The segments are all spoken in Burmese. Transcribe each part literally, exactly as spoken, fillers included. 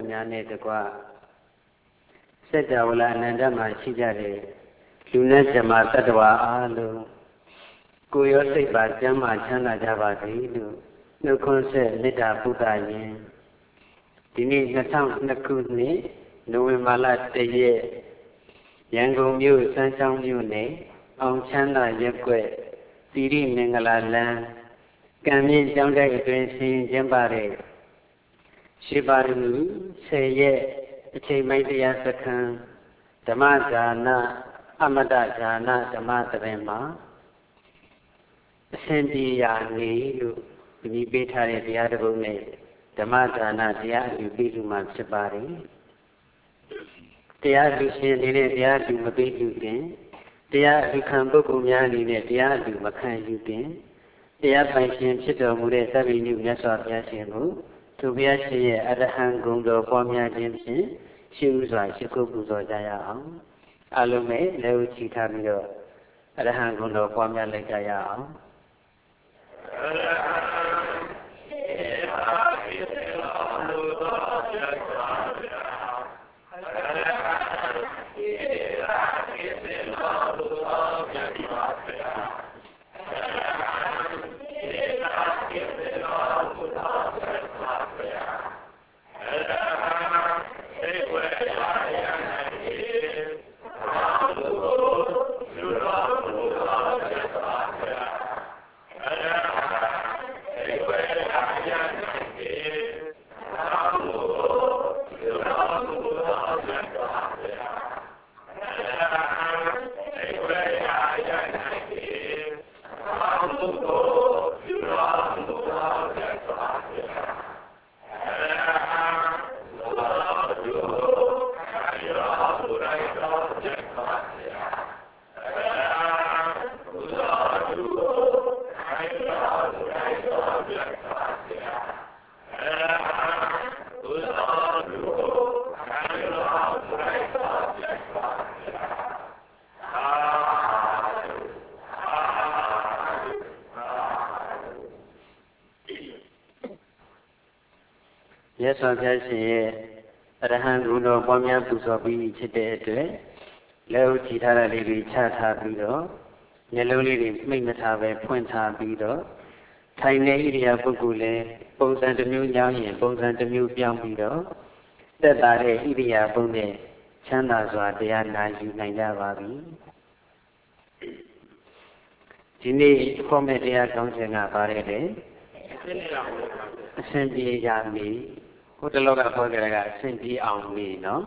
များနဲ့တကွစัจ java လာအနန္တမှာရှိကြတဲ့လူနဲ့ဇမတတ္တဝါအားလုံးကိုယ်ရောစိတ်ပါကျမ်းမာချမ်းသာကြပါစေလို့နှုတ်ခွန်းဆက်မေတ္တာပို့သရင်ဒီနေ့၂၀၀၂ခုနှစ်နိုဝင်ဘာလတရက်ရန်ကုန်မြို့စမ်းချောင်းမြို့နယ်အောင်ချမ်းသာရပ်ကွက်သီရိမင်္ဂလာလမ်းကံမြင့်ကျောင်းတိုက်အတွင်းဆင်းကျင်းပတဲ့ရှိပါရမီဆယ်ရက်အချိန်ပိုင်းတရားစခန်းဓမ္မဒါနအမတဒါနဓမ္မသဘင်မှာအရှင်ပြေရာနေလို့ဒီပေးထားတဲ့တရားတစ်ပုဒ်နဲ့ဓမ္မဒါနတရားအလူပေးလူမှာဖြစ်ပါတယ်တရားလူရှင်အနေနဲ့တရားလူမပေးလူတင်တရားလူခံပုဂ္ဂိုလ်များအနေနဲ့တရားလူမခံယူတင်တရားပိုင်ရှင်ဖြစ်တော်မူတဲ့သဗ္ဗညုမြတ်စွာဘုရားရှင်ကိုသူဘုရားရှင်ရဲ့အရဟံဂုဏ်တော်ပွားများခြင်းဖြင့်ရှိဥစွာရှိခိုးပူဇော်ကြရအောင်အလုံးမဲ့လက်ဦးချီထားပြီးတော့အရဟံဂုဏ်တော်ပွားများလိုက်ကြရအောင်မြတ်စွာဘုရားရှင်ရဲ့အရဟံဂုဏ်တော်ပွားများပူဇော်ပြီးဖြစ်တဲ့အတွက်လက်ဦးချီထားတဲ့လေးတွေချထားပြီးတော့မျက်လုံးလေးတွေမှိတ်မထားပဲဖွင့်ထားပြီးတော့ထိုင်နေဣရိယာပုဂ္ဂိုလ်လည်းပုံစံတစ်မျိုးညောင်းရင်ပုံစံတစ်မျိုးပြောင်းပြီးတော့သက်သာတဲ့ဣရိယာပုနဲ့ချမ်းသာစွာတရားနာယူနိုင်ကြပါပြီဒီနေ့ဖော်မဲ့တရားကောင်းခြင်းကပါတယ်လေအရှင်ပြေရာမီဟိုတလောကခေါ်ကြတာကအရှင်ပြေအောင်မီနော်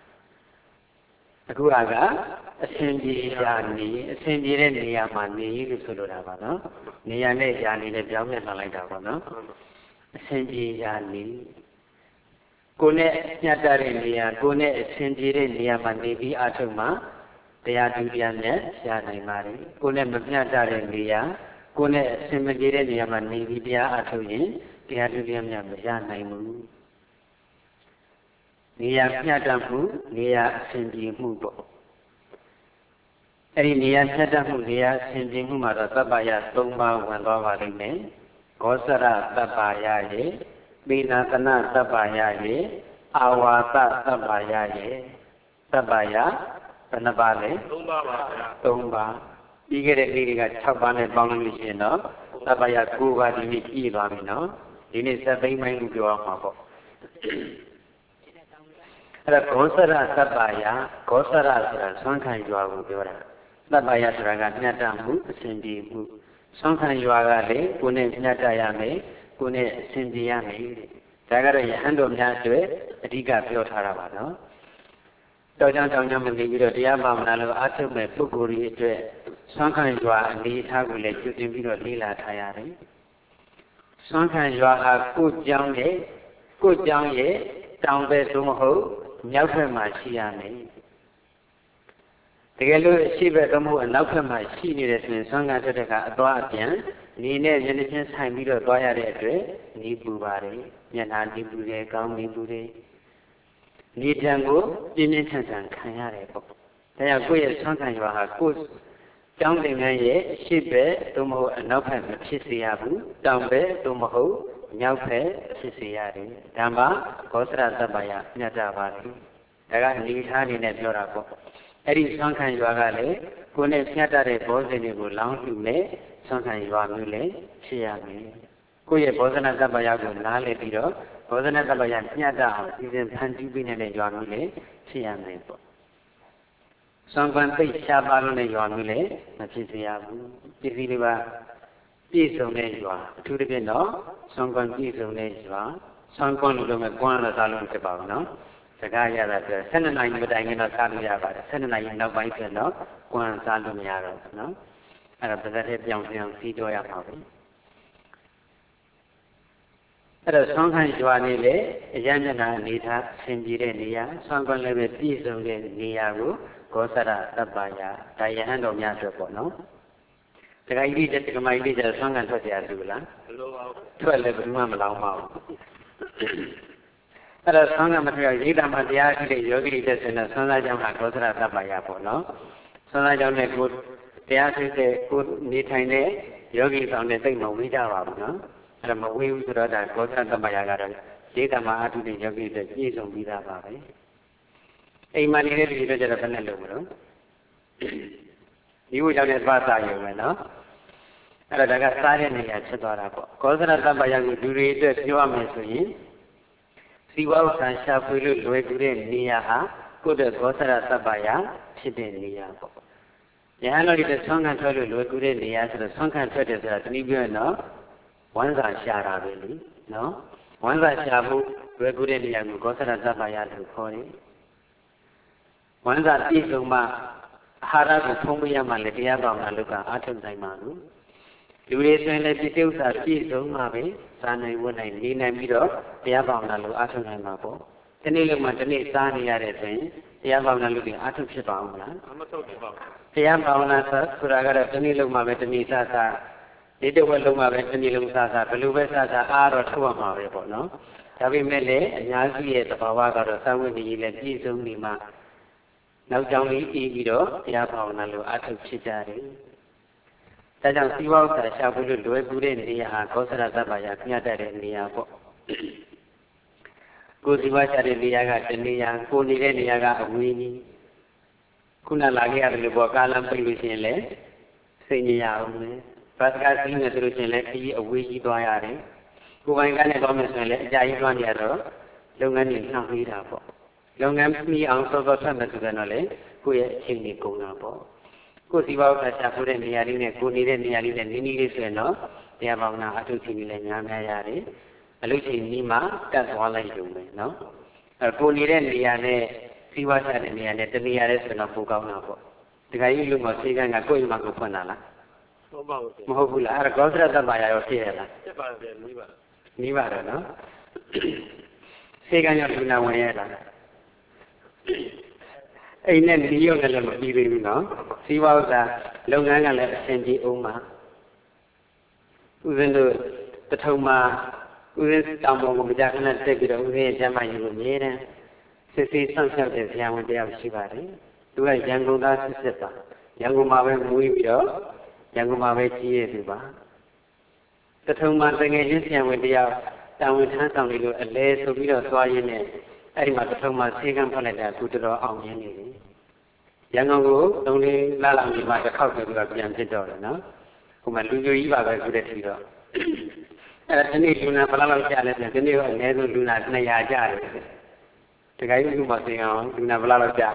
အခုကအရှင်ပြေရာနေအရှင်ပြေတဲ့နေရာမှာနေလို့ဆိုလိုတာပါနော်နေရာနဲ့ယာနေနဲ့ပြောင်းပြန်လာလိုက်တာပေါ့နော်အရှင်ပြေရာနေကိုယ်နဲ့ညှတ်တဲ့နေရာကိုယ်နဲ့အရှင်ပြေတဲ့နေရာမှာနေပြီးအထုံးမှာတရားတူတရားနဲ့ရနိုင်ပါတယ်ကိုယ်နဲ့မမျှတတဲ့နေရာကိုယ်နဲ့အရှင်မပြေတဲ့နေရာမှာနေပြီးတရားအထုံးရင်တရားတူတရားများမရနိုင်ဘူးနေရာမျှတမှုနေရာအရှင်ပြေမှုပေါ့အဲ့ဒီနေရာမျှတမှုနေရာအရှင်ပြေမှုမှာတော့သဗ္ဗယသုံးပါးဝင်သွားပါလိမ့်မယ်ဂောစရသဗ္ဗယရဲ့ပိဏသနသဗ္ဗယရဲ့အာဝါသသဗ္ဗယရဲ့သဗ္ဗယဘယ်နှပါလဲသုံးပါးပါဗျာသုံးပါးပြီးခဲ့တဲ့နေ့တွေက၆ပါးနဲ့ပေါင်းလို့ရှိရင်တော့သဗ္ဗယ၉ပါးဒီနေ့ပြည့်သွားပြီနော်ဒီနေ့စက်သိမ်းပိုင်းကိုပြောအောင်ပါပေါ့အဲ့ဒါဂောစရသဗ္ဗယဂောစရဆိုတာဆွမ်းခံရွာကိုပြောတာသဗ္ဗယဆိုတာကမျှတမှုအစဉ်ပြေမှုဆွမ်းခံရွာကလည်းကိုယ်နဲ့မျှတရမယ်ကိုယ်နဲ့အစဉ်ပြေရမယ်တဲ့ဒါကတော့ယဟန်တော်များအတွက်အဓိကပြောထားတာပါနော်တောကြောင်တောင်ကြောင်မနေပြီးတော့တရားပါမနာလို့အားထုတ်မဲ့ပုဂ္ဂိုလ်ကြီးအတွက်ဆွမ်းခံရွာအနေအထားကိုလည်းကျွတင်ပြီးတော့လေ့လာထားရတယ်ဆွမ်းခံရွာဟာကိုယ်ကြောင်းရဲ့ကိုယ်ကြောင်းရဲ့တောင်ဘက်သို့မဟုတ်မြောက်ဘက်မှာရှိရမယ်တကယ်လို့အရှိဘက်သို့မဟုတ်အနောက်ဘက်မှာရှိနေတဲ့ဆိုရင်ဆွမ်းခံထွက်တဲ့ကအသွားအပြန်နေနဲ့ရင်းနှီးချင်းဆိုင်ပြီးတော့သွားရတဲ့အတွက်နေပူပါတယ်မျက်နှာနေပူတယ်ကောင်းနေပူတယ်နေတံကိုပြင်းပြင်းထန်ထန်ခံရတယ်ပေါ့ဒါကြောင့်ကိုယ့်ရဲ့ဆွမ်းခံရွာဟာကိုယ်ကျောင်းသင်္ကန်းရဲ့အရှိဘက်သို့မဟုတ်အနောက်ဘက်မဖြစ်စေရဘူးတောင်ဘက်သို့မဟုတ်မြောက်ဖက်ဖြစ်စေရတယ်ဒါမှကောသရသဗ္ဗယမြတ်တာပါလေဒါကအနေထားအနေနဲ့ပြောတာပေါ့အဲ့ဒီဆွမ်းခံရွာကလည်းကိုယ်နဲ့မြတ်တဲ့ဘောဇင်တွေကိုလောင်းလှူနဲ့ဆွမ်းခံရွာမျိုးလည်းဖြစ်ရမယ်ကိုယ့်ရဲ့ဘောဇနသဗ္ဗယကိုနားလည်ပြီးတော့ဘောဇနသဗ္ဗယမြတ်တာအောင်စီစဉ်ဖန်တီးပေးနေတဲ့ရွာမျိုးလည်းဖြစ်ရမယ်ပေါ့ဆွမ်းခံသိရှားပါလို့တဲ့ရွာမျိုးလည်းမဖြစ်စေရဘူးပစ္စည်းတွေပါပြည့်စုံတဲ့ရွာအထူးသဖြင့်တော့ဆွမ်းခံပြည့်စုံတဲ့ရွာဆွမ်းခံလို့တော့ကွမ်းတော့စားလို့ဖြစ်ပါဘူးနော်စကားရတာဆိုဆယ်နှစ်နာရီမတိုင်ခင်တော့စားလို့ရပါတယ်ဆယ်နှစ်နာရီနောက်ပိုင်းဆိုတော့ကွမ်းစားလို့မရတော့ဘူးနော်အဲ့ဒါပါဇက်ထဲပြောင်းပြောင်းစီးတော့ရမှာပဲအဲ့တော့ဆွမ်းခံရွာနေလေအရမျက်နှာအနေထားဆင်ပြေတဲ့နေရာဆွမ်းခံလည်းပဲပြည့်စုံတဲ့နေရာကိုကောသရသဗ္ဗယဒါယဟန်တော်များအတွက်ပေါ့နော်တခါကြီးတဲ့တက္ကမကြီးတဲ့ဆွမ်းခံထွက်ကြရစုလားမလိုပါဘူးထွက်လည်းဘယ်သူမှမလောင်းပါဘူးအဲ့တော့ဆွမ်းခံမထွက်ရိဒ္ဓမှာတရားရှိတဲ့ယောဂီတွေဆိုရင်ဆွမ်းသားကြောင့်ကကောသရသဗ္ဗယပေါ့နော်ဆွမ်းသားကြောင့်နဲ့ကိုတရားရှိတဲ့ကိုနေထိုင်တဲ့ယောဂီဆောင်တဲ့သိမ့်မဝေးကြပါဘူးနော်အဲ့ဒါမဝေးဘူးဆိုတော့ဒါကောသရသဗ္ဗယကတော့ရိဒ္ဓမှာအထုတဲ့ယောဂီတွေပြည့်စုံပြီးသားပါပဲအိမ်မှာနေတဲ့လူတွေကျတော့ဘယ်နဲ့လုပ်မလို့ဒီဝိကြောင့်လည်းသွားစားရုံပဲနော်အဲ့တော့ဒါကစားတဲ့နေရာဖြစ်သွားတာပေါ့ကောသရသဗ္ဗယကိုလူတွေအတွက်ပြောရမယ်ဆိုရင်စီဝါဥစ္စာရှာဖွေလို့လွယ်ကူတဲ့နေရာဟာကိုယ့်တဲ့ကောသရသဗ္ဗယဖြစ်တဲ့နေရာပေါ့ယဟန်တော်ဒီတဲ့ဆွမ်းခံထွက်လို့လွယ်ကူတဲ့နေရာဆိုတော့ဆွမ်းခံထွက်တယ်ဆိုတာတနည်းပြောရင်တော့ဝမ်းစာရှာတာပဲလေနော်ဝမ်းစာရှာဖို့လွယ်ကူတဲ့နေရာကိုကောသရသဗ္ဗယလို့ခေါ်တယ်ဝမ်းစာပြည့်စုံမှအာဟာရကိုဖုံးပေးရမှလည်းတရားတော်မှာလောကအားထုတ်နိုင်မှာလို့လူတွေဆိုရင်လည်းပြည့်စုံစာပြည့်စုံမှပဲစားနိုင်ဝတ်နိုင်နေနိုင်ပြီးတော့တရားတော်မှာလို့အားထုတ်နိုင်မှာပေါ့ဒီနေ့လုံးမှာဒီနေ့စားနေရတဲ့ဆိုရင်တရားတော်မှာလို့ဒီအားထုတ်ဖြစ်ပါအောင်မလားမထုတ်ဖြစ်ပါဘူးတရားတော်မှာဆိုတာကတော့ဒီနေ့လုံးမှာပဲဒီနေ့စားစားဒီတစ်ဝက်လုံးမှာပဲဒီနေ့လုံးစားစားဘယ်လိုပဲစားစားအားတော့ထုတ်ရမှာပဲပေါ့နော်ဒါပေမဲ့လည်းအများကြီးရဲ့သဘာဝကတော့သာဝတ္တိကြီးလည်းပြည့်စုံနေမှာနောက်ကြောင်းလေးအေးပြီးတော့တရားဘာဝနာလို့အထုတ်ဖြစ်ကြတယ်။ဒါကြောင့်စီဝါဥစ္စာရှာဖွေလို့လွယ်ကူတဲ့နေရာဟာကောသရသဗ္ဗယမြတ်တဲ့နေရာပေါ့။ကိုယ်စီဝါရှာတဲ့နေရာကတနေရာကိုနေတဲ့နေရာကအဝေးကြီးခုနလာခဲ့ရတယ်လို့ပေါ့ကာလပိတ်လို့ရှိရင်လည်းစိတ်ညစ်ရအောင်လေ။ဘာသာစီးနေဆိုလို့ရှိရင်လည်းခရီးအဝေးကြီးသွားရတယ်။ကိုယ်ပိုင်ကနေသွားမယ်ဆိုရင်လည်းအကြာကြီးသွားနေရတော့လုပ်ငန်းတွေနှောင့်နှေးတာပေါ့။လုပ်ငန်းပြီးအောင်စောစောထွက်မယ်ဆိုတော့လေကိုယ့်ရဲ့အချိန်ကြီးကုန်တာပေါ့ကိုယ်စီပါဥစ္စာရှာဖွေတဲ့နေရာလေးနဲ့ကိုနေတဲ့နေရာလေးနဲ့နီးနီးလေးဆိုရင်တော့တရားဘာဝနာအထုချိန်ကြီးလည်းများများရတယ်အလုပ်ချိန်ကြီးမှတတ်သွားလိုက်ရုံပဲနော်အဲကိုနေတဲ့နေရာနဲ့စီပါရှာတဲ့နေရာနဲ့တနေရာလေးဆိုတော့ပိုကောင်းတာပေါ့ဒီကကြီးလူမစေကန်းကကိုယ့်အိမ်မှာကိုဖွင့်တာလားဟုတ်ပါဘူးမဟုတ်ဘူးလားအဲကောသရသဗ္ဗယရောဖြစ်ရလားဖြစ်ပါတယ်နီးပါတယ်နီးပါတယ်နော်စေကန်းရောလူနာဝင်ရလားအိမ်နဲ့ဒီရုပ်နဲ့လည်းမပြီးသေးဘူးနော်စီဝါဥစ္စာလုပ်ငန်းကလည်းအဆင်ပြေအောင်ပါဥစဉ်တို့တထုံမှာဥစဉ်တောင်ပေါ်ကိုမကြခဏတက်ပြီးတော့ဥစဉ်ရဲ့ကျမ်းမာရေးကိုမြဲတမ်းစစ်စစ်ဆောက်ရှောက်တဲ့ဆရာဝန်တယောက်ရှိပါတယ်သူကရန်ကုန်သားစစ်စစ်ပါရန်ကုန်မှာပဲမွေးပြီးတော့ရန်ကုန်မှာပဲကြီးရသူပါတထုံမှာတကယ်ချင်းဆရာဝန်တယောက်တာဝန်ထမ်းဆောင်နေလို့အလဲဆိုပြီးတော့သွားရင်းနဲ့အဲ့ဒီမှာပထမဆေးကမ်းဖတ်လိုက်တာအခုတော်အောင်ရင်းနေတယ်ရန်ကုန်ကိုသုံးလေးလလောက်ဒီမှာတစ်ခေါက်ဆိုပြီးတော့ပြန်ဖြစ်တော့တယ်နော်ဟိုမှာလူမျိုးကြီးပါပဲဆိုတဲ့ထီတော့အဲ့ဒါဒီနေ့လူနာဘယ်လောက်ကြာလဲဆိုဒီနေ့ကအနည်းဆုံးလူနာနှစ်ရာကြာတယ်တခါကြီးဥပမာဆေးကမ်းလူနာဘယ်လောက်ကြာ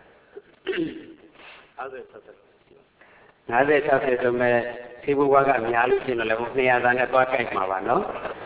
၅၀ ၆၀ ၅၀ ၆၀ဆိုမဲ့ဆေးဘဝကများလို့ရှိရင်လည်းနှစ်ရာသားနဲ့သွားကြိုက်မှာပါနော်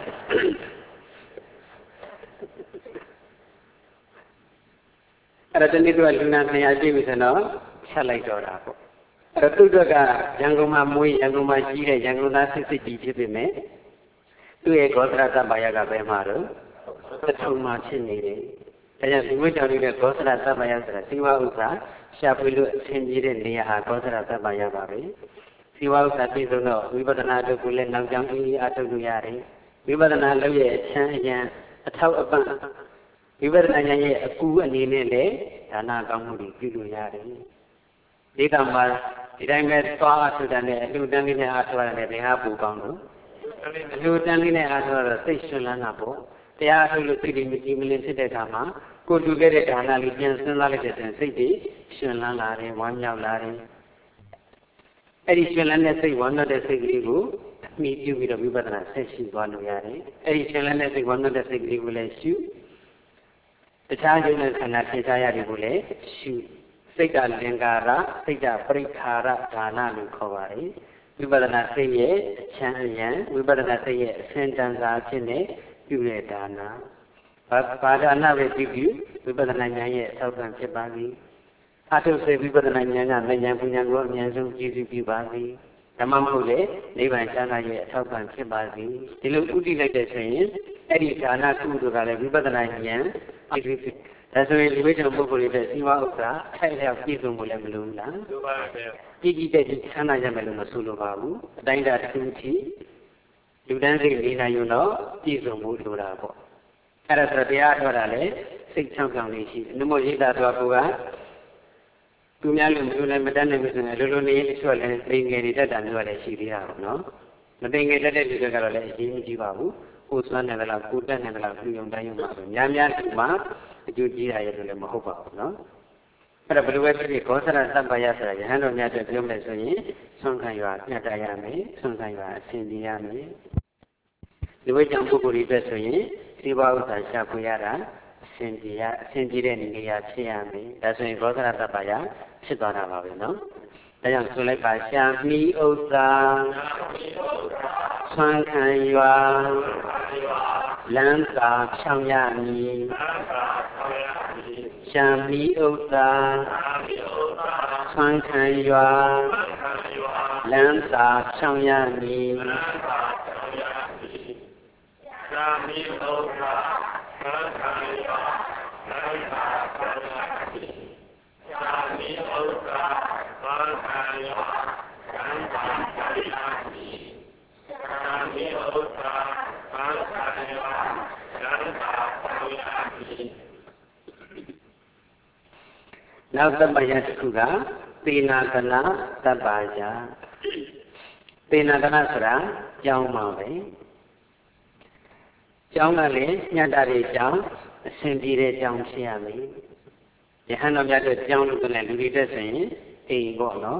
အဲ့ဒါတနေ့တော့လူနာနှစ်ရာပြည့်ပြီဆိုတော့ချက်လိုက်တော့တာပေါ့အဲ့တော့သူတို့ကရန်ကုန်မှာမွေးရန်ကုန်မှာကြီးတဲ့ရန်ကုန်သားစစ်စစ်ကြီးဖြစ်ပေမဲ့သူ့ရဲ့ဂေါသရသဗ္ဗယကပဲမှာတော့ပထမဖြစ်နေတယ်ဒါကြောင့်ဒီဝိကြောင့်ဒီတဲ့ဂေါသရသဗ္ဗယဆိုတာစီဝါဥစ္စာရှာဖွေလို့အဆင်ပြေတဲ့နေရာဟာဂေါသရသဗ္ဗယပါပဲစီဝါဥစ္စာပြည့်စုံတော့ဝိပဿနာတို့ကိုလည်းနောက်ကြောင်းအေးအေးအထုတ်လို့ရတယ်ဝိပဿနာလုပ်ရဲ့အချမ်းအရန်အထောက်အပံ့ဝိပဿနာဉာဏ်ရဲ့အကူအနေနဲ့လည်းဒါနကောင်းမှုတွေပြုလို့ရတယ်။ဒီကံမှာဒီတိုင်းပဲသွားအထုတန်နဲ့အလူတန်းလေးနဲ့အထုရတယ်ဘယ်ဟာပူကောင်းလို့လူတန်းလေးနဲ့အားထုတ်တော့စိတ်ရှင်လန်းတာပေါ့တရားအထုတ်လို့စိတ်တွေမကြည်မလင်ဖြစ်တဲ့အခါမှာကိုတူခဲ့တဲ့ဒါနလေးပြန်စဉ်းစားလိုက်တဲ့ဆိုရင်စိတ်တွေရှင်လန်းလာတယ်ဝမ်းမြောက်လာတယ်အဲ့ဒီရှင်လန်းတဲ့စိတ်ဝမ်းမြောက်တဲ့စိတ်ကလေးကိုမိပြုပြီးတော့ဝိပဿနာဆက်ရှိသွားလို့ရတယ်အဲ့ဒီရှင်လန်းတဲ့စိတ်ဝမ်းမြောက်တဲ့စိတ်ကလေးကိုလည်းရှုတခြားယုံနဲ့ခန္ဓာထင်ရှားရတယ်ကိုလည်းရှုစိတ်တလင်္ကာရစိတ်တပရိခါရဒါနလို့ခေါ်ပါတယ်ဝိပဿနာစိတ်ရဲ့အချမ်းအယံဝိပဿနာစိတ်ရဲ့အစဉ်တန်စာဖြစ်နေပြုတဲ့ဒါနဘာဒါနပဲပြုပြုဝိပဿနာဉာဏ်ရဲ့အထောက်အပံ့ဖြစ်ပါသည်အထုစေဝိပဿနာဉာဏ်ကမဉာဏ်ပညာကိုအမြန်ဆုံးကြည့်ပြုပါသည်ဓမ္မမဟုတ်လေနိဗ္ဗာန်ချမ်းသာရဲ့အထောက်အပံ့ဖြစ်ပါသည်ဒီလိုဥတည်လိုက်တဲ့ဆိုရင်အဲ့ဒီဒါနကုသိုလ်ကလည်းဝိပဿနာဉာဏ်အဖြစ်ဖြစ်ဒါဆိုရင်ဒီဝိတ္တပုဂ္ဂိုလ်တွေတဲ့စီဝါဥစ္စာအထိုက်အလျောက်ပြည့်စုံဖို့လည်းမလိုဘူးလားလိုပါပါကြည်ကြည်တဲ့ဒီချမ်းသာရမယ်လို့မဆိုလိုပါဘူးအတိုင်းတာတစ်ခုအထိလူတန်းစိတ်လေးနိုင်ရင်တော့ပြည့်စုံဖို့လိုတာပေါ့အဲ့ဒါဆိုတရားထောတာလေစိတ်ချောင်းကြောင်လေးရှိတယ်နှမို့ရိတ်တာဆိုတော့ကသူများလူမျိုးလည်းမတတ်နိုင်ဘူးဆိုရင်လိုလိုနေရင်တချို့လည်းတိမ်ငယ်တွေတက်တာမျိုးလည်းရှိသေးတာပေါ့နော်မတိမ်ငယ်တက်တဲ့လူတွေကတော့လည်းအရေးမကြီးပါဘူးကိုယ်စွမ်းနေတယ်လားကိုယ်တက်နေတယ်လားပြုံယုံတိုင်းယုံပါဆိုများများဒီမှာအကျိုးကြီးရရဲ့လို့လည်းမဟုတ်ပါဘူးနော်အဲ့တော့ဘယ်လိုပဲဖြစ်ဖြစ်ခောသရသဗ္ဗယဆိုတာယဟန်တော်များအတွက်ပြောမယ်ဆိုရင်ဆွမ်းခံရွာပြတ်တရမယ်ဆွမ်းခံရွာအစဉ်ပြရမယ်ဒီဝိကြောင့်ပုဂ္ဂိုလ်တွေအတွက်ဆိုရင်စီးပွားဥစ္စာရှာဖွေရတာအစဉ်ပြရအစဉ်ပြတဲ့နေရာဖြစ်ရမယ်ဒါဆိုရင်ခောသရသဗ္ဗယဖြစ်သွားတာပါပဲနော်ဒါကြောင့်ဆိုလိုက်ပါရှာမီဥစ္စာဆွမ်းခံရွာလမ်းသာဖြောင်းရမည်ရှာမီဥစ္စာဆွမ်းခံရွာလမ်းသာဖြောင်းရမည်ရှာမီဥစ္စာဆွမ်းခံရွာလမ်းသာဖြောင်းရမည်ရှာမီဥစ္စာဆွမ်းခံရွာလမ်းသာဖြောင်းရမည်ရှာမီဥစ္စာဆွမ်းခံရွာလမ်းသာဖြောင်းရမည်နောက်သဗ္ဗယတစ်ခုကသေနာကနာသဗ္ဗယသေနာကနာဆိုတာကြောင်းပါပဲကြောင်းကလည်းညတ်တာတွေကြောင်းအစဉ်ပြေတဲ့ကြောင်းဖြစ်ရမယ်ယဟန်တော်များတို့ကြောင်းလို့လည်းလူတွေတက်ဆိုရင်အိမ်ပေါ့နော်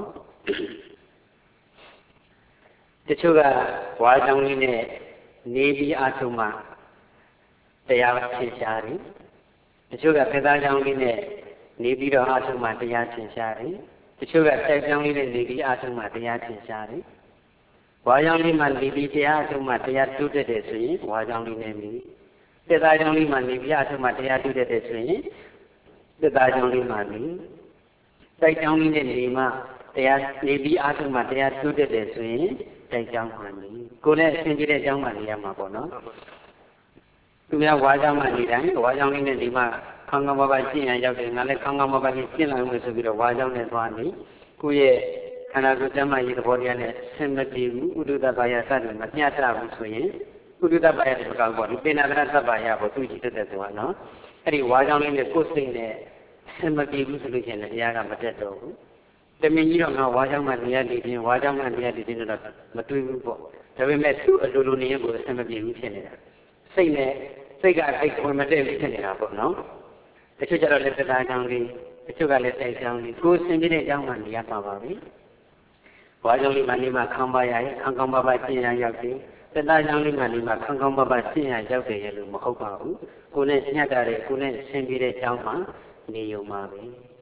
တချို့ကဝါကြောင်းလေးနဲ့နေပြီးအထုံးမှတရားထင်ရှားတယ်တချို့ကဖေသားကြောင်းလေးနဲ့နေပြီးတော့အထုံးမှတရားထင်ရှားတယ်တချို့ကတိုက်ကြောင်းလေးနဲ့နေပြီးအထုံးမှတရားထင်ရှားတယ်ဝါကြောင်းလေးမှနေပြီးတရားအထုံးမှတရားတိုးတက်တယ်ဆိုရင်ဝါကြောင်းလေးနဲ့နေဖေသားကြောင်းလေးမှနေပြီးအထုံးမှတရားတိုးတက်တယ်ဆိုရင်ဖေသားကြောင်းလေးမှနေတိုက်ကြောင်းလေးနဲ့နေမှတရားနေပြီးအထုံးမှတရားတိုးတက်တယ်ဆိုရင်တိုက်ကြောင်းမှနေကိုယ်နဲ့အရှင်ကြီးတဲ့ကြောင်းမှနေရမှာပေါ့နော်သူများဝါကြောင်းမှနေတိုင်းဝါကြောင်းလေးနဲ့ဒီမှာခေါင်းကောင်းပါပါကျင့်ရရောက်တယ်ငါလည်းခေါင်းကောင်းပါပါကျင့်လာလို့ဆိုပြီးတော့ဝါကြောင်းနဲ့သွားနေကိုယ့်ရဲ့ခန္ဓာကိုယ်ကျမ်းမာရေးသဘောတရားနဲ့ဆင်မပြေဘူးဥဒုတဘာယစတယ်မမျှတဘူးဆိုရင်ဥဒုတဘာယတစ်ကောင်ပေါ့ဒီပေနာကရသဗ္ဗယပေါ့သူကြည့်တတ်တယ်ဆိုတာနော်အဲ့ဒီဝါကြောင်းလေးနဲ့ကိုယ်စိတ်နဲ့ဆင်မပြေဘူးဆိုလို့ရှိရင်တရားကမတက်တော့ဘူးတမင်ကြီးတော့ငါဝါကြောင်းမှနေရနေချင်းဝါကြောင်းမှနေရနေချင်းတော့မတွေ့ဘူးပေါ့ဒါပေမဲ့သူ့အလိုလိုနေရင်ကိုအဆင်မပြေဘူးဖြစ်နေတာစိတ်နဲ့စိတ်ကစိတ်ဝင်မတည့်ဘူးဖြစ်နေတာပေါ့နော်တချို့ကျတော့လည်းသက်သာကြောင်းလေးတချို့ကလည်းတိုက်ကြောင်းလေးကိုယ်ဆင်ပြေတဲ့အကြောင်းမှနေရပါပါပြီဝါကြောင်းလေးမှနေမှခံပါရရဲ့ခံကောင်းပါပါရှင်းရရောက်တယ်သက်သာကြောင်းလေးမှနေမှခံကောင်းပါပါရှင်းရရောက်တယ်ရဲ့လို့မဟုတ်ပါဘူးကိုယ်နဲ့ညှက်တာတဲ့ကိုယ်နဲ့ဆင်ပြေတဲ့အကြောင်းမှနေုံပါပဲ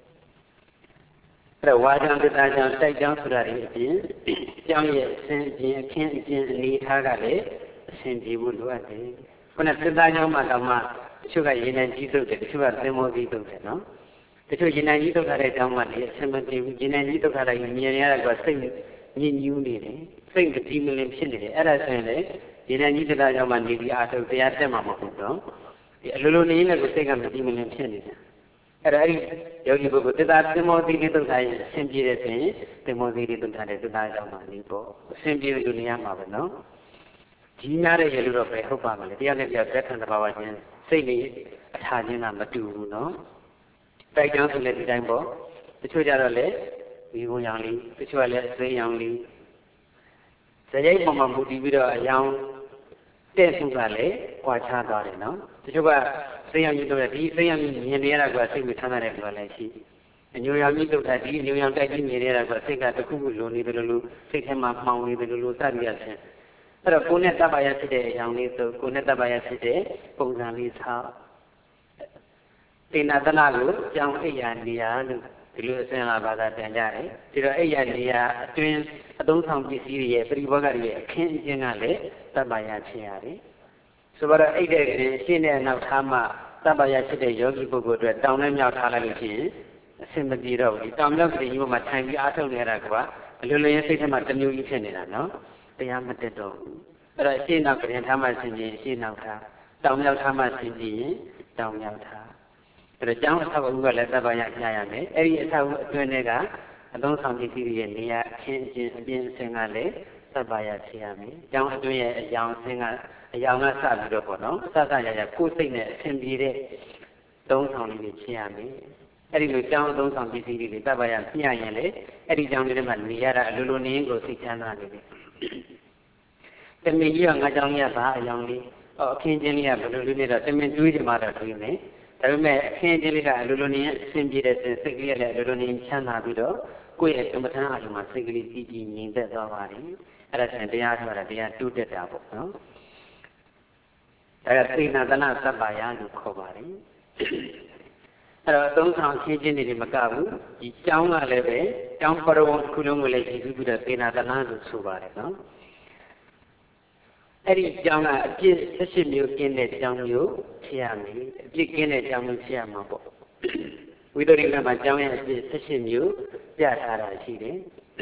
အဲ့တော့ဝါကြောင်းသက်သာကြောင်းတိုက်ကြောင်းဆိုတာတွေအပြင်ကြောင်းရဲ့အစဉ်အပြင်အခင်းအကျင်းအနေထားကလည်းအစဉ်ပြေဖို့လိုအပ်တယ်ခုနသက်သာကြောင်းမှတော့မှတချို့ကရေနံကြီးသုတ်တယ်တချို့ကသင်္ဘောကြီးသုတ်တယ်နော်တချို့ရေနံကြီးသုတ်ထားတဲ့အကြောင်းမှလည်းအဆင်မပြေဘူးရေနံကြီးသုတ်ထားတဲ့မြင်ရတာကစိတ်ညစ်ညူးနေတယ်စိတ်တတိမလင်ဖြစ်နေတယ်အဲ့ဒါဆိုရင်လေရေနံကြီးသုတ်ထားကြောင်းမှနေပြီးအာထုပ်တရားတက်မှာမဟုတ်တော့ဒီအလိုလိုနေရင်လည်းကိုယ်စိတ်ကမတတိမလင်ဖြစ်နေတယ်အဲ့ဒါအဲ့ဒီယောဂီပုဂ္ဂိုလ်သစ္စာသင်္ဘောသီးလေးသုတ်ထားရင်အဆင်ပြေတယ်ဆိုရင်သင်္ဘောသီးလေးသုတ်ထားတဲ့သစ္စာကြောင့်မှနေပေါ့အဆင်ပြေလို့နေရမှာပဲနော်ကြီးများတဲ့ရေလို့တော့ပဲဟုတ်ပါမလဲတရားနဲ့တရားသက်ခံတဘာဝချင်းစိတ်လေးအထာချင်းကမတူဘူးနော်တိုက်ကြောင်းဆိုလည်းဒီတိုင်းပေါ့တချို့ကြတော့လေဒီဘုံရောင်လေးတချို့ကလည်းအစိမ်းရောင်လေးဇယိတ်ပေါ်မှာမူတည်ပြီးတော့အယောင်တဲ့မှုကလည်းကွာခြားသွားတယ်နော်တချို့ကစိတ်ရမြင့်တော့ဒီစိတ်ရမြင့်မြင်နေရတာကစိတ်မချမ်းသာတဲ့လူကလည်းရှိအညိုရောင်မြင့်တော့ဒီအညိုရောင်တိုက်ပြီးမြင်နေရတာကစိတ်ကတခုခုလိုနေတယ်လို့စိတ်ထဲမှာမှောင်နေတယ်လို့စသည်အချင်းအဲ့တော့ကိုယ်နဲ့တပ်ပါရဖြစ်တဲ့အကြောင်းလေးဆိုကိုယ်နဲ့တပ်ပါရဖြစ်တဲ့ပုံစံလေးဆောက်တေနာတနာကိုကြောင်းအိယာနေရာလို့ဒီလိုအစဉ်လာဘာသာပြန်ကြတယ်ဒီတော့အိယာနေရာအတွင်းအသုံးဆောင်ပစ္စည်းတွေရဲ့ပြိဘောဂတွေရဲ့အခင်းအကျင်းကလည်းတပ်ပါရဖြစ်ရတယ်ဆိုတော့အဲ့တဲ့ရှင်းတဲ့နောက်ထားမှတပ်ပါရဖြစ်တဲ့ယောဂီပုဂ္ဂိုလ်အတွက်တောင်းနဲ့မြောက်ထားလိုက်လို့ရှိရင်အဆင်မပြေတော့ဘူးတောင်းမြောက်တဲ့ကြီးပေါ်မှာထိုင်ပြီးအားထုတ်နေတာကွာအလိုလိုရင်းစိတ်ထဲမှာတမျိုးကြီးဖြစ်နေတာနော်တရားမတက်တော့ဘူးအဲ့တော့ရှင်းနောက်ကရင်ထားမှဆင်ခြင်းရှင်းနောက်ထားတောင်းမြောက်ထားမှဆင်ခြင်းတောင်းမြောက်ထားအဲ့တော့ကျောင်းအဆောက်အဦကလည်းတပ်ပါရပြရမယ်အဲ့ဒီအဆောက်အဦအတွင်းထဲကအသုံးဆောင်ပစ္စည်းတွေရဲ့နေရာအခင်းအကျင်းအပြင်အဆင်းကလည်းတပ်ပါရဖြစ်ရမယ်ကျောင်းအတွင်းရဲ့အယောင်အဆင်းကအယောင်ကစပြီးတော့ပေါ့နော်စစရရကိုယ်စိတ်နဲ့အဆင်ပြေတဲ့သုံးဆောင်တွေဖြစ်ရမယ်အဲ့ဒီလိုကျောင်းသုံးဆောင်ပစ္စည်းတွေတပ်ပါရပြရင်လေအဲ့ဒီကျောင်းတွေထဲမှာနေရတာအလိုလိုနေရင်ကိုစိတ်ချမ်းသာနေတယ်တမင်ကြီးကငါကျောင်းကြီးကဘာအယောင်လေးအခင်းချင်းလေးကဘယ်လိုလေးနေတော့တမင်တွေးကြမှာတော့တွေးမယ်ဒါပေမဲ့အခင်းချင်းလေးကအလိုလိုနေရင်အဆင်ပြေတဲ့စိတ်ကလေးလည်းအလိုလိုနေချမ်းသာပြီးတော့ကိုယ့်ရဲ့ကမ္မထာအလုံးမှာစိတ်ကလေးတည်တည်ငြိမ်သက်သွားပါတယ်အဲ့ဒါဆိုရင်တရားဆိုတာတရားတိုးတက်တာပေါ့နော်ဒါကသေနာတနာသဗ္ဗယလို့ခေါ်ပါတယ်အဲ့တော့သုံးဆောင်အခင်းချင်းတွေမကဘူးဒီကျောင်းကလည်းပဲကျောင်းပရဝုံတစ်ခုလုံးကိုလည်းကြည့်ပြီးတော့သေနာတနာလို့ဆိုပါတယ်နော်အဲ့ဒီကျောင်းကအပြစ်၁၈မျိုးကျင်းတဲ့ကျောင်းမျိုးဖြစ်ရမယ်အပြစ်ကင်းတဲ့ကျောင်းမျိုးဖြစ်ရမှာပေါ့ဝိသုဒ္ဓိကမှာကျောင်းရဲ့အပြစ်၁၈မျိုးပြထားတာရှိတယ်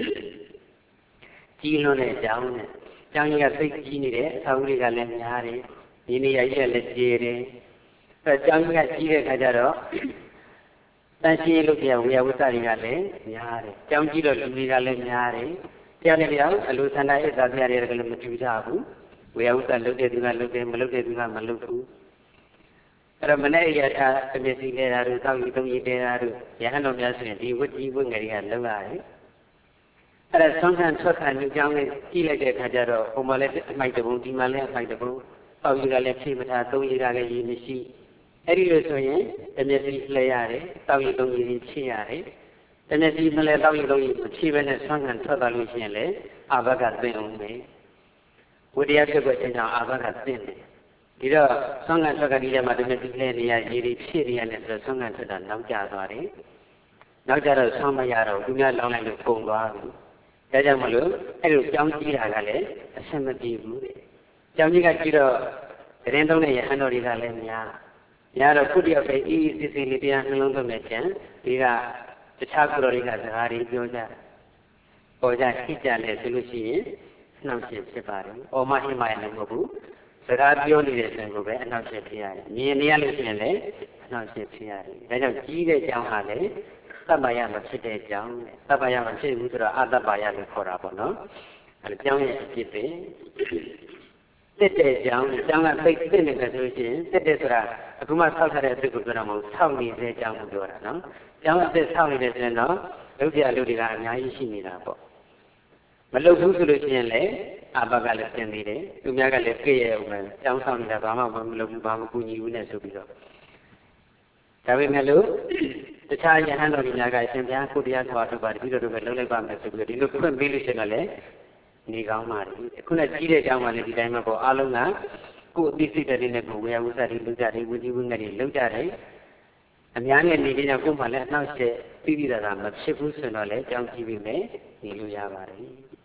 ကြီးလွန်းတဲ့ကျောင်းနဲ့ကျောင်းကြီးကစိတ်ကြီးနေတယ်အဆောက်အဦတွေကလည်းများတယ်ဒီနေရာကြီးကလည်းကျယ်တယ်အဲကျောင်းကြီးကကြီးတဲ့ခါကျတော့တန်ရှင်းလို့ပြဝေယဝိသတွေကလည်းများတယ်ကျောင်းကြီးတော့လူတွေကလည်းများတယ်တရားနဲ့တရားအလိုဆန္ဒဣဇာတရားတွေကလည်းမတူကြဘူးဝေယဝိသလုပ်တဲ့သူကလုပ်တယ်မလုပ်တဲ့သူကမလုပ်ဘူးအဲ့တော့မနေ့ရထားအမျက်စီနေတာတို့တောက်ရီသုံးရီနေတာတို့ရဟန်းတော်များဆိုရင်ဒီဝတ်ကြီးဝတ်ငယ်တွေကလုံရတယ်အဲ့ဒါဆွမ်းခံထွက်ခံလူကြောင်းလေးကြည့်လိုက်တဲ့အခါကျတော့ဟိုမှာလည်းအမိုက်တပုံဒီမှာလည်းအမိုက်တပုံတောက်ရီကလည်းဖြေမထားသုံးရီကလည်းရည်မရှိအဲ့ဒီလိုဆိုရင်အမျက်စီလှည့်ရတယ်တောက်ရီသုံးရီဖြည့်ရတယ်အမျက်စီမလဲတောက်ရီသုံးရီဖြည့်ပဲနဲ့ဆွမ်းခံထွက်သွားလို့ရှိရင်လည်းအာဘကသိအောင်ပဲဝိတရားဖြစ်တဲ့အချိန်ကျအာဘကသိတယ်ဒီတော့ဆွမ်းခံထွက်ကဒီထဲမှာတမျက်စီလှည့်နေရရည်ဖြည့်နေရတယ်ဆိုတော့ဆွမ်းခံထွက်တာနောက်ကျသွားတယ်နောက်ကျတော့ဆွမ်းမရတော့သူများလောင်းလိုက်လို့ကုန်သွားပြီဒါကြောင့်မလို့အဲ့လိုကြောင်းကြီးတာကလည်းအဆင်မပြေဘူးတဲ့ကြောင်းကြီးကကြည့်တော့တရင်သုံးတဲ့ရဟန်းတော်တွေကလည်းများများတော့ခုတည်းပဲအေးအေးဆေးဆေးလေးတရားနှလုံးသွင်းတဲ့ကျန်ဒီကတခြားကုတော်တွေကစကားတွေပြောကြပေါ်ကြခိကြလဲဆိုလို့ရှိရင်နှောင့်ယှက်ဖြစ်ပါတယ်။အော်မဟိမရလည်းမဟုတ်ဘူး။စကားပြောနေတဲ့ဆိုရင်ကိုပဲအနှောင့်ယှက်ဖြစ်ရတယ်။မြင်နေရလို့ရှိရင်လည်းအနှောင့်ယှက်ဖြစ်ရတယ်။ဒါကြောင့်ကြီးတဲ့ကြောင်းဟာလည်းသဗ္ဗယမဖြစ်တဲ့ကြောင်းနဲ့သဗ္ဗယမဖြစ်ဘူးဆိုတော့အသဗ္ဗယလို့ခေါ်တာပေါ့နော်။အဲကြောင်းရဲ့အဖြစ်ပဲတက်တဲ့ကြောင်းကြောင်းကသိတဲ့နေတယ်ဆိုလို့ရှိရင်တက်တဲ့ဆိုတာအခုမှဆောက်ထားတဲ့အစ်ကိုပြောတာမဟုတ်ဆောက်နေတဲ့ကြောင်းကိုပြောတာနော်။ကြောင်းအစ်ဆောက်နေတယ်ဆိုရင်တော့ဒုတိယလူတွေကအများကြီးရှိနေတာပေါ့မလုပ်ဘူးဆိုလို့ရှိရင်လည်းအဘကလည်းပြင်နေတယ်သူများကလည်းကြည့်ရအောင်ပဲကြောင်းဆောင်နေတာဘာမှမလုပ်ဘူးဘာမှကူညီဘူးနဲ့ဆိုပြီးတော့ဒါပေမဲ့လို့တခြားယဟန်တော်တွေများကအရှင်ဘုရားကိုတရားတော်ထုတ်ပါတပည့်တော်တို့ပဲလုပ်လိုက်ပါမယ်ဆိုပြီးတော့ဒီလိုဖွင့်ပေးလို့ရှိရင်လည်းနေကောင်းပါလေခုနကြီးတဲ့ကြောင်းမှလည်းဒီတိုင်းမှာပေါ့အားလုံးကကိုယ်အသိစိတ်တွေနဲ့ကိုယ်ဝေယဝုစတွေလုပ်ကြတယ်ဝိဇိဝိင္ကတွေလုပ်ကြတယ်အများနဲ့နေတဲ့ကြောင့်ကိုယ်မှလည်းအနှောက်အယှက်ပြီးပြီးတာကမဖြစ်ဘူးဆိုတော့လည်းကြောင်းကြည့်ပြီးမယ်နေလို့ရပါတယ်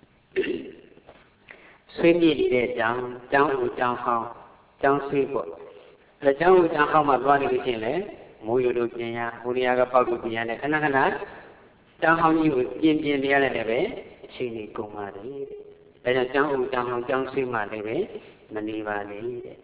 ဆွေးမြေ့နေတဲ့ကြောင်းကြောင်းဦးကြောင်းဟောင်းကြောင်းဆွေးပေါ့အဲကြောင်းဦးကြောင်းဟောင်းမှာသွားနေလို့ရှိရင်လည်းမိုးရိုးတို့ပြင်ရဟိုနေရာကပေါက်တို့ပြင်ရနဲ့ခဏခဏကြောင်းဟောင်းကြီးကိုပြင်ပြင်နေရတယ်လည်းပဲအချိန်ကြီးကုန်ပါတယ်ဒါကြောင့်ကျောင်းဦးကျောင်းအောင်ကျောင်းဆွေးမှလည်းပဲမနေပါနဲ့တဲ့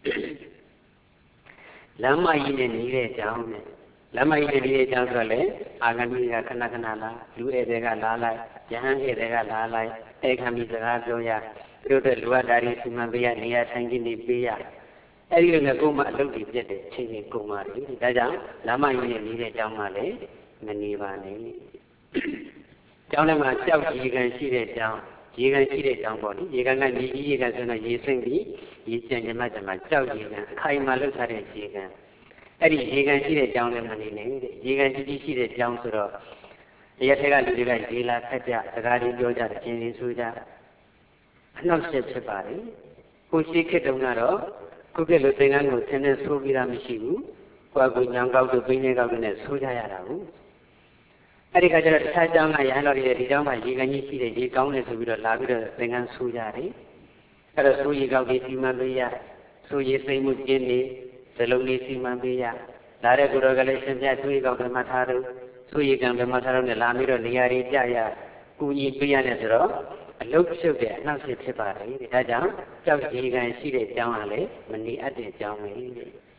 လမ်းမကြီးနဲ့နေတဲ့ကျောင်းနဲ့လမ်းမကြီးနဲ့နေတဲ့ကျောင်းဆိုတော့လေအာဂမိကခဏခဏလာလူဧည့်တွေကလာလိုက်ယဟန်ဧည့်တွေကလာလိုက်ဧကံမိစကားပြောရသူတို့လူဝတ်ဓာရီစီမံပေးရနေရာထိုင်ခြင်းတွေပေးရအဲ့ဒီလိုနဲ့ကိုယ်မှအလုပ်တွေပြတ်တယ်အချိန်ကြီးကုန်ပါလေဒါကြောင့်လမ်းမကြီးနဲ့နေတဲ့ကျောင်းမှလည်းမနေပါနဲ့ကျောင်းထဲမှာကြောက်ကြီးကန်ရှိတဲ့ကျောင်းရေကန်ရှိတဲ့အကြောင်းပေါ့လေရေကန်ကမြေကြီးရေကန်ဆိုတော့ရေစိမ့်ပြီးရေကျန်ကျမှကျမှကြောက်ရေကန်အခိုင်အမာလှုပ်ထားတဲ့ရေကန်အဲ့ဒီရေကန်ရှိတဲ့အကြောင်းလည်းမနေနဲ့တဲ့ရေကန်ကြီးကြီးရှိတဲ့အကြောင်းဆိုတော့ရက်ထက်ကလူတွေကရေလာခတ်ကြစကားတွေပြောကြတယ်ချင်းချင်းဆိုကြအနောက်ဆက်ဖြစ်ပါလေကိုရှိခေတုံကတော့ခုကလိုသင်္ကန်းကိုဆင်းနေဆိုးပြီးတာမရှိဘူးကိုယ်ကညောင်ကောက်တို့ပိနေကောက်တို့နဲ့ဆိုးကြရတာဘူးအဲ့ဒီခါကျတော့တခြားကျောင်းကရဟန်းတော်တွေဒီကျောင်းမှာရေကန်ကြီးရှိတယ်ရေကောင်းတယ်ဆိုပြီးတော့လာပြီးတော့သင်္ကန်းဆိုးကြတယ်အဲ့တော့ဆိုးရေကောက်တွေစီမံပေးရဆိုးရေစိမ့်မှုကျင်းနေဇလုံးလေးစီမံပေးရလာတဲ့ကိုယ်တော်ကလည်းရှင်ပြဆိုးရေကောက်ဓမ္မထားတော့ဆိုးရေကံဓမ္မထားတော့နဲ့လာပြီးတော့နေရာတွေကြရကူညီပေးရတယ်ဆိုတော့အလုတ်ဖြုတ်တဲ့အနောက်ရှိဖြစ်ပါတယ်ဒါကြောင့်ကြောက်ရေကန်ရှိတဲ့အကြောင်းကလည်းမနေအပ်တဲ့အကြောင်းပဲဟင်း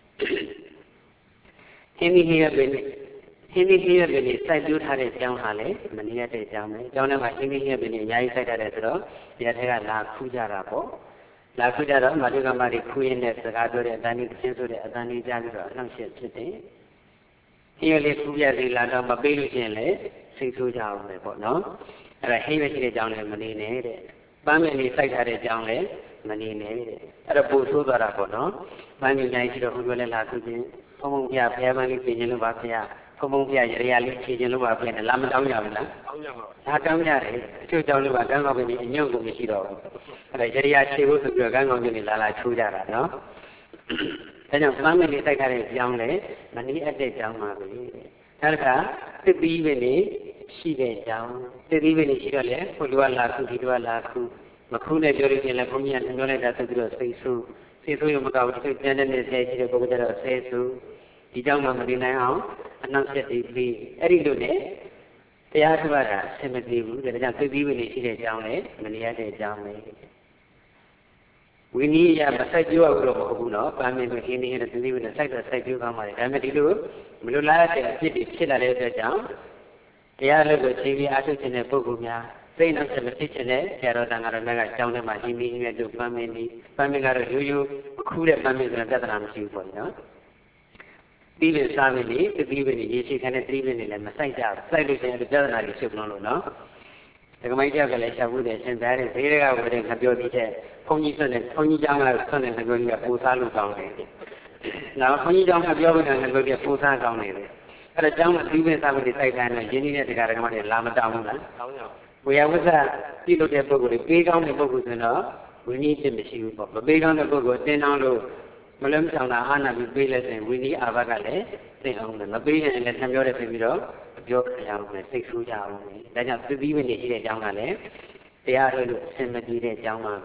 ဒီဟင်းရပင်ဟင်းဒီဟင်းရပင်စိုက်ပျိုးထားတဲ့အကြောင်းဟာလည်းမနေအပ်တဲ့အကြောင်းပဲအကြောင်းထဲမှာဟင်းဒီဟင်းရပင်အများကြီးစိုက်ထားတယ်ဆိုတော့ဒီအထက်ကလာခူးကြတာပေါ့လာခူးကြတော့မာတုကမတွေခူးရင်းနဲ့စကားပြောတဲ့အတန်းကြီးသင်ဆိုတဲ့အတန်းကြီးကြားပြီးတော့အနောက်ရှိဖြစ်တယ်ဟင်းရလေးခူးပြသေးလာတော့မပေးလို့ရှိရင်လည်းစိတ်ဆိုးကြအောင်ပဲပေါ့နော်အဲ့ဒါဟင်းရရှိတဲ့အကြောင်းလည်းမနေနဲ့တဲ့ပန်းမင်းလေးစိုက်ထားတဲ့အကြောင်းလည်းမနေနဲ့တဲ့အဲ့တော့ပို့ဆိုးသွားတာပေါ့နော်ပန်းမင်းကြီးရှိတော့ဘုရားလည်းလာခူးခြင်းဘုံဘုံပြဖျားပန်းလေးပြင်ခြင်းလို့ပါဖျားဘုံဘုံပြရရလေးဖြည့်ခြင်းလို့ပါဖျားနဲ့လာမတောင်းကြဘူးလားတောင်းကြပါဘူးဒါတောင်းကြတယ်အချို့ကြောင့်လို့ကကန်းကောင်းပင်အညုံကိုမရှိတော့ဘူးအဲ့ဒါရရဖြည့်ဖို့ဆိုပြီးတော့ကန်းကောင်းပြင်လာလာချိုးကြတာနော်ဒါကြောင့်ပန်းမင်းလေးစိုက်ထားတဲ့အကြောင်းလည်းမနေအပ်တဲ့အကြောင်းပါပဲနောက်တစ်ခါသစ်ပီးပင်လေးရှိတဲ့အကြောင်းသစ်ပီးပင်လေးရှိတော့လေဟိုလူကလာခုဒီလူကလာခုမခုနဲ့ပြောလို့ရှိရင်လည်းဘုန်းကြီးကပြောလိုက်တာဆိုပြီးတော့စိတ်ဆိုးစိတ်ဆိုးရမကောက်ဘူးပြန်တဲ့နေ့ဆဲရှိတဲ့ပုဂ္ဂိုလ်ကတော့ဆဲဆိုးဒီကြောင့်မှမနေနိုင်အောင်အနောက်ဆက်ပြီးပြီးအဲ့ဒီလိုနဲ့တရားထုတ်ရတာအဆင်မပြေဘူးဒါကြောင့်သစ်ပီးပင်လေးရှိတဲ့အကြောင်းလည်းမနေရတဲ့အကြောင်းပဲဝိနည်းရမဆိုင်ပြောရဘူးတော့မဟုတ်ဘူးနော်ပန်းမင်းတို့ဟင်းနေရတဲ့သတိဝိနဲ့စိုက်တော့စိုက်ပြောကောင်းပါလေဒါပေမဲ့ဒီလိုမလိုလားတဲ့အဖြစ်တွေဖြစ်လာတဲ့အတွက်ကြောင့်တရားလို့ကိုချိန်ပြီးအားထုတ်ခြင်းတဲ့ပုဂ္ဂိုလ်များစိတ်နှောက်ဆက်မဖြစ်ခြင်းနဲ့ဆရာတော်တန်ခါတော်များကကျောင်းထဲမှာဟင်းပြီးဟင်းနဲ့တို့ပန်းမင်းဒီပန်းမင်းကတော့ရိုးရိုးခူးတဲ့ပန်းမင်းဆိုတော့ပြဿနာမရှိဘူးပေါ့နော်ပြီးပြီးစားမင်းဒီပြီးပြီးရေရှိခံတဲ့ပြီးပြီးလည်းမဆိုင်ကြဘူးစိုက်လို့ရှိရင်ပြဿနာတွေဖြစ်လို့လို့နော်ဒီကမိုင်းတယောက်ကလည်းရှာဘူးတယ်ရှင်သားတဲ့ဈေးတွေကဝယ်တဲ့ငပြောပြီးတဲ့ဘုန်းကြီးဆွနဲ့ဘုန်းကြီးကျောင်းကဆွနဲ့ငပြောကြီးကပူစားလို့ကောင်းတယ်။နောက်ဘုန်းကြီးကျောင်းကပြောပြီးတဲ့ငပြောကြီးပူစားကောင်းတယ်လေ။အဲ့ဒါကျောင်းကပြီးပြီးစားပြီးစိုက်တိုင်းနဲ့ရင်းနှီးတဲ့တရားဓမ္မတွေလာမတောင်းဘူးလား။တောင်းရအောင်။ဝေယဝိဇ္ဇပြုလုပ်တဲ့ပုဂ္ဂိုလ်တွေပေးကောင်းတဲ့ပုဂ္ဂိုလ်ဆိုတော့ဝိနည်းဖြစ်မရှိဘူးပေါ့။မပေးကောင်းတဲ့ပုဂ္ဂိုလ်တင်းတောင်းလို့မလွဲမဆောင်တာအာနာပြီးပေးလိုက်ရင်ဝိနည်းအာဘကလည်းသိအောင်တယ်။မပေးရင်လည်းဆံပြောတဲ့ဖြစ်ပြီးတော့ပြောခရအောင်နဲ့စိတ်ဆိုးကြအောင်လေဒါကြောင့်သတိဝိနည်းရှိတဲ့အကြောင်းကလည်းတရားထုတ်လို့အဆင်မပြေတဲ့အကြောင်းပါပဲ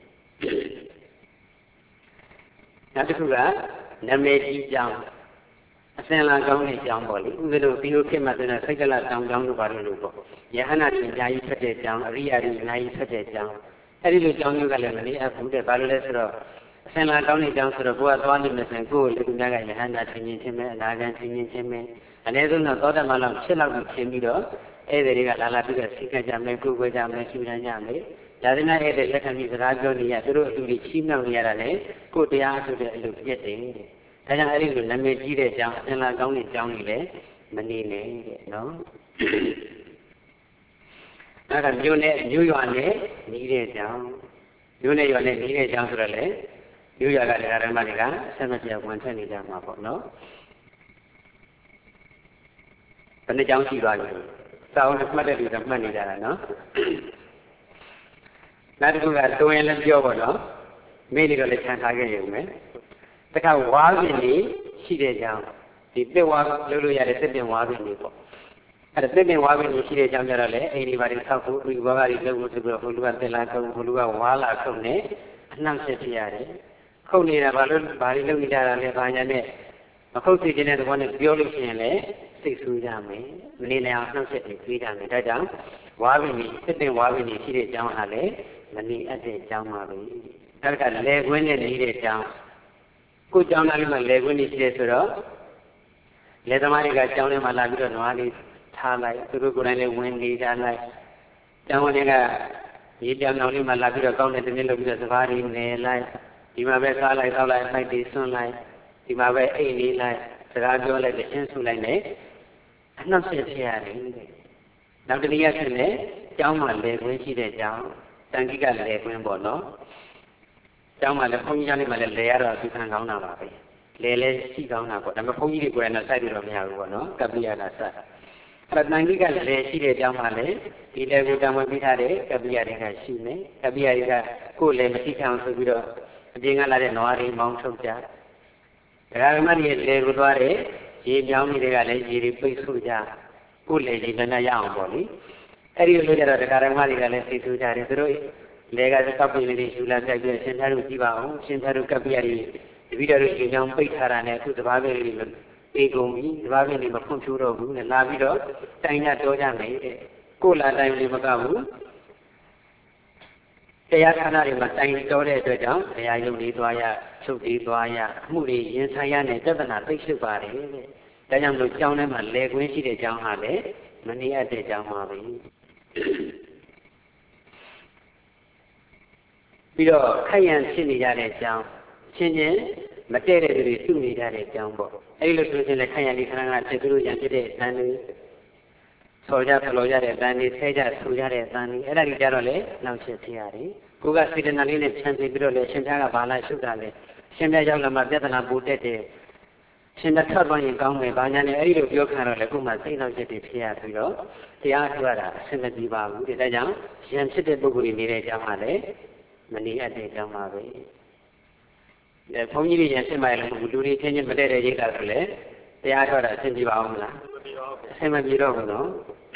နောက်တစ်ခုကနာမည်ကြီးကြောင်းအစင်လာကောင်းတဲ့အကြောင်းပေါ့လေဥပဒေလို့ဒီလိုဖြစ်မှဆိုတော့စိတ်ကလတောင်းကြောင်းလို့ပါလို့ပေါ့ယဟနာရှင်ညာကြီးထွက်တဲ့အကြောင်းအရိယာကြီးညာကြီးထွက်တဲ့အကြောင်းအဲ့ဒီလိုကြောင်းမျိုးကလည်းမလေးအပ်ဘူးတဲ့ဘာလို့လဲဆိုတော့အစင်လာကောင်းတဲ့အကြောင်းဆိုတော့ကိုယ်ကသွားနေမယ်ဆိုရင်ကိုယ်ကိုလူများကယဟနာထင်ချင်းချင်းပဲအနာဂတ်ထင်ချင်းချင်းပဲအနည်းဆုံးတော့သောတမန်လောက်ဖြစ်လောက်ထင်ပြီးတော့ဧည့်သည်တွေကလာလာပြီးတော့စိတ်ကကြမယ်ကိုယ်ကိုကြမယ်ရှူတန်းကြမယ်ဒါသနာဧည့်သည်လက်ခံပြီးစကားပြောနေရသူတို့အတူတူချီးမြှောက်နေရတာလေကိုယ်တရားဆိုတဲ့အလုပ်ပြည့်တယ်တဲ့ဒါကြောင့်အဲ့ဒီလိုနာမည်ကြီးတဲ့အကြောင်းအစင်လာကောင်းတဲ့အကြောင်းတွေလည်းမနေနဲ့တဲ့နော်အဲ့ဒါမျိုးနဲ့မျိုးရွာနဲ့နီးတဲ့အကြောင်းမျိုးနဲ့ရွာနဲ့နီးတဲ့အကြောင်းဆိုတော့လေမျိုးရွာကတရားဓမ္မတွေကအဆက်မပြတ်ဝင်ထွက်နေကြမှာပေါ့နော်ဘယ်နှကြောင်းရှိသွားပြီစာအုပ်နဲ့မှတ်တဲ့လူကမှတ်နေကြတာနော်နောက်တစ်ခုကတွင်လည်းပြောပါတော့မိနေတော့လည်းခြံထားခဲ့ရုံပဲတခါဝါးပင်ကြီးရှိတဲ့ကြောင်းဒီပစ်ဝါးလုပ်လို့ရတဲ့တစ်ပင်ဝါးပင်ကြီးပေါ့အဲ့ဒါတစ်ပင်ဝါးပင်ကြီးရှိတဲ့ကြောင်းကြတော့လေအိမ်ဒီဘာတွေဆောက်ဖို့ဒီဘောကတွေလုပ်ဖို့ဆိုပြီးတော့ဟိုလူကတင်လာခုံဟိုလူကဝါးလာခုံနဲ့အနှောက်အယှက်ဖြစ်ရတယ်ခုံနေတာဘာလို့ဘာတွေလုပ်နေကြတာလဲဘာညာနဲ့မခုတ်စီခြင်းတဲ့သဘောနဲ့ပြောလို့ရှိရင်လည်းစိတ်ဆူကြမယ်မနေနိုင်အောင်နှောက်ယှက်တွေပြေးကြမယ်ဒါကြောင့်ဝါးပင်ကြီးတစ်ပင်ဝါးပင်ကြီးရှိတဲ့အကြောင်းဟာလည်းမနေအပ်တဲ့အကြောင်းပါပဲဒါကလေခွင်းနဲ့နေတဲ့အကြောင်းကိုကြောင်းသားလေးမှလေခွင်းနေရှိတယ်ဆိုတော့လေသမားတွေကကြောင်းထဲမှာလာပြီးတော့နွားလေးထားလိုက်သူတို့ကိုယ်တိုင်လည်းဝင်နေကြလိုက်ကျောင်းဝင်တွေကရေပြောင်တော်လေးမှလာပြီးတော့ကောင်းတဲ့တင်းလေးလုပ်ပြီးတော့စကားတွေနေလိုက်ဒီမှာပဲစားလိုက်တောက်လိုက်ဖိုက်တွေဆွန့်လိုက်ဒီမှာပဲအိတ်လေးလိုက်စကားပြောလိုက်တဲ့အင်းဆုလိုက်နဲ့အနှောက်အယှက်ဖြစ်ရတယ်တဲ့နောက်တနည်းအားဖြင့်လည်းကျောင်းမှာလေခွင်းရှိတဲ့ကျောင်းတန်ခိကလေကွင်းပေါ့နော်ကျောင်းမှာလည်းဘုန်းကြီးကျောင်းလေးမှာလည်းလေရတော့သူခံကောင်းတာပါပဲလေလဲရှိကောင်းတာပေါ့ဒါပေမဲ့ဘုန်းကြီးတွေကိုယ်တိုင်တော့စိုက်လို့တော့မရဘူးပေါ့နော်ကပ္ပိယကစအဲ့တော့တန်ခိကလေရှိတဲ့ကျောင်းမှာလည်းဒီလေကိုတံဝင်ပြီးထားတဲ့ကပ္ပိယတွေကရှိနေကပ္ပိယတွေကကိုယ်လည်းမရှိခံအောင်ဆိုပြီးတော့အပြင်ကလာတဲ့နွားတွေမောင်းထုတ်ကြဒကာဓမ္မတွေလေကိုသွားတယ်ရေမြောင်းတွေကလည်းရေတွေပိတ်ဆို့ကြကိုယ်လေရေနဲ့ရအောင်ပေါ့လေအဲ့ဒီလိုကြတော့ဒကာဓမ္မတွေကလည်းသိဆိုကြတယ်သူတို့လေကကပ္ပိယလေးယူလာပြပြီးရှင်သာတို့ကြည့်ပါအောင်ရှင်သာတို့ကပ္ပိယတွေတပိတော်တို့ရေမြောင်းပိတ်ထားတာနဲ့အခုတဘာပဲလေးပြေကုန်ပြီတဘာပဲလေးမဖွံ့ဖြိုးတော့ဘူးနဲ့လာပြီးတော့တိုင်ရတော့ကြမယ်တဲ့ကိုလာတိုင်လေးမကဘူးတရားဌာနတွေမှာတိုင်တော်တဲ့အတွက်ကြောင့်တရားယုံလေးသွားရချုပ်သေးသွားရအမှုတွေရင်ဆိုင်ရတဲ့ပြဿနာသိရှိပါတယ်တဲ့ဒါကြောင့်လို့ကျောင်းထဲမှာလေကွင်းရှိတဲ့ကျောင်းဟာလည်းမနေရတဲ့ကျောင်းပါပဲပြီးတော့ခိုက်ရန်ဖြစ်နေကြတဲ့အကြောင်းချင်းချင်းမတည့်တဲ့သူတွေစုနေကြတဲ့အကြောင်းပေါ့အဲဒီလိုဆိုရင်လည်းခိုက်ရန်ဒီခဏခဏဖြစ်သူတို့ရန်ဖြစ်တဲ့အတန်တွေဆော်ကြဖလော်ကြတဲ့အတန်တွေဆဲကြဆူကြတဲ့အတန်တွေအဲ့ဒါတွေကြတော့လေနောက်ချက်ဖြစ်ရတယ်ကိုကစေတနာလေးနဲ့ဖြန့်ပြပြီးတော့လေရှင်ပြားကဘာလိုက်ရှုတာလဲရှင်ပြားရောက်လာမှပြဿနာပိုတက်တယ်ရှင်ပြထွက်သွားရင်ကောင်းမယ်ဘာညာနဲ့အဲ့ဒီလိုပြောခံတော့လေခုမှစိတ်နောက်ချက်တွေဖြစ်ရပြီးတော့တရားထုတ်ရတာအဆင်မပြေပါဘူးဒါကြောင့်ရန်ဖြစ်တဲ့ပုဂ္ဂိုလ်တွေနေတဲ့အကြောင်းကလည်းမနေအပ်တဲ့အကြောင်းပါပဲအဲဘုန်းကြီးတွေရန်ဖြစ်မှလည်းမဟုတ်ဘူးလူတွေချင်းချင်းမတည့်တဲ့ရိတ်တာဆိုလေတရားထုတ်တာအဆင်ပြေပါအောင်မလားအဆင်မပြေတော့ဘူးနော်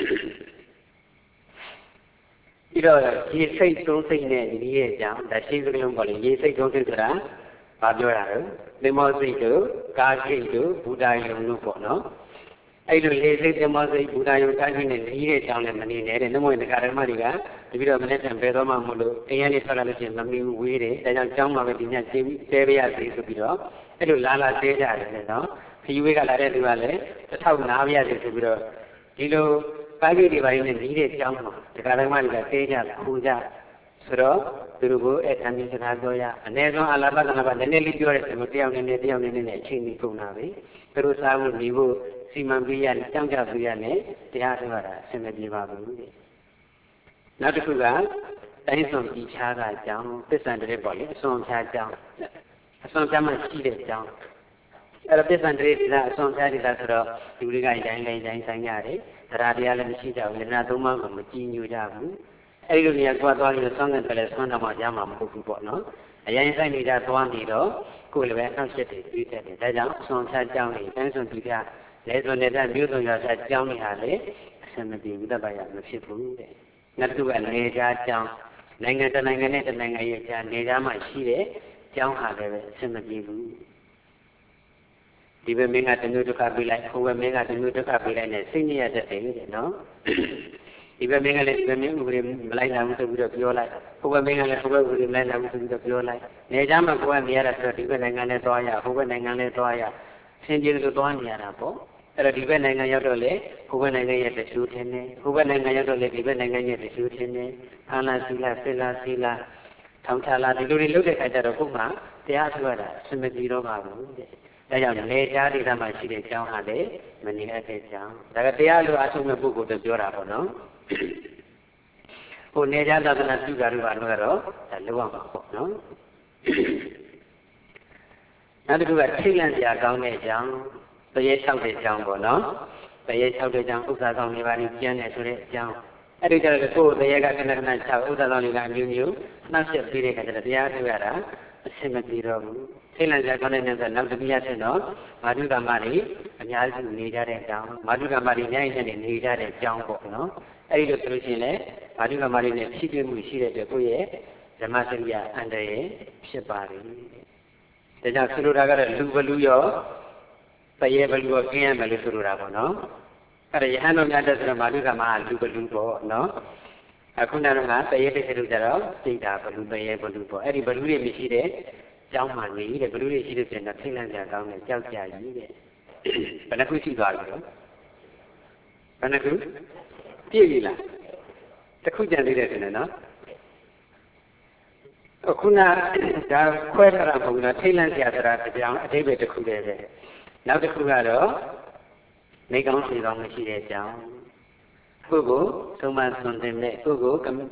ပြီးတော့ရေစိတ်သုံးစိတ်နဲ့ဒီရဲ့အကြောင်းဒါရှိစကလုံးပေါ့လေရေစိတ်သုံးစိတ်ဆိုတာဘာပြောတာလဲသင်္ဘောစိတ်တို့ကာစိတ်တို့ဘူတာယုံတို့ပေါ့နော်အဲ့လိုလေစိတ်သင်္ဘောစိတ်ဘူတာယုံကာစိတ်နဲ့ဒီရဲ့အကြောင်းလည်းမနေနဲ့တဲ့နှမွေဒကာဓမ္မတွေကတပိတော့မနေ့ကဘယ်တော့မှမလို့အိမ်ကနေထွက်လာလို့ရှိရင်မမီဘူးဝေးတယ်ဒါကြောင့်ကျောင်းမှာပဲဒီညကျင်းပြီးတဲပြရစီဆိုပြီးတော့အဲ့လိုလာလာတဲကြတယ်နော်ခရီးဝေးကလာတဲ့လူကလည်းတစ်ထောက်နားပြရစီဆိုပြီးတော့ဒီလိုကာကြီးတွေပိုင်းနဲ့နေတဲ့ကျောင်းမှာဒကာဓမ္မတွေကတဲကြခူကြဆိုတော့သူတို့ကိုအဲ့တန်ကြီးစကားပြောရအနည်းဆုံးအလားပါကနာပါနည်းနည်းလေးပြောတဲ့ဆိုတော့တယောက်နည်းနည်းတယောက်နည်းနည်းနဲ့အချိန်ကြီးကုန်တာပဲသူတို့စားဖို့နေဖို့စီမံပေးရကြောင်းကြပေးရနဲ့တရားထုတ်ရတာအဆင်မပြေပါဘူးတဲ့နောက်တစ်ခုကတိုင်းစွန်ပြီးချားတာကြောင်းသစ္စာတည်းပေါ့လေအစွန်ဖြားကြောင်းအစွန်ဖြားမှရှိတဲ့ကြောင်းအဲ့တော့သစ္စာတည်းကအစွန်ဖြားတယ်ဆိုတော့လူတွေကရိုင်းရိုင်းရိုင်းဆိုင်ရတယ်တရားတရားလည်းမရှိကြဘူးလေနာသုံးပါးကိုမကြည်ညိုကြဘူးအဲ့ဒီလိုနေရာသွားသွားပြီးဆွမ်းကန်တယ်လဲဆွမ်းတော့မှရမှာမဟုတ်ဘူးပေါ့နော်အရင်ဆိုင်နေကြသွားနေတော့ကိုယ်လည်းပဲအနောက်ချက်တွေပြီးတတ်တယ်ဒါကြောင့်အစွန်ဖြားကြောင်းတွေတိုင်းစွန်ပြီးပြလဲစွန်နေတဲ့မျိုးစုံရတဲ့ကြောင်းတွေဟာလေအဆင်မပြေဘူးတတ်ပါရမဖြစ်ဘူးတဲ့နောက်တစ်ခုကနေကြားကြောင်းနိုင်ငံတနိုင်ငံနဲ့တနိုင်ငံရဲ့ကြားနေကြားမှာရှိတဲ့ကြောင်းဟာလည်းပဲအဆင်မပြေဘူးဒီဘက်မင်းကတမျိုးဒုက္ခပေးလိုက်ဟိုဘက်မင်းကတမျိုးဒုက္ခပေးလိုက်နဲ့စိတ်ညစ်ရတတ်တယ်တဲ့နော်ဒီဘက်မင်းကလည်းဒီဘက်မင်းဥပဒေမလိုက်နိုင်ဘူးဆိုပြီးတော့ပြောလိုက်ဟိုဘက်မင်းကလည်းဟိုဘက်ဥပဒေမလိုက်နိုင်ဘူးဆိုပြီးတော့ပြောလိုက်နေကြားမှာကိုယ်ကနေရတာဆိုတော့ဒီဘက်နိုင်ငံနဲ့သွားရဟိုဘက်နိုင်ငံနဲ့သွားရဆင်ပြေလို့သွားနေရတာပေါ့အဲ့တော့ဒီဘက်နိုင်ငံရောက်တော့လေဟိုဘက်နိုင်ငံရဲ့တချို့ထင်းနေဟိုဘက်နိုင်ငံရောက်တော့လေဒီဘက်နိုင်ငံရဲ့တချို့ထင်းနေဖာလာစီလာဆေလာစီလာထောင်ချလာဒီလိုတွေလုပ်တဲ့အခါကျတော့ကိုယ်မှတရားထုတ်ရတာအဆင်မပြေတော့ပါဘူးတဲ့ဒါကြောင့်လေကြားဒေသမှာရှိတဲ့အကြောင်းဟာလေမနေအပ်တဲ့အကြောင်းဒါကတရားလိုအထုံးမဲ့ပုဂ္ဂိုလ်တို့ပြောတာပေါ့နော်ဟိုနေကြားသာသနာပြုတာတို့ကတော့ဒါလုံးဝမှာပေါ့နော်နောက်တစ်ခုကထိတ်လန့်စရာကောင်းတဲ့အကြောင်းတရေ၆တဲ့အကြောင်းပေါ့နော်တရေ၆တဲ့အကြောင်းဥစ္စာကောင်းတွေပါနေကျန်တယ်ဆိုတဲ့အကြောင်းအဲ့ဒီကြတော့ကိုယ်တရေကခဏခဏ၆ဥစ္စာကောင်းတွေကအမျိုးမျိုးနှောက်ယှက်ပြီးတဲ့အခါကျတော့တရားထုတ်ရတာအဆင်မပြေတော့ဘူးထိတ်လန့်စရာကောင်းတဲ့နေဆိုနောက်တစ်ပြည့်ဖြစ်တော့မာဓုကမ္မတွေအများစုနေကြတဲ့အကြောင်းမာဓုကမ္မတွေညရင်နဲ့နေကြတဲ့အကြောင်းပေါ့နော်အဲ့ဒီလိုဆိုလို့ရှိရင်လည်းမာဓုကမ္မတွေနဲ့ဖြစ်တွေ့မှုရှိတဲ့အတွက်ကိုယ့်ရဲ့ဓမ္မစရိယအန္တရာယ်ဖြစ်ပါတယ်ဒါကြောင့်ဆိုလိုတာကတော့လူဘလူရောတရေဘလူရောကျင်းရမယ်လို့ဆိုလိုတာပေါ့နော်အဲ့ဒါယဟန်တော်များတဲ့ဆိုတော့မာဓုကမ္မကလူဘလူပေါ့နော်အခုနကတော့တရေတစ်ချက်လို့ကြတော့စိတ်ဓာဘလူတရေဘလူပေါ့အဲ့ဒီဘလူတွေမရှိတဲ့ကျောင်းမှနေတဲ့ဘလူတွေရှိတဲ့ပြင်တော့ထိတ်လန့်ကြကောင်းတယ်ကြောက်ကြကြီးတဲ့ဘယ်နှခုရှိသွားပြီတော့ဘယ်နှခုပြည့်ပြီလားတစ်ခုကြံသေးတယ်တင်နော်အခုနဒါခွဲထားတာမဟုတ်ဘူးနော်ထိတ်လန့်စရာဆိုတာအကြောင်းအဓိပ္ပာယ်တစ်ခုတည်းပဲနောက်တစ်ခုကတော့နေကောင်းစီကောင်းမရှိတဲ့အကြောင်းကိုယ်ကိုသုံးမသွန်သင်တဲ့ကိုယ်ကို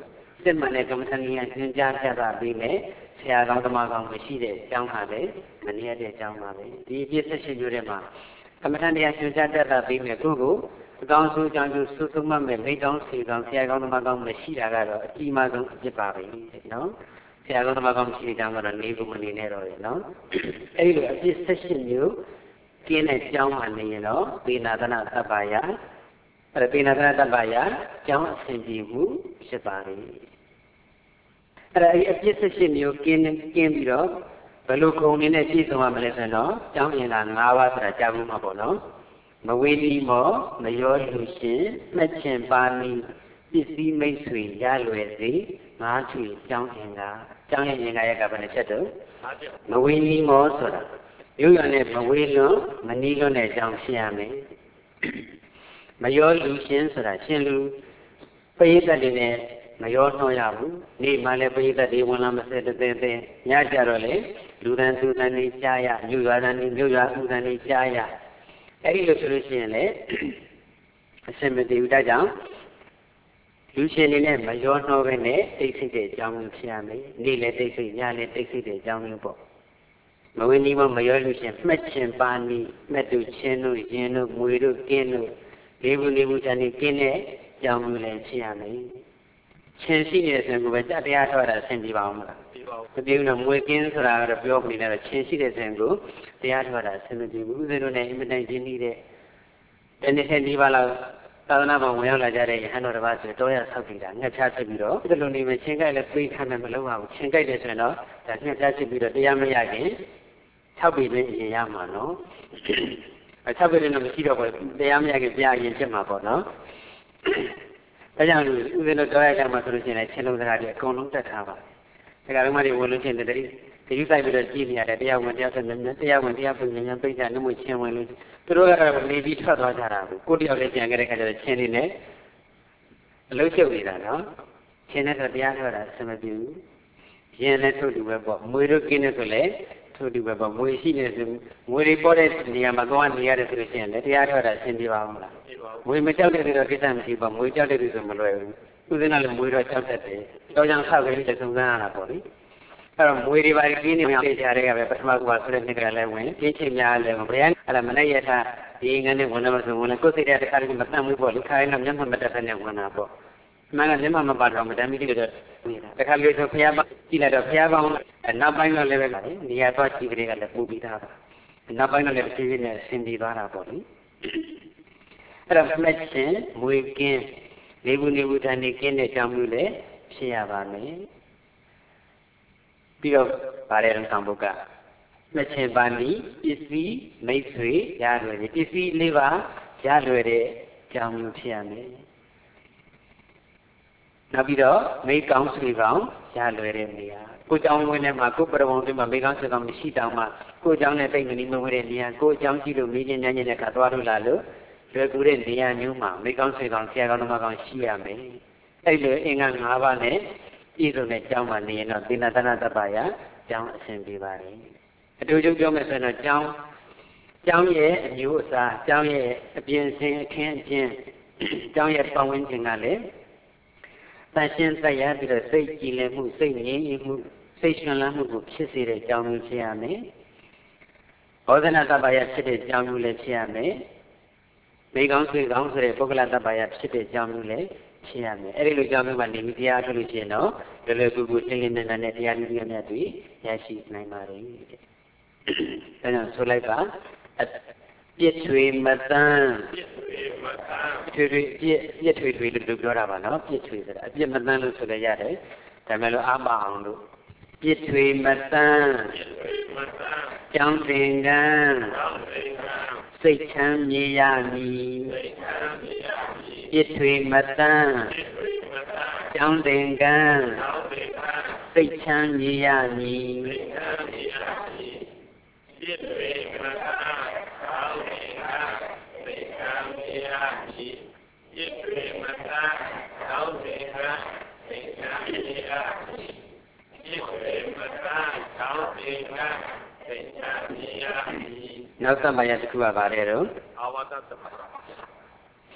စစ်မှန်တဲ့ကမ္မထဏ်ဉာဏ်ညွှန်ကြားပြတာပြီးမယ်ဆရာကောင်းဓမ္မကောင်းမရှိတဲ့အကြောင်းဟာလေမနည်းရတဲ့အကြောင်းပါပဲဒီအပြည့်ဆက်ရှင်မျိုးတွေမှာကမ္မထဏ်တရားညွှန်ကြားပြတာပြီးမယ်ကိုကိုအကောင်းဆုံးအကြောင်းကျဆူဆူမှတ်မဲ့မိကောင်းစီကောင်းဆရာကောင်းဓမ္မကောင်းမရှိတာကတော့အကြီးမားဆုံးအဖြစ်ပါပဲနော်ဆရာကောင်းဓမ္မကောင်းမရှိတဲ့အကြောင်းကတော့နေဘူးမနေနဲ့တော့ရေနော်အဲဒီလိုအပြည့်ဆက်ရှင်မျိုးကျင်းတဲ့အကြောင်းမှနေရင်တော့ပေနာသနာသဗ္ဗယအဲ့ဒါပေနာသနာသဗ္ဗယကျောင်းအစဉ်ပြေမှုဖြစ်ပါလေအဲ့ဒါအပြည့်ဆက်ရှင်မျိုးကျင်းကျင်းပြီးတော့ဘယ်လိုခုံနေနဲ့ပြည့်စုံရမလဲဆိုတော့ကျောင်းရင်လာ၅ပါးဆိုတာကြားဘူးမှာပေါ့နော်မဝေနီမောမရောလူရှင်မှတ်ချင်ပါနီပစ္စည်းမိတ်ဆွေရလွယ်စေငါးချွေကျောင်းရင်ကကျောင်းရင်ကရကဘယ်နှချက်တော့မဝေနီမောဆိုတာရုပ်ရနဲ့မဝေလွန်မနီးလွန်တဲ့ကျောင်းဖြစ်ရမယ်မရောလူရှင်ဆိုတာရှင်လူပရိသတ်တွေနဲ့မရောနှောရဘူးနေမှလည်းပရိသတ်တွေဝင်လာမစဲတဲ့တဲ့တဲ့ညကြတော့လေလူတန်းသူတန်းနေကြားရမြို့ရွာတန်းနေမြို့ရွာဥတန်းနေကြားရအဲ့ဒီလိုဆိုလို့ရှိရင်လေအစင်မတည်ဘူးဒါကြောင့်လူရှင်တွေနဲ့မရောနှောပဲနဲ့တိတ်ဆိတ်တဲ့အကြောင်းဖြစ်ရမယ်နေလည်းတိတ်ဆိတ်ညလည်းတိတ်ဆိတ်တဲ့အကြောင်းမျိုးပေါ့မဝိနည်းမရောလူရှင်မှတ်ချင်ပါနီမှတ်သူချင်းတို့ရင်တို့မွေတို့ကင်းတို့လေဘူးလေဘူးတန်နေကင်းတဲ့အကြောင်းမျိုးလည်းဖြစ်ရမယ်ချင်းရှိနေတဲ့ဆိုရင်ကိုပဲတရားထောက်တာဆင်ပြေပါအောင်မလားမပြေဘူးနော်မွေကင်းဆိုတာကတော့ပြောနေတယ်ချင်းရှိတဲ့ဆိုရင်ကိုတရားထောက်တာဆင်မပြေဘူးဦးဇင်းတို့နဲ့အင်မတန်ရင်းနှီးတဲ့တနေ့တစ်နေ့ပါလောက်သာသနာ့မှာဝင်ရောက်လာကြတဲ့ယဟန်တော်တစ်ပါးဆိုတော့ရဆောက်ပြီးတာငှက်ချဖြစ်ပြီးတော့ဒီလိုနေမှာချင်းကြိုက်လည်းပြေးခံမယ်မလုပ်ပါဘူးချင်းကြိုက်တယ်ဆိုရင်တော့ဒါငှက်ချဖြစ်ပြီးတော့တရားမရခင်၆ပေတွင်အရင်ရမှာနော်အ၆ပေတွင်တော့မရှိတော့ဘူးတရားမရခင်ပြရင်ဖြစ်မှာပေါ့နော်ဒါကြောင့်ဦးဇင်းတို့တော်ရကြမှာဆိုလို့ရှိရင်ချင်းလုံးစကားတွေအကုန်လုံးတက်ထားပါဒါကလည်းမဒီဝင်လို့ရှိရင်တတိတတိဆိုင်ပြီးတော့ကြည့်နေရတယ်တရားဝင်တရားဆက်နေတရားဝင်တရားပြင်ညာပိတ်တာနှမှုချင်းဝင်လို့သူတို့ကတော့နေပြီးထွက်သွားကြတာကိုကိုတယောက်လေးပြန်ခဲ့တဲ့ခါကျတော့ချင်းနေနဲ့အလုံးချုပ်နေတာနော်ချင်းနဲ့တော့တရားထွက်တာအဆင်မပြေဘူးရင်နဲ့ထုတ်တူပဲပေါ့မွေတို့ကင်းနေဆိုလေထုတ်တူပဲပေါ့မွေရှိနေဆိုမွေတွေပေါ်တဲ့နေရာမှာကောင်းနေရတယ်ဆိုလို့ရှိရင်လည်းတရားထွက်တာအဆင်ပြေပါဦးမလားမွေမကြောက်တဲ့တွေတော့ကိစ္စမရှိပါဘူးမွေကြောက်တဲ့တွေဆိုမလွယ်ဘူးသူစင်းကလည်းမွေတော့ကြောက်တတ်တယ်တော့ကြောင့်ဆောက်ကလေးတစ်စုံစမ်းရတာပေါ့လေအဲ့တော့မွေတွေပါကင်းနေမှသိကြတဲ့ကပဲပထမကဆိုတဲ့နှစ်ကလည်းဝင်ပြင်းချင်းများလည်းဘယ်အဲ့ဒါမနဲ့ရထားဒီငန်းနဲ့ဝင်တော့ဆိုဝင်လည်းကိုယ်စိတ်တဲ့တခါတည်းမတတ်ဘူးပေါ့လေခိုင်းတော့မျက်မှန်မတက်တဲ့နဲ့ဝင်တာပေါ့အမှန်ကမျက်မှန်မပါတော့မတမ်းမိလို့တော့နေတာတခါလေးဆိုဖျားပါကြည့်လိုက်တော့ဖျားပေါင်းနောက်ပိုင်းတော့လည်းပဲနေရာတော့ကြည့်ကလေးကလည်းပူပြီးသားပါနောက်ပိုင်းတော့လည်းဖြည်းဖြည်းနဲ့ဆင်ပြေသွားတာပေါ့လေအဲ့တော့မှတ်ချင်းမွေကင်းနေဘူးနေဘူးတန်နေကင်းတဲ့ကြောင့်မျိုးလည်းဖြစ်ရပါမယ်ပြီးတော့ဗါတဲ့ဆောင်ဘုတ်ကမှတ်ချင်းပါဏိပစ္စည်းမိတ်ဆွေရလွယ်တယ်ပစ္စည်းလေးပါရလွယ်တဲ့ကြောင့်မျိုးဖြစ်ရမယ်နောက်ပြီးတော့မိကောင်းဆွေကောင်းရလွယ်တဲ့နေရာကိုเจ้าဝင်ထဲမှာကိုပရဝုံတွေမှာမိကောင်းဆွေကောင်းမရှိတောင်မှကိုเจ้าနဲ့တိတ်မနီမဝဲတဲ့နေရာကိုเจ้าကြည့်လို့မိချင်းညညနဲ့ကသွားလို့လာလို့လွယ်ကူတဲ့နေရာမျိုးမှာမိကောင်းဆွေကောင်းဆရာကောင်းဓမ္မကောင်းရှိရမယ်အဲ့လိုအင်္ဂါ၅ပါးနဲ့ပြည်စုံတဲ့ကျောင်းမှာနေရင်တော့သေနသနာတပ္ပယကျောင်းအဆင်ပြေပါတယ်အတူတူပြောမယ်ဆိုရင်တော့ကျောင်းကျောင်းရဲ့အမျိုးအစားကျောင်းရဲ့အပြင်ဆင်အခင်းအကျင်းကျောင်းရဲ့ပတ်ဝန်းကျင်ကလည်းတန်ရှင်းသက်ရပြီးတော့စိတ်ကြည်လင်မှုစိတ်ငြိမ်မှုစိတ်ရှင်လန်းမှုကိုဖြစ်စေတဲ့ကျောင်းမျိုးဖြစ်ရမယ်ဘောဓနာတပ္ပယဖြစ်တဲ့ကျောင်းမျိုးလည်းဖြစ်ရမယ်မိကောင်းဆွေကောင်းဆိုတဲ့ပုဂ္ဂလတပ္ပယဖြစ်တဲ့ကျောင်းမျိုးလည်းဖြစ်ရမယ်အဲ့ဒီလိုကြောင့်မျိုးမှနေပြီးတရားထုတ်လို့ရှိရင်တော့လွယ်လွယ်ကူကူလင်းလင်းနက်နက်နဲ့တရားလူကြီးများတွေရရှိနိုင်ပါတယ်တဲ့ဒါကြောင့်ဆိုလိုက်ပါပြည့်ထွေမတန်းပြည့်ထွေပြည့်ပြည့်ထွေထွေလို့ပြောတာပါနော်ပြည့်ထွေဆိုတာအပြည့်မတန်းလို့ဆိုလည်းရတယ်ဒါမဲ့လို့အားမအောင်လို့ပြည့်ထွေမတန်းကျောင်းသင်္ကန်းစိတ်ချမ်းမြေရမည်ပြည့်ထွေမတန်းကျောင်းသင်္ကန်းစိတ်ချမ်းမြေရမည်ပြည့်ထွေမတန်းကျောင်းသင်္ကန်းစိတ်ချမ်းမြေရမည်ပြည့်ထွေမတန်းကျောင်းသင်္ကန်းစိတ်ချမ်းမြေရမည်ပြည့်ထွေမတန်းကျောင်းသင်္ကန်းစိတ်ချမ်းမြေရမည်နောက်သမယတစ်ခုပါပါတယ်တော့အာဝတ္တသမယ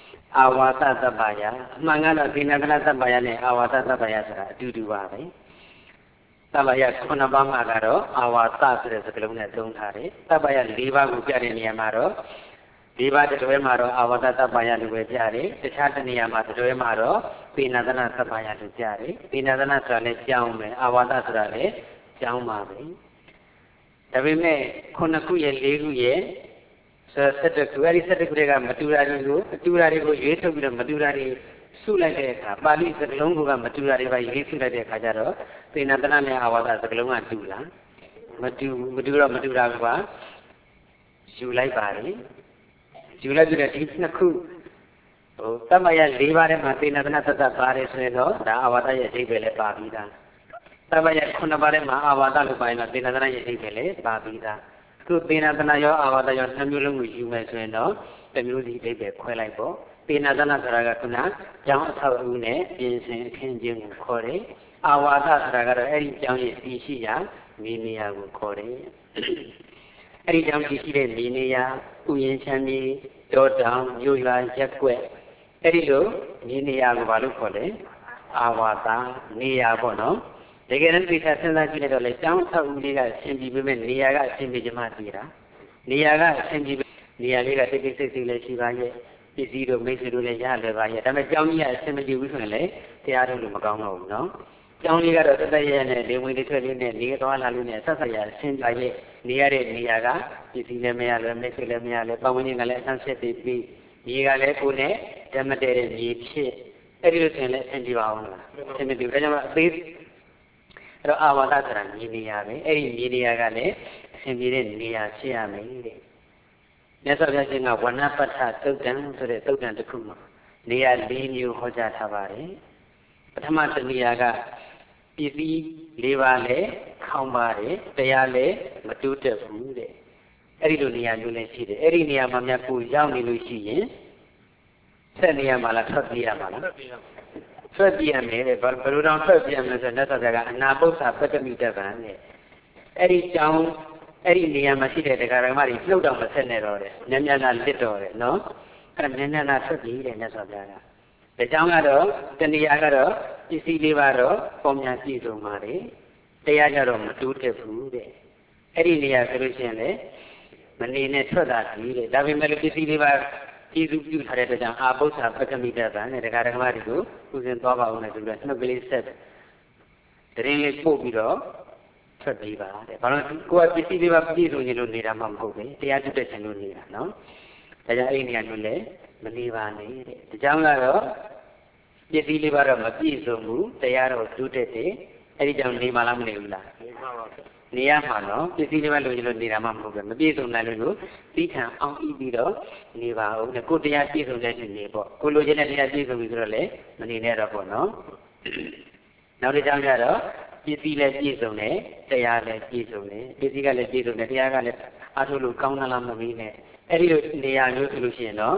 အာဝါသတ္တပယအမှန်ကတော့သေနတနာတ္တပယနဲ့အာဝါသတ္တပယဆိုတာအတူတူပါပဲတပ္ပယခုနှစ်ပါးမှာကတော့အာဝါသဆိုတဲ့စကားလုံးနဲ့သုံးထားတယ်တပ္ပယ၄ပါးကိုပြတဲ့နေရာမှာတော့ဒီပါတစ်တွဲမှာတော့အာဝါသတ္တပယလို့ပဲပြတယ်တခြားတစ်နေရာမှာတစ်တွဲမှာတော့သေနတနာတ္တပယလို့ပြတယ်သေနတနာဆိုတာလည်းကြောင်းမယ်အာဝါသဆိုတာလည်းကြောင်းပါပဲဒါပေမဲ့ခုနှစ်ခုရဲ့လေးခုရဲ့ဆိုတော့ဆက်တခုအဲ့ဒီဆက်တခုတွေကမတူတာတွေကိုအတူတာတွေကိုရွေးထုတ်ပြီးတော့မတူတာတွေစုလိုက်တဲ့အခါပါဠိစကားလုံးကမတူတာတွေပဲရွေးစုလိုက်တဲ့အခါကျတော့သေနတနာနဲ့အာဝါသစကားလုံးကတူလားမတူမတူတော့မတူတာကယူလိုက်ပါလေယူလိုက်ပြီးတော့ဒီနှစ်ခုဟိုတမယ၄ပါးထဲမှာသေနတနာသတ္တပါတယ်ဆိုရင်တော့ဒါအာဝါသရဲ့အဓိပ္ပာယ်လည်းပါပြီးသားတမယခုနှစ်ပါးထဲမှာအာဝါသလို့ပါရင်တော့သေနတနာရဲ့အဓိပ္ပာယ်လည်းပါပြီးသားခုသေနတနာရောအာဝါသရောနှစ်မျိုးလုံးကိုယူမယ်ဆိုရင်တော့တစ်မျိုးစီအဓိပ္ပာယ်ခွဲလိုက်ပေါ့သေနတနာဆိုတာကခုနကျောင်းအထောက်အဦနဲ့ပြင်ဆင်အခင်းကျင်းကိုခေါ်တယ်အာဝါသဆိုတာကတော့အဲ့ဒီကျောင်းရဲ့တည်ရှိရာမြေနေရာကိုခေါ်တယ်အဲ့ဒီကျောင်းတည်ရှိတဲ့မြေနေရာဥယျာဉ်ချမ်းမြေတောတောင်မြို့ရွာရက်ကွက်အဲ့ဒီလိုမြေနေရာကိုဘာလို့ခေါ်လဲအာဝါသနေရာပေါ့နော်တကယ်တမ်းဒီကစဉ်းစားကြည့်လိုက်တော့လေကျောင်းဆောက်ဦးလေးကအဆင်ပြေပေမဲ့နေရာကအဆင်ပြေချင်မှတည်တာနေရာကအဆင်ပြေနေရာလေးကတိတ်တိတ်ဆိတ်ဆိတ်လေးရှိပါရဲ့ပစ္စည်းတို့မိတ်ဆွေတို့လည်းရလည်းပါရဲ့ဒါပေမဲ့ကျောင်းကြီးကအဆင်မပြေဘူးဆိုရင်လေတရားထုတ်လို့မကောင်းတော့ဘူးနော်ကျောင်းလေးကတော့တသက်ရရနဲ့လေဝင်လေးထွက်လေးနဲ့နေသွားလာလို့နဲ့ဆက်ဆက်ရအဆင်ပြေရဲ့နေရတဲ့နေရာကပစ္စည်းလည်းမရလည်းမိတ်ဆွေလည်းမရလည်းပတ်ဝန်းကျင်ကလည်းအဆန်းဆက်ပြီးပြီးမြေကလည်းကိုယ်နဲ့ဓမ္မတဲတဲ့မြေဖြစ်အဲ့ဒီလိုဆိုရင်လည်းအဆင်ပြေပါအောင်လားအဆင်မပြေဘူးဒါကြောင့်အသေးအဲ့တော့အာဝါဒဆိုတာမြေနေရာပဲအဲ့ဒီမြေနေရာကလည်းအဆင်ပြေတဲ့နေရာဖြစ်ရမယ်တဲ့မြတ်စွာဘုရားရှင်ကဝဏ္ဏပဋ္ဌသုတ်တံဆိုတဲ့သုတ်တံတစ်ခုမှာနေရာ၄မျိုးဟောကြားထားပါတယ်ပထမတစ်နေရာကပစ္စည်း၄ပါးလည်းခေါင်းပါတယ်တရားလည်းမတူးတက်ဘူးတဲ့အဲ့ဒီလိုနေရာမျိုးလည်းရှိတယ်အဲ့ဒီနေရာမှာမြတ်ကိုရောက်နေလို့ရှိရင်ဆက်နေရမှာလားထွက်ပြေးရမှာလားထွက်ပြေးရမယ်တဲ့ဘယ်လိုတောင်ထွက်ပြေးရမလဲဆိုတော့မြတ်စွာဘုရားကအနာပု္ပ္ပပတ္တမိတ္တဗံတဲ့အဲ့ဒီကြောင်းအဲ့ဒီနေရာမှာရှိတဲ့တရားဓမ္မတွေနှုတ်တော်မဆက်နဲ့တော့တဲ့ညံ့ညံ့လာလစ်တော်တယ်နော်အဲ့ဒါညံ့ညံ့လာထွက်ပြေးတယ်မြတ်စွာဘုရားကဒါကြောင့်ကတော့တဏှာကတော့ပစ္စည်းလေးပါတော့ပုံများပြည့်စုံပါတယ်တရားကြတော့မတူးတက်ဘူးတဲ့အဲ့ဒီနေရာဆိုလို့ရှိရင်လေမနေနဲ့ထွက်တာကြီးတဲ့ဒါပေမဲ့ပစ္စည်းလေးပါကျေစုပြုထားတဲ့အတွက်ကြောင့်အာပု္ပ္ပပတ္တမိတ္တဗံနဲ့တရားဓမ္မတွေကိုဥစဉ်သွားပါဦးနဲ့ဆိုပြီးတော့နှုတ်ကလေးဆက်တရင်လေးပို့ပြီးတော့ထွက်ပြေးပါတဲ့ဘာလို့ကိုယ်ကပစ္စည်းလေးပါပြည့်စုံနေလို့နေတာမှမဟုတ်ပဲတရားတူတဲ့ခြင်းလို့နေတာနော်ဒါကြောင့်အဲ့ဒီနေရာမျိုးလည်းမနေပါနဲ့တဲ့ဒါကြောင့်ကတော့ပစ္စည်းလေးပါတော့မပြည့်စုံဘူးတရားတော့တူတဲ့တဲ့အဲ့ဒီကြောင့်နေမှလားမနေဘူးလားနေပါပါနေရမှာနော်ပစ္စည်းလေးပါလို့ရလို့နေတာမှမဟုတ်ပဲမပြည့်စုံနိုင်လို့သိခံအောင်ပြီးပြီးတော့နေပါဦးနဲ့ကိုယ်တရားပြည့်စုံတဲ့နေပေါ့ကိုလိုချင်တဲ့တရားပြည့်စုံပြီဆိုတော့လေမနေနဲ့တော့ပေါ့နော်နောက်တစ်ကြောင်းကျတော့ပစ္စည်းလည်းပြည့်စုံတယ်တရားလည်းပြည့်စုံတယ်ပစ္စည်းကလည်းပြည့်စုံတယ်တရားကလည်းအားထုတ်လို့ကောင်းသလားမမေးနဲ့အဲ့ဒီလိုနေရာမျိုးဆိုလို့ရှိရင်တော့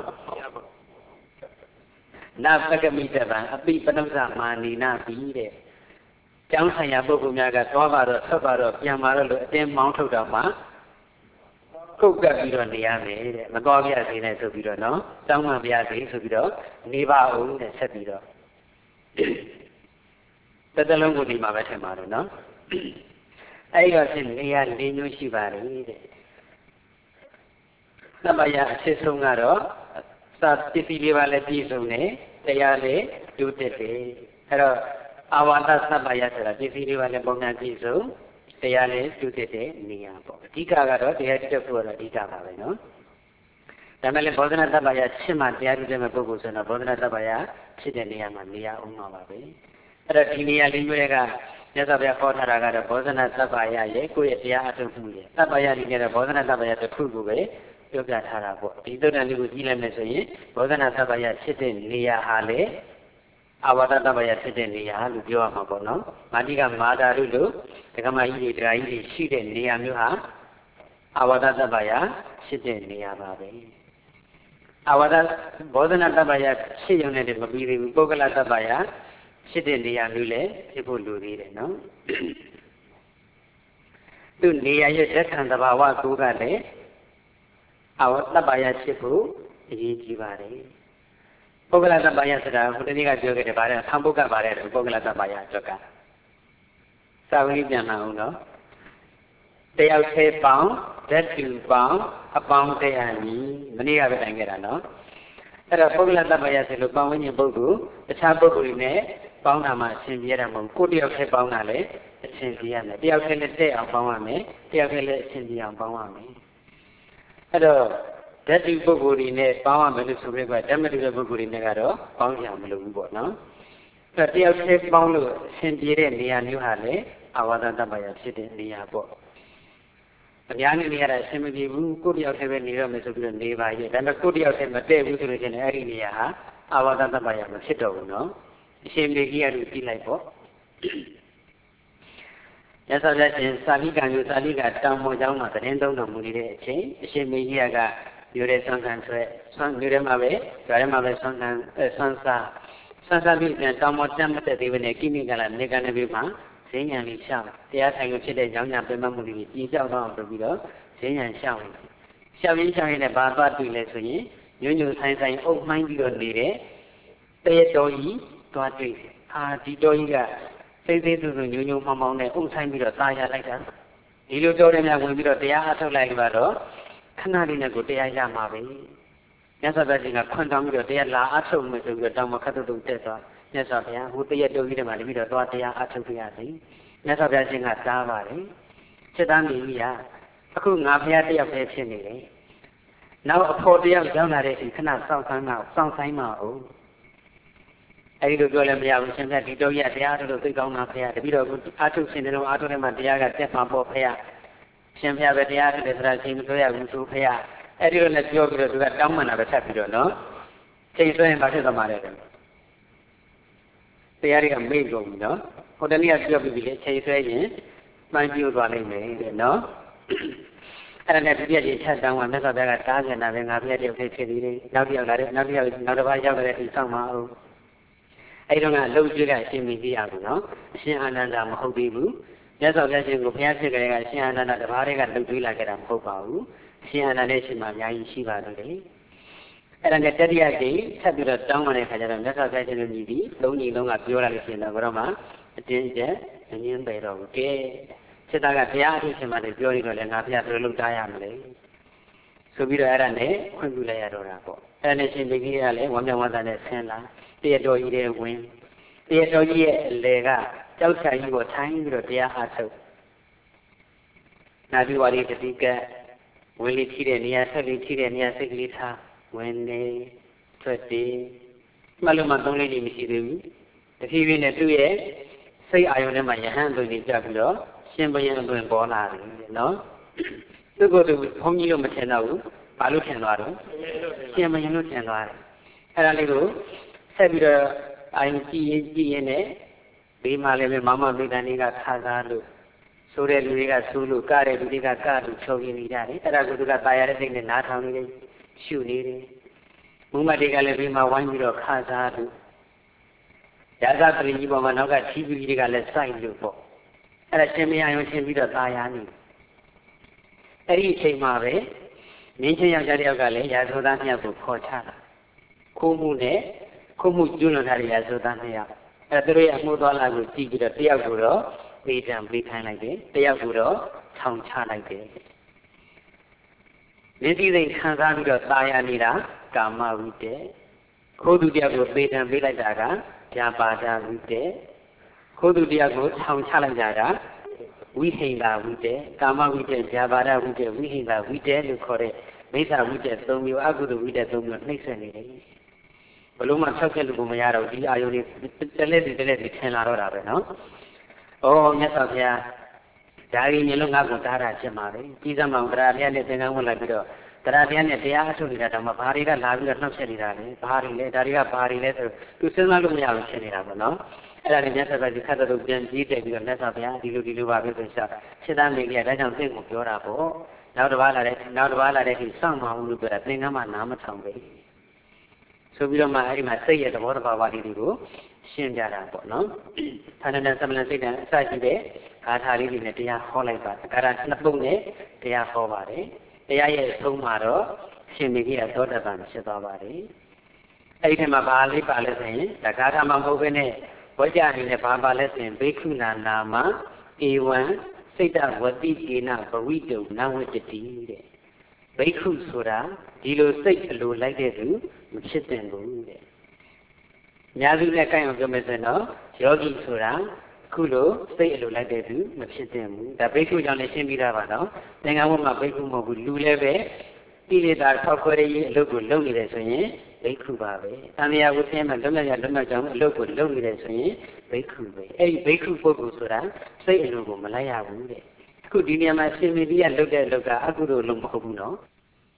နာပကမိတ္တဗံအပိပနုစမာနီနာပြီးတဲ့ကျောင်းဆိုင်ရာပုဂ္ဂိုလ်များကသွားပါတော့ဆက်ပါတော့ပြန်ပါတော့လို့အတင်းမောင်းထုတ်တော့မှကုတ်ကပ်ပြီးတော့နေရမယ်တဲ့မတော်ပြစေနဲ့ဆိုပြီးတော့နော်တောင်းမှပြစေဆိုပြီးတော့နေပါဦးတဲ့ဆက်ပြီးတော့တစ်တလုံးကိုဒီမှာပဲထင်ပါတော့နော်အဲ့ဒီတော့ရှင်နေရာ၄မျိုးရှိပါတယ်တဲ့သဗ္ဗယအဖြစ်ဆုံးကတော့စာပစ္စည်းလေးပါလည်းပြည့်စုံတယ်တရားလည်းတူးတက်တယ်အဲ့တော့အာဝါဒသဗ္ဗယဆိုတာပစ္စည်းလေးပါလည်းပုံမှန်ပြည့်စုံတရားလည်းတူးတက်တဲ့နေရာပေါ့အဓိကကတော့တရားတက်ဖို့ကတော့အဓိကပါပဲနော်ဒါမဲ့လည်းဘောဓနာသဗ္ဗယဖြစ်မှတရားတူးတဲ့ပုဂ္ဂိုလ်ဆိုတော့ဘောဓနာသဗ္ဗယဖြစ်တဲ့နေရာမှာနေရာအောင်မှာပါပဲအဲ့တော့ဒီနေရာလေးမျိုးတွေကမြတ်စွာဘုရားဟောထားတာကတော့ဘောဓနာသဗ္ဗယရဲ့ကိုယ့်ရဲ့တရားအထုမှုရဲ့သဗ္ဗယဒီနဲ့တော့ဘောဓနာသဗ္ဗယတစ်ခုကိုပဲပြောပြထားတာပေါ့ဒီသုတ္တန်လေးကိုကြည့်လိုက်မယ်ဆိုရင်ဘောဓနာသဗ္ဗယဖြစ်တဲ့နေရာဟာလေအာဝါဒသဗ္ဗယဖြစ်တဲ့နေရာလို့ပြောရမှာပေါ့နော်မာတိကမာတာတို့လို့ဒကမကြီးတွေတရားကြီးတွေရှိတဲ့နေရာမျိုးဟာအာဝါဒသဗ္ဗယဖြစ်တဲ့နေရာပါပဲအာဝါဒဘောဓနာသဗ္ဗယဖြစ်ရုံနဲ့တည်းမပြီးသေးဘူးပုဂ္ဂလသဗ္ဗယဖြစ်တဲ့နေရာမျိုးလည်းဖြစ်ဖို့လိုသေးတယ်နော်သူနေရာရဲ့သက်ခံသဘာဝကိုကလည်းအာဝသဗ္ဗယဖြစ်ဖို့အရေးကြီးပါတယ်ပုဂ္ဂလတပ္ပယဆိုတာဟိုတနေ့ကပြောခဲ့တယ်ဗါတယ်သံပုဂ္ဂဗါတယ်ပုဂ္ဂလတပ္ပယအတွက်ကစာဝိပြန်လာအောင်နော်တယောက်သေးပေါင်းဓာတ်တူပေါင်းအပေါင်းတရားကြီးမနေ့ကပဲတိုင်ခဲ့တာနော်အဲ့တော့ပုဂ္ဂလတပ္ပယဆိုလို့ပေါင်းဝင်းခြင်းပုဂ္ဂိုလ်တခြားပုဂ္ဂိုလ်တွေနဲ့ပေါင်းတာမှအရှင်ပြရတာမဟုတ်ကိုတယောက်သေးပေါင်းတာလေအရှင်ပြရမယ်တယောက်သေးနဲ့တဲ့အောင်ပေါင်းရမယ်တယောက်သေးလည်းအရှင်ပြအောင်ပေါင်းရမယ်အဲ့တော့ဓာတုပုဂ္ဂိုလ်တွေနဲ့ပေါင်းရမယ်လို့ဆိုပြီးတော့ဓမ္မတုတဲ့ပုဂ္ဂိုလ်တွေနဲ့ကတော့ပေါင်းရမလို့ဘူးပေါ့နော်အဲ့တော့တယောက်သေးပေါင်းလို့အရှင်ပြတဲ့နေရာမျိုးဟာလေအဝါဒတပ္ပယဖြစ်တဲ့နေရာပေါ့အများကြီးနေရတာအဆင်မပြေဘူးကိုယ်တယောက်တည်းပဲနေရမယ်ဆိုပြီးတော့နေပါရဲ့ဒါပေမဲ့ကိုယ်တယောက်တည်းမတည့်ဘူးဆိုလို့ရှိရင်အဲ့ဒီနေရာဟာအာဝါဒတပ္ပယမဖြစ်တော့ဘူးနော်အရှင်မေကြီးကလူကြည့်လိုက်ပေါ့ရသော်ပြရှင်စာလိကံမျိုးစာလိကတောင်ပေါ်ကျောင်းမှာသတင်းသုံးတော်မူနေတဲ့အချိန်အရှင်မေကြီးကမျိုးတဲ့ဆွမ်းခံဆွဲဆွမ်းမျိုးထဲမှာပဲဂျာထဲမှာပဲဆွမ်းခံဆွမ်းစားဆွမ်းစားပြီးပြန်တောင်ပေါ်တက်မတက်သေးဘဲနဲ့ကိမိကလာနေကနေပြီးမှဈဉ္ဉံလေးရှောက်တရားထိုင်လို့ဖြစ်တဲ့ကြောင်းညာပြမမှုတွေကြီးကြောက်တော့အောင်ပြီးတော့ဈဉ္ဉံရှောက်နေရှောက်ရင်းရှောက်ရင်းနဲ့ဘာသွားတွေ့လဲဆိုရင်ညွညွဆိုင်ဆိုင်အုပ်မှိုင်းပြီးတော့နေတဲ့တဲတော်ကြီးသွားတွေ့အာဒီတော်ကြီးကစိတ်သေးသူသူညွညွမောင်းမောင်းနဲ့အုပ်ဆိုင်ပြီးတော့ตายရလိုက်တာဒီလိုတော်တယ်များဝင်ပြီးတော့တရားအထုတ်လိုက်တော့ခဏလေးနဲ့ကိုတရားရမှာပဲမြတ်စွာဘုရားကခွန်တောင်းပြီးတော့တရားလာအထုတ်မယ်ဆိုပြီးတော့တောင်းမခတ်တုတ်တက်သွားမြတ်စွာဘုရားဟိုတရက်တော်ကြီးတွေမှာတပြီးတော့သွားတရားအထုတ်ပြရစီမြတ်စွာဘုရားရှင်ကတားပါတယ်စစ်သားမင်းကြီးကအခုငါဘုရားတယောက်ပဲဖြစ်နေတယ်နောက်အဖို့တယောက်ရောက်လာတဲ့အချိန်ခဏစောင့်ဆိုင်မှာစောင့်ဆိုင်မှာအောင်အဲဒီလိုပြောလည်းမရဘူးရှင်ဘုရားဒီတော်ကြီးကတရားထုတ်လို့သိကောင်းတာဘုရားတပြီးတော့အထုတ်ရှင်တယ်လို့အထုတ်ထဲမှာတရားကတက်မှာပေါ့ဘုရားရှင်ဘုရားပဲတရားထုတ်တယ်ဆိုတာရှင်မပြောရဘူးဆိုဘုရားအဲဒီလိုနဲ့ပြောပြီးတော့သူကတောင်းမှန်တာပဲထပ်ပြီးတော့နော်ချိန်ဆွဲရင်ဘာဖြစ်သွားမှာလဲတရားတွေကမေ့ကုန်ပြီနော်ဟိုတနေ့ကပြောပြီးပြီလေချိန်ဆွဲရင်မှန်ပြိုးသွားနိုင်မယ်တဲ့နော်အဲ့ဒါနဲ့ဒုတိယကြီးထပ်တောင်းမှမြတ်စွာဘုရားကတားနေတာပဲငါဘုရားတယောက်ဖြစ်ဖြစ်သေးတယ်နောက်တစ်ယောက်လာတယ်နောက်တစ်ယောက်နောက်တစ်ပါးရောက်တဲ့ဒီဆောင်မအောင်အဲ့တော့ကအလုံးကျွေးကအရှင်မင်းကြီးရဘူးနော်အရှင်အာနန္ဒာမဟုတ်သေးဘူးမြတ်စွာဘုရားရှင်ကိုဘုရားဖြစ်ကြတဲ့အရှင်အာနန္ဒာတပါးတည်းကလှုပ်သွေးလာခဲ့တာမဟုတ်ပါဘူးအရှင်အာနန္ဒာရှင်မှာအများကြီးရှိပါတော့တယ်အဲ့ဒါနဲ့တတိယကြီးထပ်ပြီးတော့တောင်းရတဲ့ခါကျတော့မြတ်စွာဘုရားရှင်တို့ညီပြီးသုံးညီလုံးကပြောလာလို့ရှိရင်တော့ဘယ်တော့မှအတင်းကျပ်အငင်းပယ်တော့ဘူးကဲစိတ်သားကဘုရားအထူးရှင်မှလည်းပြောနေတော့လည်းငါဘုရားဘယ်လိုလုပ်တားရမလဲဆိုပြီးတော့အဲ့ဒါနဲ့ခွင့်ပြုလိုက်ရတော့တာပေါ့အဲ့ဒါနဲ့ရှင်ဘိကြီးကလည်းဝမ်းမြောက်ဝမ်းသာနဲ့ဆင်းလာတရတော်ကြီးတဲ့ဝင်တရတော်ကြီးရဲ့အလေကကြောက်ချာကြီးကိုထိုင်းပြီးတော့တရားအားထုတ်နာတိဝါဒီတတိကဝင်လေးထိတဲ့နေရာဆက်လေးထိတဲ့နေရာစိတ်ကလေးထားဝင်နေထွက်တည်မှတ်လို့မှသုံးလေးနေမရှိသေးဘူးတဖြည်းဖြည်းနဲ့သူ့ရဲ့စိတ်အာရုံထဲမှာယဟန်သွင်းနေကြပြီးတော့ရှင်ဘုရင်အတွင်ပေါ်လာတယ်နော်သူကသူဘုန်းကြီးလို့မထင်တော့ဘူးဘာလို့ထင်သွားတော့ရှင်ဘုရင်လို့ထင်သွားတယ်အဲ့ဒါလေးကိုဆက်ပြီးတော့အာရုံကြည့်ရင်ကြည့်ရင်နဲ့ဘေးမှာလည်းမမမိသားနေကခါသားလို့ဆိုတဲ့လူတွေကဆိုလို့ကတဲ့လူတွေကကလို့ချုပ်ရင်းနေကြတယ်အဲ့ဒါကသူကตายရတဲ့စိတ်နဲ့နားထောင်နေတယ်ရှုနေတယ်မုံမတွေကလည်းဘေးမှာဝိုင်းပြီးတော့ခါစားလို့ရာဇပရိကြီးပေါ်မှာနောက်ကထီးပီတွေကလည်းစိုက်လို့ပေါ့အဲ့ဒါရှင်မယံရုံချင်းပြီးတော့ตายရနေအဲ့ဒီအချိန်မှာပဲမင်းချင်းယောက်ျားတယောက်ကလည်းရာဇဝသားနှစ်ယောက်ကိုခေါ်ချတာခိုးမှုနဲ့ခိုးမှုကျွလွန်ထားတဲ့ရာဇဝသားနှစ်ယောက်အဲ့ဒါသူတို့ရဲ့အမှုသွားလာကိုကြည့်ပြီးတော့တယောက်ကိုတော့ပေးတံပေးခိုင်းလိုက်တယ်တယောက်ကိုတော့ထောင်ချလိုက်တယ်မင်းကြီးစိတ်ခံစားပြီးတော့ตายရနေတာကာမဝိတ္တခိုးသူတယောက်ကိုပေးတံပေးလိုက်တာကဇာပါဒဝိတ္တခိုးသူတယောက်ကိုထောင်ချလိုက်တာကဝိဟိန္ဒဝိတ္တကာမဝိတ္တဇာပါဒဝိတ္တဝိဟိန္ဒဝိတ္တလို့ခေါ်တဲ့မိစ္ဆာဝိတ္တသုံးမျိုးအကုသိုလ်ဝိတ္တသုံးမျိုးနှိမ့်ဆက်နေတယ်ဘလို့မှဆောက်ချက်လို့မရတော့ဒီအာယုန်တွေတလက်တလက်ထင်လာတော့တာပဲနော်ဩမြတ်စွာဘုရားဒါကြီးမျိုးလုံးငါ့ကိုတားတာဖြစ်မှာပဲကြီးစမောင်တရားတရားနဲ့သင်္ကန်းဝင်လိုက်ပြီးတော့တရားတရားနဲ့တရားအထုတ်နေတာတော့မှဘာတွေကလာပြီးတော့နှောက်ချက်နေတာလဲဘာတွေလဲဒါတွေကဘာတွေလဲဆိုသူစဉ်းစားလို့မရဘူးဖြစ်နေတာပေါ့နော်အဲ့ဒါနဲ့မြတ်စွာဘုရားဒီခတ်တော်ပြန်ကြီးတက်ပြီးတော့မြတ်စွာဘုရားဒီလိုဒီလိုပါပဲဆိုရှာစိတ်သားမိကြီးကဒါကြောင့်သိကိုပြောတာပေါ့နောက်တစ်ပါးလာတဲ့နောက်တစ်ပါးလာတဲ့ဒီစောင့်မအောင်လို့ပြောတာသင်္ကန်းမှနားမထောင်ပဲဆိုပြီးတော့မှအဲ့ဒီမှာစိတ်ရဲ့သဘောတဘာဝလေးတွေကိုရှင်းပြတာပေါ့နော်ဌာနနဲ့သမဏစိတ်တန်အစရှိတဲ့ဂါထာလေးတွေနဲ့တရားဟောလိုက်ပါဂါထာနှစ်ပုဒ်နဲ့တရားဟောပါတယ်တရားရဲ့အဆုံးမှာတော့ရှင်မေကြီးကသောတပန်ဖြစ်သွားပါတယ်အဲ့ဒီမှာဘာလေးပါလဲဆိုရင်ဒါဂါထာမှာမဟုတ်ဘဲနဲ့ဝကြအနေနဲ့ဘာပါလဲဆိုရင်ဘိက္ခုနာနာမဧဝံစိတ်တဝတိကေနဘဝိတုံနဝတ္တိတဲ့ဘိက္ခုဆိုတာဒီလိုစိတ်အလိုလိုက်တဲ့သူမဖြစ်တဲ့ဘူးတဲ့။ညာစုနဲ့ကိုင်အောင်ပြောမယ်ဆိုရင်တော့ယောဂီဆိုတာခုလိုစိတ်အလိုလိုက်တဲ့သူမဖြစ်တဲ့ဘူး။ဒါဘိက္ခုကြောင့်လည်းရှင်းပြီးသားပါနော်။သင်္ကန်းဘုံမှာဘိက္ခုမဟုတ်ဘူးလူလည်းပဲတိရတာထောက်ခွဲရေးအလုပ်ကိုလုပ်နေတယ်ဆိုရင်ဘိက္ခုပါပဲ။သံဃာဝိသင်းမှာလုံးဝရလုံးဝကြောင့်အလုပ်ကိုလုပ်နေတယ်ဆိုရင်ဘိက္ခုပဲ။အဲ့ဒီဘိက္ခုပုဂ္ဂိုလ်ဆိုတာစိတ်အလိုကိုမလိုက်ရဘူးတဲ့။အခုဒီနေရာမှာရှင်မေတိကလုပ်တဲ့အလုပ်ကအကုသိုလ်လုပ်မဟုတ်ဘူးနော်။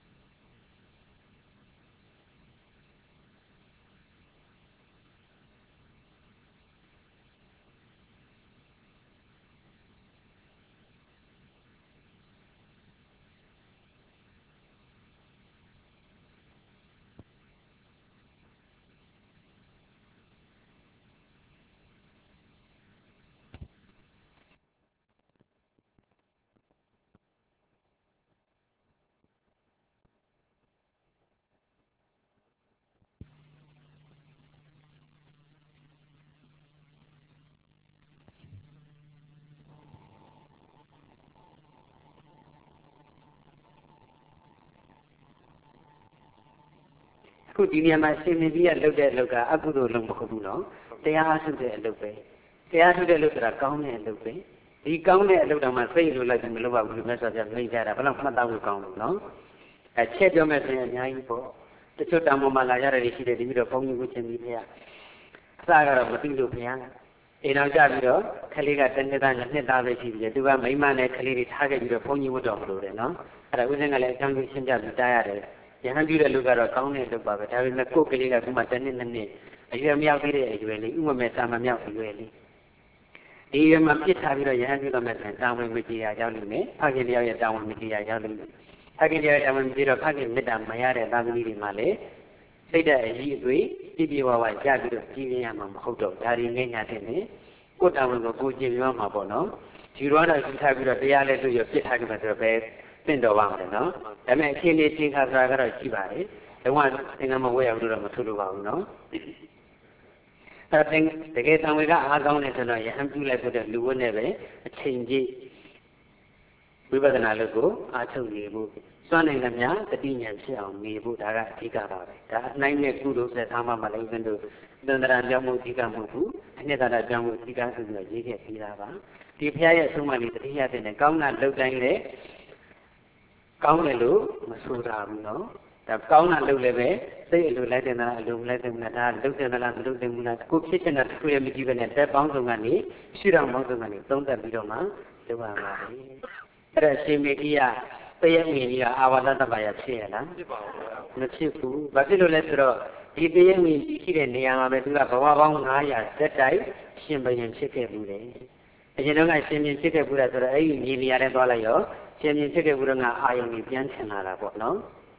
ခုဒီနေရာမှာရှင်မေတိကလုပ်တဲ့အလုပ်ကအကုသိုလ်လုပ်မဟုတ်ဘူးနော်တရားအားထုတ်တဲ့အလုပ်ပဲတရားထုတ်တဲ့အလုပ်ဆိုတာကောင်းတဲ့အလုပ်ပဲဒီကောင်းတဲ့အလုပ်တောင်မှစိတ်လိုလိုက်ပြီးမလုပ်ပါဘူးလို့မြတ်စွာဘုရားမိန့်ကြတာဘယ်တော့မှတ်သားဖို့ကောင်းလို့နော်အဲချက်ပြောမယ်ဆိုရင်အများကြီးပေါ့တချို့တောင်ပေါ်မှာလာရတဲ့ရှိတယ်ဒီပြီးတော့ဘုန်းကြီးကိုချင်းပြီးဖေရအစကတော့မသိလို့ဖေရအိမ်အောင်ကြပြီးတော့ခလေးကတနှစ်သားနှစ်သားပဲရှိပြီသူကမိမနဲ့ခလေးတွေထားခဲ့ပြီးတော့ဘုန်းကြီးဝတ်တော်မလို့တယ်နော်အဲ့ဒါဥစဉ်ကလည်းအကြောင်းကြီးရှင်းပြပြီးတားရတယ်ရဟန်းပြုတဲ့လူကတော့ကောင်းတဲ့လူပါပဲဒါပေမဲ့ကိုယ်ကလေးကခုမှတစ်နှစ်နှစ်နှစ်အရွယ်မရောက်သေးတဲ့အရွယ်လေးဥမမဲ့စာမမြောက်အရွယ်လေးဒီရွယ်မှာပြစ်ထားပြီးတော့ရဟန်းပြုတော့မဲ့ဆိုရင်တာဝန်မကြီးရရောက်လိမ့်မယ်ဖခင်တရားရဲ့တာဝန်မကြီးရရောက်လိမ့်မယ်ဖခင်တရားတာဝန်မကြီးတော့ဖခင်မေတ္တာမရတဲ့သာသမီတွေမှာလည်းစိတ်ဓာတ်အကြီးအသွေးပြည့်ပြည့်ဝဝရပြီးတော့ကြီးပြင်းရမှာမဟုတ်တော့ဒါတွေငဲ့ညာတဲ့နဲ့ကိုယ်တာဝန်ကိုကိုယ်ကျင့်ပြောမှာပေါ့နော်ဒီတော့တော့ကြီးထားပြီးတော့တရားလည်းတွေ့ရပြစ်ထားကြမှာဆိုတော့ပဲသင့်တော်ပါမယ်နော်ဒါပေမဲ့အချင်းလေးချင်းခါဆိုတာကတော့ရှိပါတယ်လုံးဝသင်္ကန်းမဝဲရဘူးလို့တော့မဆိုလိုပါဘူးနော်အဲဒါတကယ်တံဝေကအားကောင်းတယ်ဆိုတော့ယဟန်ပြုလိုက်ဖို့တဲ့လူဝတ်နဲ့ပဲအချိန်ကြီးဝိပဿနာလုပ်ကိုအားထုတ်နေဖို့စွမ်းနိုင်သမျှတတိဉာဏ်ဖြစ်အောင်နေဖို့ဒါကအဓိကပါပဲဒါအနိုင်နဲ့ကုသိုလ်ဆက်ထားမှမလည်းဦးဇင်းတို့သန္တရာပြောင်းမှုအဓိကမဟုတ်ဘူးအနှစ်သာရပြောင်းမှုအဓိကဆိုပြီးတော့ရေးခဲ့ပြီးသားပါဒီဖျားရဲ့အဆုံးအမလေးတတိယတဲ့နဲ့ကောင်းတာလုပ်တိုင်းလေကောင်းတယ်လို့မဆိုတာဘူးနော်ဒါကောင်းတာလုပ်လည်းပဲစိတ်အလိုလိုက်တဲ့နာအလိုလိုက်တဲ့နာဒါလုပ်တဲ့နာမလုပ်တဲ့နာကိုဖြစ်ချင်တာတစ်ခုလည်းမကြည့်ပဲနဲ့တက်ပေါင်းစုံကနေရှုတော်ပေါင်းစုံကနေသုံးသပ်ပြီးတော့မှလုပ်ရပါမယ်အဲ့ဒါရှင်မေတိယတယမြင်ကြီးကအာဝါဒတပါရဖြစ်ရလားဖြစ်ပါဘူးမဖြစ်ဘူးဘာဖြစ်လို့လဲဆိုတော့ဒီတယမြင်ရှိတဲ့နေရာမှာပဲသူကဘဝပေါင်းငါးရာစက်တိုက်ရှင်ဘယံဖြစ်ခဲ့ဘူးလေအရင်တော့ကရှင်မြင်ဖြစ်ခဲ့ဘူးလားဆိုတော့အဲ့ဒီမြေနေရာထဲသွားလိုက်ရောရှင်မြင်ဖြစ်ခဲ့ဘူးတော့ငါအာယုန်ကြီးပြန်ထင်လာတာပေါ့နော်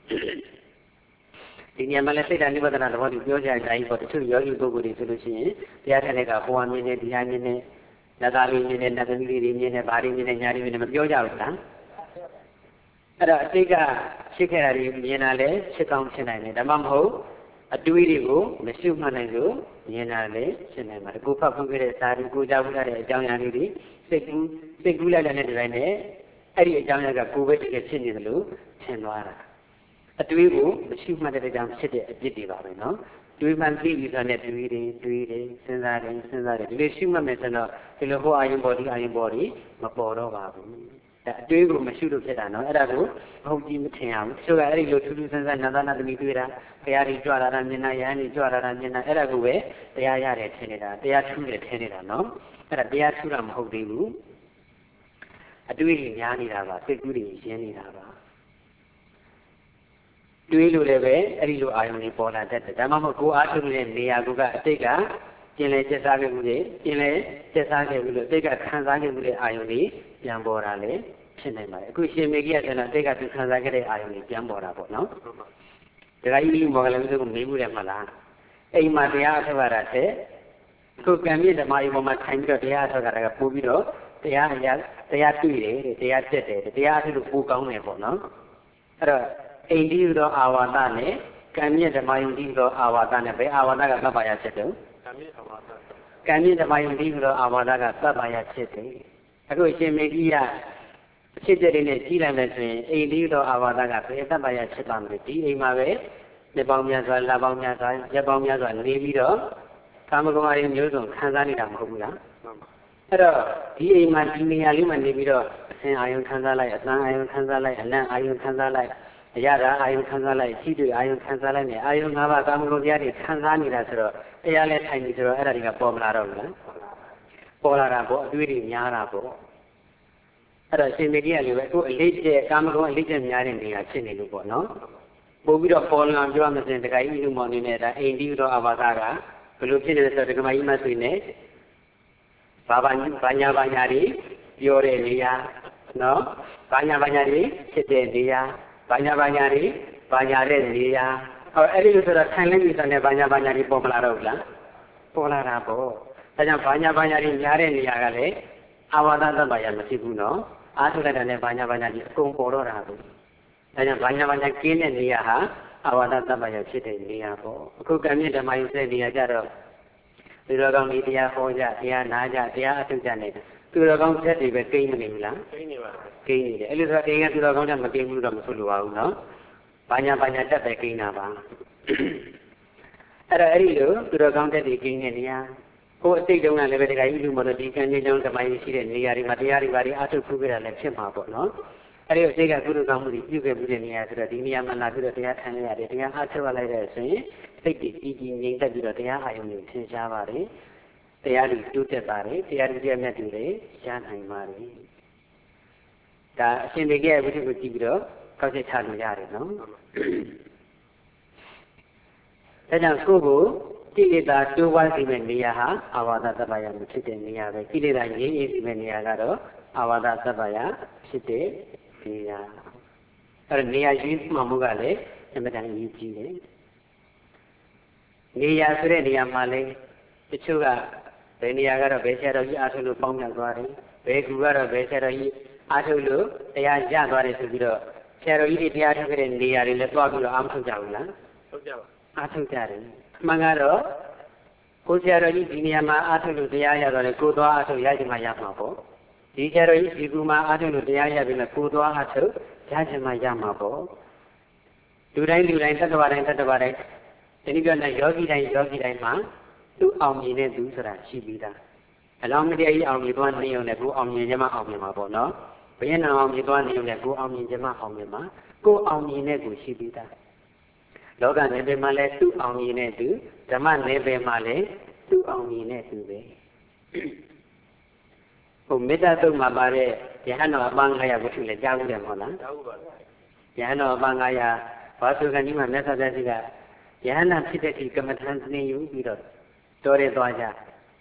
ဒီနေရာမှာလည်းစိတ်ဓာတ်နိဗ္ဗာန်သဘောတူပြောကြတဲ့အတိုင်းပေါ့တချို့ယောဂီပုဂ္ဂိုလ်တွေဆိုလို့ရှိရင်တရားထိုင်တဲ့ကဘဝမြင်နေတရားမြင်နေနတ်သားလေးမြင်နေနတ်သမီးလေးတွေမြင်နေဘာတွေမြင်နေညာတွေမြင်နေမပြောကြဘူးလားအဲ့တော့အတိတ်ကဖြစ်ခဲ့တာတွေမြင်တာလည်းဖြစ်ကောင်းဖြစ်နိုင်တယ်ဒါမှမဟုတ်အတွေးတွေကိုမရှုမှတ်နိုင်လို့မြင်တာလည်းဖြစ်နိုင်ပါတယ်ကိုဖတ်ဖူးခဲ့တဲ့စာတွေကိုကြားဖူးခဲ့တဲ့အကြောင်းအရာလေးတွေစိတ်ကူးစိတ်ကူးလိုက်တဲ့ဒီပိုင်းနဲ့အဲ့ဒီအကြောင်းအရာကကိုယ်ပဲတကယ်ဖြစ်နေတယ်လို့ထင်သွားတာအတွေးကိုမရှိမှတ်တဲ့အကြောင်းဖြစ်တဲ့အပြစ်တွေပါပဲနော်တွေးမှန်သိပြီးဆိုတဲ့တွေးတွေတွေးတယ်စဉ်းစားတယ်စဉ်းစားတယ်ဒီလိုရှိမှတ်မယ်ဆိုတော့ဒီလိုဟိုအာယုံပေါ်ဒီအာယုံပေါ်ဒီမပေါ်တော့ပါဘူးဒါအတွေးကိုမရှိလို့ဖြစ်တာနော်အဲ့ဒါကိုဘုံကြီးမထင်ရဘူးတချို့ကအဲ့ဒီလိုထူးထူးဆန်းဆန်းနာသနာသမီးတွေးတာဘုရားကြီးကြွလာတာမြင်တာယဟန်ကြီးကြွလာတာမြင်တာအဲ့ဒါကိုပဲတရားရတယ်ထင်နေတာတရားထူးတယ်ထင်နေတာနော်အဲ့ဒါတရားထူးတာမဟုတ်သေးဘူးအတွေးကြီးများနေတာပါစိတ်ကူးတွေရင်းနေတာပါတွေးလို့လည်းပဲအဲ့ဒီလိုအာယုံတွေပေါ်လာတတ်တယ်ဒါမှမဟုတ်ကိုအားထုတ်တဲ့နေရာကအတိတ်ကကျင်လေကျက်စားခဲ့မှုတွေကျင်လေကျက်စားခဲ့မှုလို့အတိတ်ကခံစားခဲ့မှုတဲ့အာယုံတွေပြန်ပေါ်တာလည်းဖြစ်နိုင်ပါတယ်အခုရှင်မေကြီးကကျွန်တော်အတိတ်ကသူခံစားခဲ့တဲ့အာယုံတွေပြန်ပေါ်တာပေါ့နော်ဒါကကြီးလူမော်ကလည်းမျိုးကိုမေးမှုတယ်မလားအိမ်မှာတရားအထုတ်ရတာတဲ့ခုကံမြင့်ဓမ္မယုံပေါ်မှာထိုင်ပြီးတော့တရားအထုတ်ရတာကပို့ပြီးတော့တရားအရာတရားတွေ့တယ်တရားတက်တယ်တရားအထုတ်လို့ပိုကောင်းတယ်ပေါ့နော်အဲ့တော့အိန္ဒိယသောအာဝါဒနဲ့ကံမြင့်ဓမ္မယုံတိလို့အာဝါဒနဲ့ပဲအာဝါဒကသဗ္ဗယဖြစ်တယ်ကံမြင့်အာဝါဒကံမြင့်ဓမ္မယုံတိလို့အာဝါဒကသဗ္ဗယဖြစ်တယ်အခုအရှင်မေကြီးကအဖြစ်တဲ့နဲ့ကြီးလိုက်မယ်ဆိုရင်အိမ်လေးတော့အာဝါဒကဘယ်သဗ္ဗယဖြစ်ပါမလဲဒီအိမ်မှာပဲနှစ်ပေါင်းများစွာလပေါင်းများစွာရက်ပေါင်းများစွာနေပြီးတော့ကာမဂုဏ်အရင်မျိုးစုံခံစားနေတာမဟုတ်ဘူးလားအဲ့တော့ဒီအိမ်မှာဒီနေရာလေးမှာနေပြီးတော့အစဉ်အာယုံခံစားလိုက်အသံအာယုံခံစားလိုက်အနံ့အာယုံခံစားလိုက်အရာသာအာယုံခံစားလိုက်ရှိတွေ့အာယုံခံစားလိုက်နဲ့အာယုံ၅ပါးကာမဂုဏ်တရားတွေခံစားနေတာဆိုတော့တရားလဲထိုင်နေဆိုတော့အဲ့ဒါတွေကပေါ်မလာတော့ဘူးလားပေါ်လာတာပေါ့အတွေ့အကြုံများတာပေါ့အဲ့တော့ရှင်မေကြီးကလည်းပဲအခုအလေးကျဲကာမဂုဏ်အလေးကျဲများတဲ့နေရာဖြစ်နေလို့ပေါ့နော်ပို့ပြီးတော့ပေါ်လာပြောရမယ်ဆိုရင်တခါကြီးလူမောင်နေနေတာအိမ်တိတော်အဘာသာကဘယ်လိုဖြစ်နေလဲဆိုတော့ဒကမကြီးမဆွေနဲ့ဘာဘာဘာညာဘာညာတွေပြောတဲ့နေရာနော်ဘာညာဘာညာတွေဖြစ်တဲ့နေရာဘာညာဘာညာတွေဘာညာတဲ့နေရာဟောအဲ့ဒီလိုဆိုတော့ထိုင်လင်းပြီးဆိုတဲ့ဘာညာဘာညာတွေပေါ်မလာတော့ဘူးလားပေါ်လာတာပေါ့ဒါကြောင့်ဘာညာဘာညာတွေများတဲ့နေရာကလည်းအာဝါဒသဗ္ဗယမဖြစ်ဘူးနော်အားထုတ်လိုက်တဲ့နဲ့ဘာညာဘာညာတွေအကုန်ပေါ်တော့တာဘူးဒါကြောင့်ဘာညာဘာညာကင်းတဲ့နေရာဟာအာဝါဒသဗ္ဗယဖြစ်တဲ့နေရာပေါ့အခုကံမြင့်ဓမ္မယုတဲ့နေရာကြတော့သူတော်ကောင်းဒီတရားဟောကြတရားနာကြတရားအထုတ်ကြနေတယ်သူတော်ကောင်းချက်တွေပဲကိန်းမနေဘူးလားကိန်းနေပါကိန်းနေတယ်အဲ့လိုဆိုတော့အိမ်ကသူတော်ကောင်းချက်မကိန်းဘူးတော့မဆိုလိုပါဘူးနော်ဘာညာဘာညာတက်ပဲကိန်းတာပါအဲ့တော့အဲ့ဒီလိုသူတော်ကောင်းချက်တွေကိန်းနေနေရဟိုအတိတ်တုန်းကလည်းပဲတခါကြီးလူမလို့ဒီကံကြီးကြောင့်ဓမ္မယုရှိတဲ့နေရာတွေမှာတရားတွေဘာတွေအထုတ်ဖူးကြတာလည်းဖြစ်မှာပေါ့နော်အဲ့ဒီအစိတ်ကကုသိုလ်ကောင်းမှုတွေပြုခဲ့မှုတဲ့နေရာဆိုတော့ဒီနေရာမှာလာပြီးတော့တရားထိုင်ရတယ်တရားအားထုတ်လိုက်တဲ့ဆိုရင်စိတ်တည်ကြည်ကြည်ငြိမ်သက်ပြီးတော့တရားအာရုံကိုသင်ရှားပါတယ်တရားတွေတိုးတက်ပါတယ်တရားတွေအမြတ်တွေရနိုင်ပါတယ်ဒါအရှင်ဘေကရဲ့ဝိသုကိုကြည့်ပြီးတော့ကောက်ချက်ချလို့ရတယ်နော်ဒါကြောင့်ကိုယ့်ကိုကိလေသာတိုးပွားစေမယ့်နေရာဟာအာဝါဒသဗ္ဗယမဖြစ်တဲ့နေရာပဲကိလေသာငြိမ်းအေးစေမယ့်နေရာကတော့အာဝါဒသဗ္ဗယဖြစ်တဲ့နေရာအဲ့ဒါနေရာရွေးမှမှုကလည်းအမှန်တန်ကြီးကြီးတယ်နေရာဆိုတဲ့နေရာမှာလည်းတချို့ကဘယ်နေရာကတော့ဘယ်ဆရာတော်ကြီးအားထုတ်လို့ပေါင်းမြောက်သွားတယ်ဘယ်ကူကတော့ဘယ်ဆရာတော်ကြီးအားထုတ်လို့တရားရသွားတယ်ဆိုပြီးတော့ဆရာတော်ကြီးတွေတရားထုတ်ခဲ့တဲ့နေရာတွေလည်းသွားပြီးတော့အားမထုတ်ကြဘူးလားထုတ်ကြပါအားထုတ်ကြတယ်အမှန်ကတော့ကိုဆရာတော်ကြီးဒီနေရာမှာအားထုတ်လို့တရားရသွားတယ်ကိုသွားအားထုတ်ရချင်မှရမှာပေါ့ဒီဆရာတော်ကြီးဒီကူမှာအားထုတ်လို့တရားရပြီနဲ့ကိုသွားအားထုတ်ရချင်မှရမှာပေါ့လူတိုင်းလူတိုင်းတတ္တဝါတိုင်းတတ္တဝါတိုင်းဒီနေ့ပြောတဲ့ယောဂီတိုင်းယောဂီတိုင်းမှာသူ့အောင်မြင်တဲ့သူဆိုတာရှိပြီးသားအလောင်းမတရားကြီးအောင်မြင်သွားနေုံနဲ့ကိုအောင်မြင်ခြင်းမအောင်မြင်မှာပေါ့နော်ဘယ်နဲ့အောင်မြင်သွားနေုံနဲ့ကိုအောင်မြင်ခြင်းမအောင်မြင်မှာကိုအောင်မြင်တဲ့ကိုရှိပြီးသားလောကနယ်ပယ်မှာလည်းသူ့အောင်မြင်တဲ့သူဓမ္မနယ်ပယ်မှာလည်းသူ့အောင်မြင်တဲ့သူပဲဟိုမေတ္တာတုံမှာပါတဲ့ယဟန်တော်အပန်းငါးရာကိုသူလည်းကြားဘူးတယ်မဟုတ်လားကြားဘူးပါဗျာယဟန်တော်အပန်းငါးရာဘာသုခဏကြီးမှာမြတ်စွာဘုရားကြီးကယဟန်နာဖြစ်တဲ့ဒီကမ္မထံသင်ယူပြီးတော့တော်ရဲသွားကြ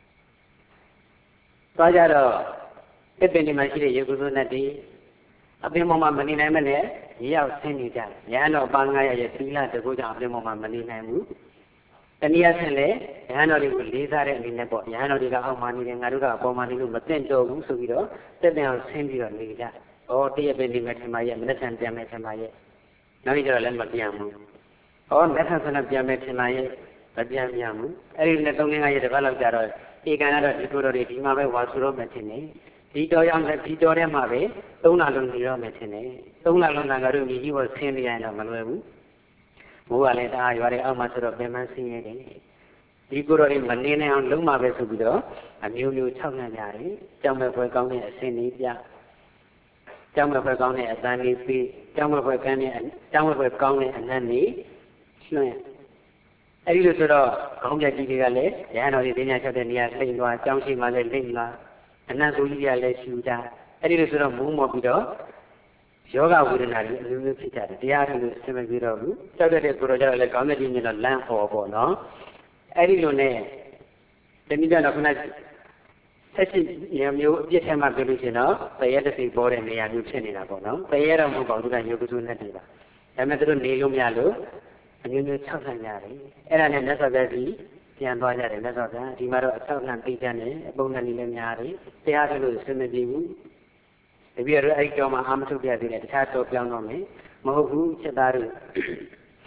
သွားကြတော့အပင်ဒီမှာရှိတဲ့ယေကုသုနဲ့ဒီအပင်ပေါ်မှာမနေနိုင်မနဲ့ရောက်ဆင်းနေကြတယ်ယဟန်တော်အပန်းငါးရာရဲ့သီလတကူကြောင့်အပင်ပေါ်မှာမနေနိုင်ဘူးတနည်းအားဖြင့်လည်းယဟန်တော်တွေကိုလေးစားတဲ့အနေနဲ့ပေါ့ယဟန်တော်တွေကအောက်မှာနေတယ်ငါတို့ကအပေါ်မှာနေလို့မသိတော့ဘူးဆိုပြီးတော့တက်တဲ့အောင်ဆင်းပြီးတော့နေကြ။ဩတည့်ရပင်ဒီမဲ့ထင်ပါရဲ့မနေ့ကပြန်မဲ့ထင်ပါရဲ့နောက်ပြီးတော့လည်းမပြန်ဘူး။ဩလက်ထပ်ဆန္ဒပြန်မဲ့ထင်ပါရဲ့မပြန်ပြန်ဘူး။အဲ့ဒီနဲ့သုံးလငါရဲ့တစ်ပတ်လောက်ကြာတော့ဧကန်ကတော့ဒီကိုတော်တွေဒီမှာပဲဝါဆူတော့မယ်ထင်တယ်။ဒီတော်ရောက်တဲ့ဒီတော်ထဲမှာပဲသုံးလလုံးနေတော့မယ်ထင်တယ်။သုံးလလုံးကငါတို့မြည်ကြီးပေါ်ဆင်းနေရင်တော့မလွယ်ဘူး။မိုးကလည်းတအားရွာတဲ့အောက်မှာဆိုတော့ပြန်မှဆင်းရတယ်ဒီကိုယ်တော်တွေမနေနိုင်အောင်လုံးမှာပဲဆိုပြီးတော့အမျိုးမျိုး၆နှံ့ကြတယ်ကြောင်မဲ့ဖွဲကောင်းတဲ့အစင်းလေးပြကြောင်မဲ့ဖွဲကောင်းတဲ့အတန်းလေးပြီးကြောင်မဲ့ဖွဲကန်းတဲ့ကြောင်မဲ့ဖွဲကောင်းတဲ့အနံ့လေးလွှင့်အဲ့ဒီလိုဆိုတော့ခေါင်းပြကြီးတွေကလည်းရဟန်းတော်တွေတင်ညာချက်တဲ့နေရာလိမ့်သွားကြောင်ရှိမှလည်းလိမ့်သွားအနံ့ဆိုကြီးတွေကလည်းရှူကြအဲ့ဒီလိုဆိုတော့မူးမော်ပြီးတော့ယောဂဝေဒနာတွေအမျိုးမျိုးဖြစ်ကြတယ်တရားထုလို့အစမပြေတော့ဘူးကြောက်တဲ့ကိုယ်တော်ကြတော့လည်းခေါင်းပြကြီးမြင်တော့လမ်းဟောပေါ့နော်အဲ့ဒီလိုနဲ့တနည်းပြောတော့ခုနဆက်ရှိရမျိုးအပြစ်ထဲမှာပြောလို့ရှိရင်တော့တရေတသိပေါ်တဲ့နေရာမျိုးဖြစ်နေတာပေါ့နော်တရေတော့မဟုတ်ပါဘူးသူကယောဂစုနဲ့တည်းပါဒါပေမဲ့သူတို့နေလို့မရလို့အမျိုးမျိုး၆ဆန်းကြတယ်အဲ့ဒါနဲ့မြတ်စွာဘုရားကြီးပြန်သွားကြတယ်မြတ်စွာဘုရားဒီမှာတော့အ၆ဆန်းသိကြတယ်အပုံနဲ့လည်းများတယ်တရားထုလို့အစမပြေဘူးတပည့်တော်အဲ့ဒီတော့မှအာမထုတ်ပြသေးတယ်တခြားတော့ပြောင်းတော့မယ်မဟုတ်ဘူးချက်သားတို့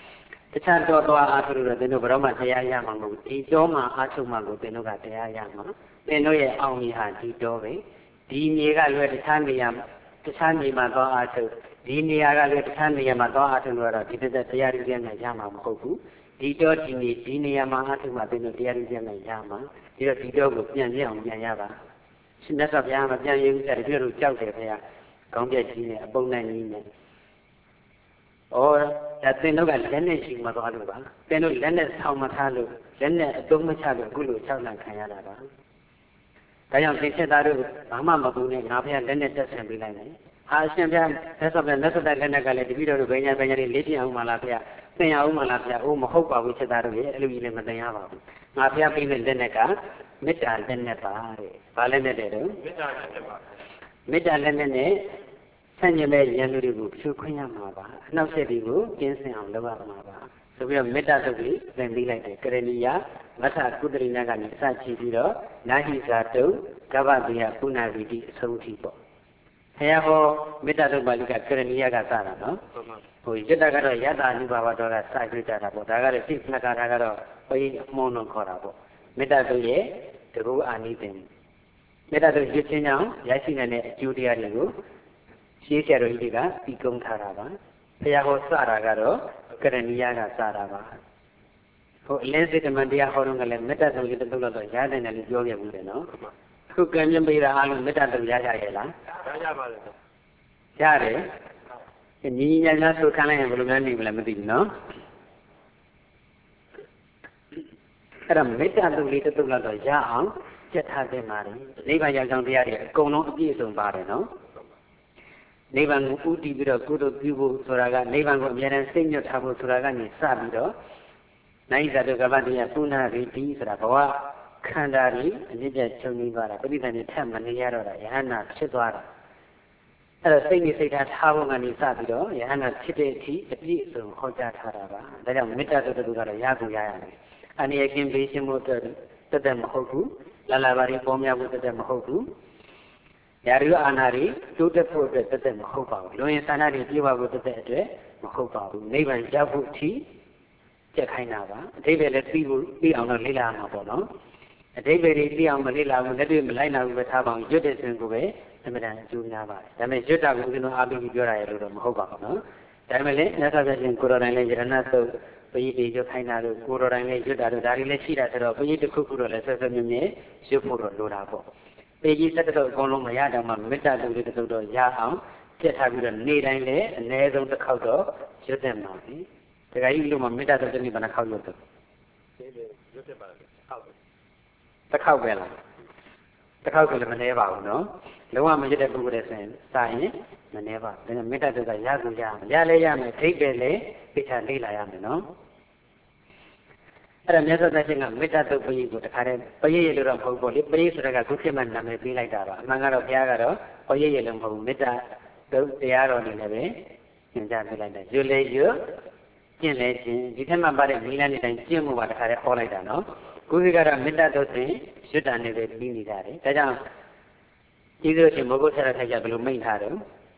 တခြားတော့တော့အားထုတ်လို့တင်တို့ဘယ်တော့မှတရားရမှာမဟုတ်ဘူးဒီတော့မှအားထုတ်မှကိုတင်တို့ကတရားရမှာတင်တို့ရဲ့အောင်မြင်ဟာဒီတော့ပဲဒီမြေကလွယ်တခြားနေရာတခြားနေမှာတော့အားထုတ်ဒီနေရာကလွယ်တခြားနေရာမှာတော့အားထုတ်လို့တော့ဒီတက်တရားရည်ရနိုင်ရမှာမဟုတ်ဘူးဒီတော့ဒီနေဒီနေရာမှာအားထုတ်မှတင်တို့တရားရည်ရနိုင်ရမှာဒီတော့ဒီတော့ကိုပြန်ပြအောင်ပြန်ရပါရှင်မြတ်စွာဘုရားမပြန်ရဘူးကြတယ်ဒီလိုကြောက်တယ်ခင်ဗျာကောင်းပြက်ကြီးနဲ့အပုံနိုင်ကြီးနဲ့ဩဒါသင်တို့ကလက်နဲ့ရှိမှသွားလို့ပါသင်တို့လက်နဲ့ဆောင်းမထားလို့လက်နဲ့အသုံးမချလို့အခုလို၆လခံရတာပါဒါကြောင့်သင်ချက်သားတို့ဘာမှမပူနဲ့ငါဘုရားလက်နဲ့တက်ဆင်ပေးလိုက်တယ်ဟာအရှင်ဘုရားလက်စောပ်လက်စောပ်လက်နဲ့ကလည်းတပည့်တော်တို့ဘယ်ညာဘယ်ညာလေးလေးပြအောင်မလားဘုရားသင်ရအောင်မလားဘုရားအိုးမဟုတ်ပါဘူးချက်သားတို့ရဲ့အဲ့လိုကြီးလည်းမသင်ရပါဘူးငါဘုရားပေးတဲ့လက်နဲ့ကမေတ္တာလက်နဲ့ပါတဲ့ဘာလက်နဲ့တဲ့တော့မေတ္တာလက်နဲ့ပါမေတ္တာလက်နဲ့ဆန့်ကျင်မဲ့ဉာဏ်တွေကိုဖြိုခွင်းရမှာပါအနောက်ဆက်တွေကိုကျင်းစင်အောင်လုပ်ရမှာပါဆိုပြီးတော့မေတ္တာသုတ်ကြီးသင်ပေးလိုက်တယ်ကရဏီယမထကုတ္တရိနာကနေစချီပြီးတော့နာဟိဇာတုကဗ္ဗတိယပုဏ္ဏဝီတိအဆုံးထိပေါ့ဘုရားဟောမေတ္တာသုတ်ပါဠိကကရဏီယကစတာနော်ဟိုယတ္တကတော့ယတ္တာအနုဘာဝတော်ကစကြွကြတာပေါ့ဒါကလည်းသိက္ခာတာကတော့ဘယ်အမုန်းလို့ခေါ်တာပေါ့မေတ္တာသုတ်ရဲ့တကူအာနိသင်မေတ္တာသုတ်ရွှေချင်းကြောင့်ရရှိနိုင်တဲ့အကျိုးတရားတွေကိုရှင်းဆရာတော်ကြီးတွေကပြီးကုန်းထားတာပါဘုရားဟောစတာကတော့ကရဏီယကစတာပါဟိုအလင်းစိတ်တမန်တရားဟောတော့ကလည်းမေတ္တာသုတ်လေးတစ်သုတ်တော့ရတဲ့နယ်လေးပြောခဲ့ဘူးလေနော်အခုကံမြင်ပေးတာအားလုံးမေတ္တာသုတ်ရကြရဲ့လားရကြပါလေရတယ်ညီညီညာညာဆိုခံလိုက်ရင်ဘယ်လိုများနေမလဲမသိဘူးနော်အဲ့ဒါမေတ္တာသုတ်လေးတစ်သုတ်တော့ရအောင်စက်ထားတဲ့မှာနိဗ္ဗာန်ရောက်ကြောင်းတရားတွေအကုန်လုံးအပြည့်အစုံပါတယ်နော်နိဗ္ဗာန်ကိုဥတည်ပြီးတော့ကုသိုလ်ပြုဖို့ဆိုတာကနိဗ္ဗာန်ကိုအမြဲတမ်းစိတ်ညွတ်ထားဖို့ဆိုတာကနေစပြီးတော့နိုင်ဇာတုကဗ္ဗတိယပုဏ္ဏဝီတိဆိုတာဘဝခန္ဓာကြီးအမြင့်ပြတ်ချုပ်ငြိမ်းသွားတာပဋိသန္ဓေထက်မနေရတော့တာယဟန္တာဖြစ်သွားတာအဲ့တော့စိတ်နဲ့စိတ်ထားထားဖို့ကနေစပြီးတော့ယဟန္တာဖြစ်တဲ့အထိအပြည့်အစုံဟောကြားထားတာပါဒါကြောင့်မေတ္တာတုတ်တုကတော့ရကိုရရတယ်အနိယကင်းပေးခြင်းမို့အတွက်တသက်မဟုတ်ဘူးလာလာပါရီပေါ်များဖို့တသက်မဟုတ်ဘူးရာဇဝအာဏာတွေတိုးတက်ဖို့အတွက်တက်တက်မဟုတ်ပါဘူး။လူရင်ဆန္ဒတွေပြေဝဖို့တက်တက်အတွက်မဟုတ်ပါဘူး။နိဗ္ဗာန်ရောက်ဖို့အထိကြက်ခိုင်းတာပါ။အဓိပ္ပာယ်လည်းသိဖို့သိအောင်တော့လေ့လာမှာပေါ့နော်။အဓိပ္ပာယ်တွေသိအောင်မလေ့လာဘူးလက်တွေ့မလိုက်နိုင်ဘူးပဲထားပါအောင်ရွတ်တဲ့စဉ်ကိုပဲအမှန်တန်အကျိုးများပါတယ်။ဒါပေမဲ့ရွတ်တာကိုဦးဇင်းတို့အားပေးပြီးပြောတာရလို့တော့မဟုတ်ပါဘူးနော်။ဒါပေမဲ့လည်းမြတ်စွာဘုရားရှင်ကိုတော်တိုင်လည်းယရဏသုတ်ပရိသေရွတ်ခိုင်းတာတို့ကိုတော်တိုင်လည်းရွတ်တာတို့ဒါတွေလည်းရှိတာဆိုတော့ပရိတစ်ခုခုတော့လည်းဆက်ဆက်မြဲမြဲရွတ်ဖို့တော့လိုတာပေါ့။ပေကြီးစက်တော့အကုန်လုံးမရတော့မှမေတ္တာတုတ်လေးတစ်တုတ်တော့ရအောင်ပြတ်ထားပြီးတော့နေ့တိုင်းလည်းအနည်းဆုံးတစ်ခေါက်တော့ရွတ်သင့်ပါပြီ။ဒါကြကြီးလို့မှမေတ္တာတုတ်တစ်နေ့ဘယ်နှခေါက်ရွတ်တော့ရွတ်သင့်ပါလား။ဟုတ်။တစ်ခေါက်ပဲလား။တစ်ခေါက်ဆိုလည်းမနည်းပါဘူးနော်။လုံးဝမရွတ်တဲ့ပုဂ္ဂိုလ်တွေဆိုရင်စာရင်မနည်းပါဘူး။ဒါမေတ္တာတုတ်ကရကူရမယ်။ရလဲရမယ်အဓိပ္ပာယ်လည်းသိချလေ့လာရမယ်နော်။အဲ့ဒါမြတ်စွာဘုရားရှင်ကမေတ္တာသုတ်ပရိကိုတခါတည်းပရိရေလို့တော့မဟုတ်ဘူးလေပရိဆိုတာကခုခေတ်မှနာမည်ပေးလိုက်တာပါအမှန်ကတော့ဘုရားကတော့ပရိရေလည်းမဟုတ်ဘူးမေတ္တာသုတ်တရားတော်နေလည်းပဲသင်ကြားပေးလိုက်တယ်ရွလေရွကျင့်လေကျင့်ဒီထက်မှပါတဲ့မိလန်းနေတိုင်းကျင့်မှုပါတခါတည်းဟောလိုက်တာနော်ခုခေတ်ကတော့မေတ္တာသုတ်စဉ်ရွတ်တာနေပဲပြီးနေကြတယ်ဒါကြောင့်ဒီလိုချင်းမဟုတ်ဆရာထိုက်ကြဘယ်လိုမိန့်ထားတယ်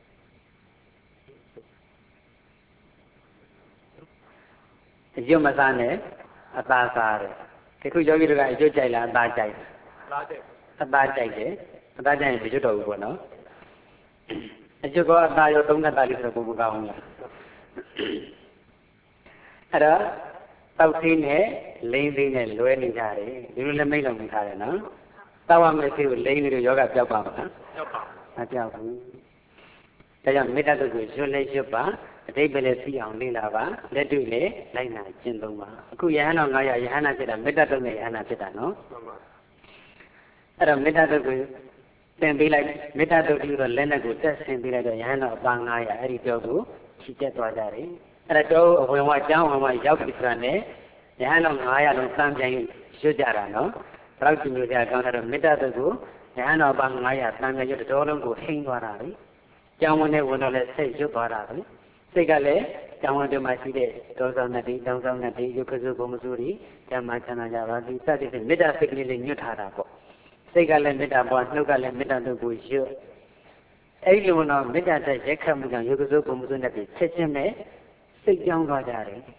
ရွတ်မစားနဲ့အသားစားတယ်ဒီခုယောဂီတို့ကအကျွတ်ကြိုက်လားအသားကြိုက်အသားကြိုက်တယ်အသားကြိုက်ရင်မကျွတ်တော့ဘူးပေါ့နော်အကျွတ်ကအသားရောသုံးနဲ့သားလေးဆိုတော့ဘုံမကောင်းဘူးလားအဲ့တော့တောက်သေးနဲ့လိမ့်သေးနဲ့လွဲနေကြတယ်ဒီလိုလည်းမိတ်လုံးမိထားတယ်နော်တောက်ရမယ့်သေးကိုလိမ့်နေလို့ယောဂပြောက်ပါမလားပြောက်ပါမပြောက်ဘူးဒါကြောင့်မေတ္တာတုတ်ကိုရွတ်လဲရွတ်ပါအတိတ်ပဲလည်းသိအောင်လေ့လာပါလက်တွေ့လည်းလိုက်နာကျင့်သုံးပါအခုယဟန်တော်ငါးရာယဟန်နာဖြစ်တာမေတ္တာတုတ်နဲ့ယဟန်နာဖြစ်တာနော်အဲ့တော့မေတ္တာတုတ်ကိုသင်ပေးလိုက်မေတ္တာတုတ်ပြီးတော့လက်နဲ့ကိုတက်ဆင်ပေးလိုက်တော့ယဟန်တော်အပါငါးရာအဲ့ဒီတော့ကိုချီတက်သွားကြတယ်အဲ့ဒါတော့အဝင်ဝကျောင်းဝင်ဝရောက်ပြီဆိုတာနဲ့ယဟန်တော်ငါးရာလုံးစမ်းပြန်ရွတ်ကြတာနော်ဘယ်လောက်ကြည့်လို့ကြကောင်းတာတော့မေတ္တာတုတ်ကိုယဟန်တော်အပါငါးရာစမ်းပြန်ရွတ်တော်လုံးကိုဟိမ့်သွားတာလေကျောင်းဝင်နဲ့ဝင်တော့လည်းစိတ်ရွတ်သွားတာလေစိတ်ကလည်းကျောင်းဝန်းတွေမှာရှိတဲ့ဒေါဆောင်နဲ့ဒီတောင်းဆောင်နဲ့ဒီရုပ်ကစုဘုံမစုတွေဓမ္မချမ်းသာကြပါသည်စသဖြင့်မေတ္တာစိတ်ကလေးလေးညွတ်ထားတာပေါ့စိတ်ကလည်းမေတ္တာပွားနှုတ်ကလည်းမေတ္တာတို့ကိုရွတ်အဲ့လိုတော့မေတ္တာတဲ့ရက်ခတ်မှုကြောင့်ရုပ်ကစုဘုံမစုနဲ့ဒီချက်ချင်းပဲစိတ်ကြောင်းသွားကြတယ်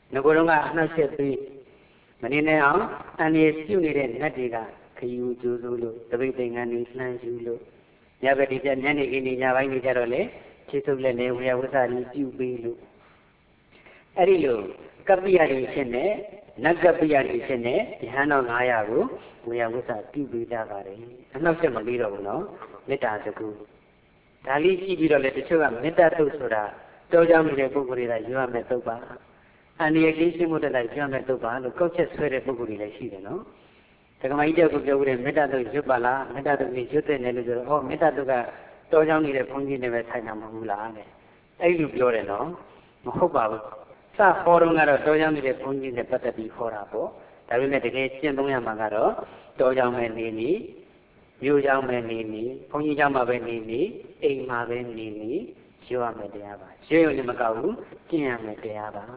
ငကိုယ်တော့ကအနှောက်အယှက်ပြီးမနေနိုင်အောင်အန်ဒီပြုတ်နေတဲ့နတ်တွေကခယူကျိုးစိုးလို့တပိတ်သင်္ကန်းတွေလှမ်းယူလို့ညဘက်ဒီပြညနေခင်းညပိုင်းနေကြတော့လေခြေဆုပ်လက်နဲ့ဝေယဝဆကြီးပြုတ်ပြီးလို့အဲ့ဒီလိုကပ္ပိယတွေဖြစ်နေနတ်ကပ္ပိယတွေဖြစ်နေယဟန်တော်ငါးရာကိုဝေယဝဆပြုတ်ပြီးကြပါတယ်အနှောက်အယှက်မပြီးတော့ဘူးနော်မေတ္တာတကူဒါလေးကြည့်ပြီးတော့လေတချို့ကမေတ္တာတုတ်ဆိုတာတောကြောင့်နေတဲ့ပုဂ္ဂိုလ်တွေကရွရမယ်တုတ်ပါအန္တရာယ်ကင်းရှင်းမှုတက်လိုက်ရွရမယ်တုတ်ပါလို့ကောက်ချက်ဆွဲတဲ့ပုဂ္ဂိုလ်တွေလည်းရှိတယ်နော်ဒကမကြီးတက်ကိုပြောဦးတယ်မေတ္တာတုတ်ရွတ်ပါလားမေတ္တာတုတ်ကြီးရွတ်တဲ့နယ်လို့ဆိုတော့ဟောမေတ္တာတုတ်ကတောကြောင့်နေတဲ့ဘုန်းကြီးတွေပဲဆိုင်တာမဟုတ်ဘူးလားတဲ့အဲ့လိုပြောတယ်နော်မဟုတ်ပါဘူးစဟောတော့ကတော့တောကြောင့်နေတဲ့ဘုန်းကြီးတွေပတ်သက်ပြီးဟောတာပေါ့ဒါပေမဲ့တကယ်ကျင့်သုံးရမှာကတော့တောကြောင့်ပဲနေနေမြို့ကြောင့်ပဲနေနေဘုန်းကြီးကြောင့်မှပဲနေနေအိမ်မှာပဲနေနေရွရမယ်တရားပါရွရုံနဲ့မကောက်ဘူးကျင့်ရမယ်တရားပါ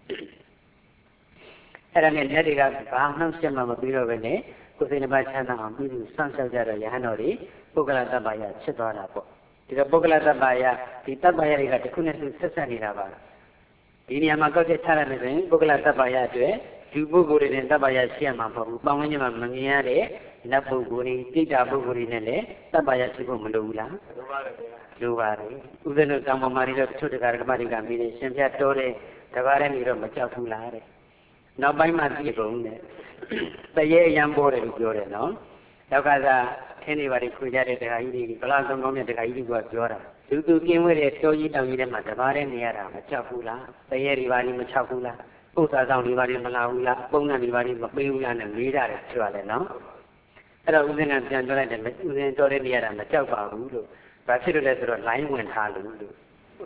အဲ့ဒါနဲ့လက်တွေကဘာနှောင့်ယှက်မှမပြီးတော့ပဲနဲ့ကိုယ်စိတ်နှပါချမ်းသာအောင်ပြီးပြီးစောင့်ရှောက်ကြတော့ယဟန်တော်တွေပုဂ္ဂလတ္တပါယဖြစ်သွားတာပေါ့ဒီတော့ပုဂ္ဂလတ္တပါယဒီတ္တပါယတွေကတစ်ခုနဲ့တစ်ခုဆက်ဆက်နေတာပါဒီနေရာမှာကောက်ချက်ချရမယ်ဆိုရင်ပုဂ္ဂလတ္တပါယအတွက်လူပုဂ္ဂိုလ်တွေနဲ့တ္တပါယရှိရမှာမဟုတ်ဘူးပတ်ဝန်းကျင်မှာမမြင်ရတဲ့နတ်ပုဂ္ဂိုလ်တွေတိတ္တပုဂ္ဂိုလ်တွေနဲ့လည်းတ္တပါယဖြစ်ဖို့မလိုဘူးလားလိုပါတယ်လိုပါတယ်ဥပဒေတို့တောင်ပေါ်မှာတွေတော့တချို့တက္ကရာကမတွေကမိနေရှင်ပြတ်တော်တဲ့တပါးတဲ့နေတော့မကြောက်ဘူးလားတဲ့နောက်ပိုင်းမှသိကုန်တယ်တရေအရန်ပေါ်တယ်လို့ပြောတယ်နော်နောက်ကသာခင်းနေပါလေခွေကြတဲ့တက္ကရာကြီးတွေဘလားဆုံးကောင်းတဲ့တက္ကရာကြီးတွေကပြောတာသူသူကင်းဝဲတဲ့တောကြီးတောင်ကြီးထဲမှာတပါးတဲ့နေရတာမကြောက်ဘူးလားတရေတွေပါလိမချောက်ဘူးလားဥစ္စာဆောင်တွေပါလိမလာဘူးလားပုံနှံတွေပါလိမပေးဘူးလားနဲ့မေးကြတယ်ပြောတယ်နော်အဲ့တော့ဦးဇင်းကပြန်ပြောလိုက်တယ်ဦးဇင်းတော်တဲ့နေရတာမကြောက်ပါဘူးလို့ဘာဖြစ်လို့လဲဆိုတော့လိုင်းဝင်ထားလို့လို့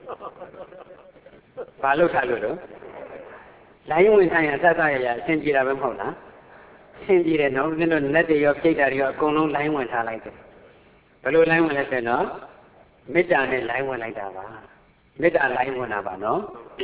ဘာလို့ထားလို့လို့လိုင်းဝင်ထားရင်အသက်သားရရအဆင်ပြေတာပဲမဟုတ်လားအဆင်ပြေတယ်နော်ဦးဇင်းတို့လက်တွေရောပြိတ္တာတွေရောအကုန်လုံးလိုင်းဝင်ထားလိုက်တယ်ဘယ်လိုလိုင်းဝင်လဲဆိုတော့မေတ္တာနဲ့လိုင်းဝင်လိုက်တာပါမေတ္တာလိုင်းဝင်တာပါနော်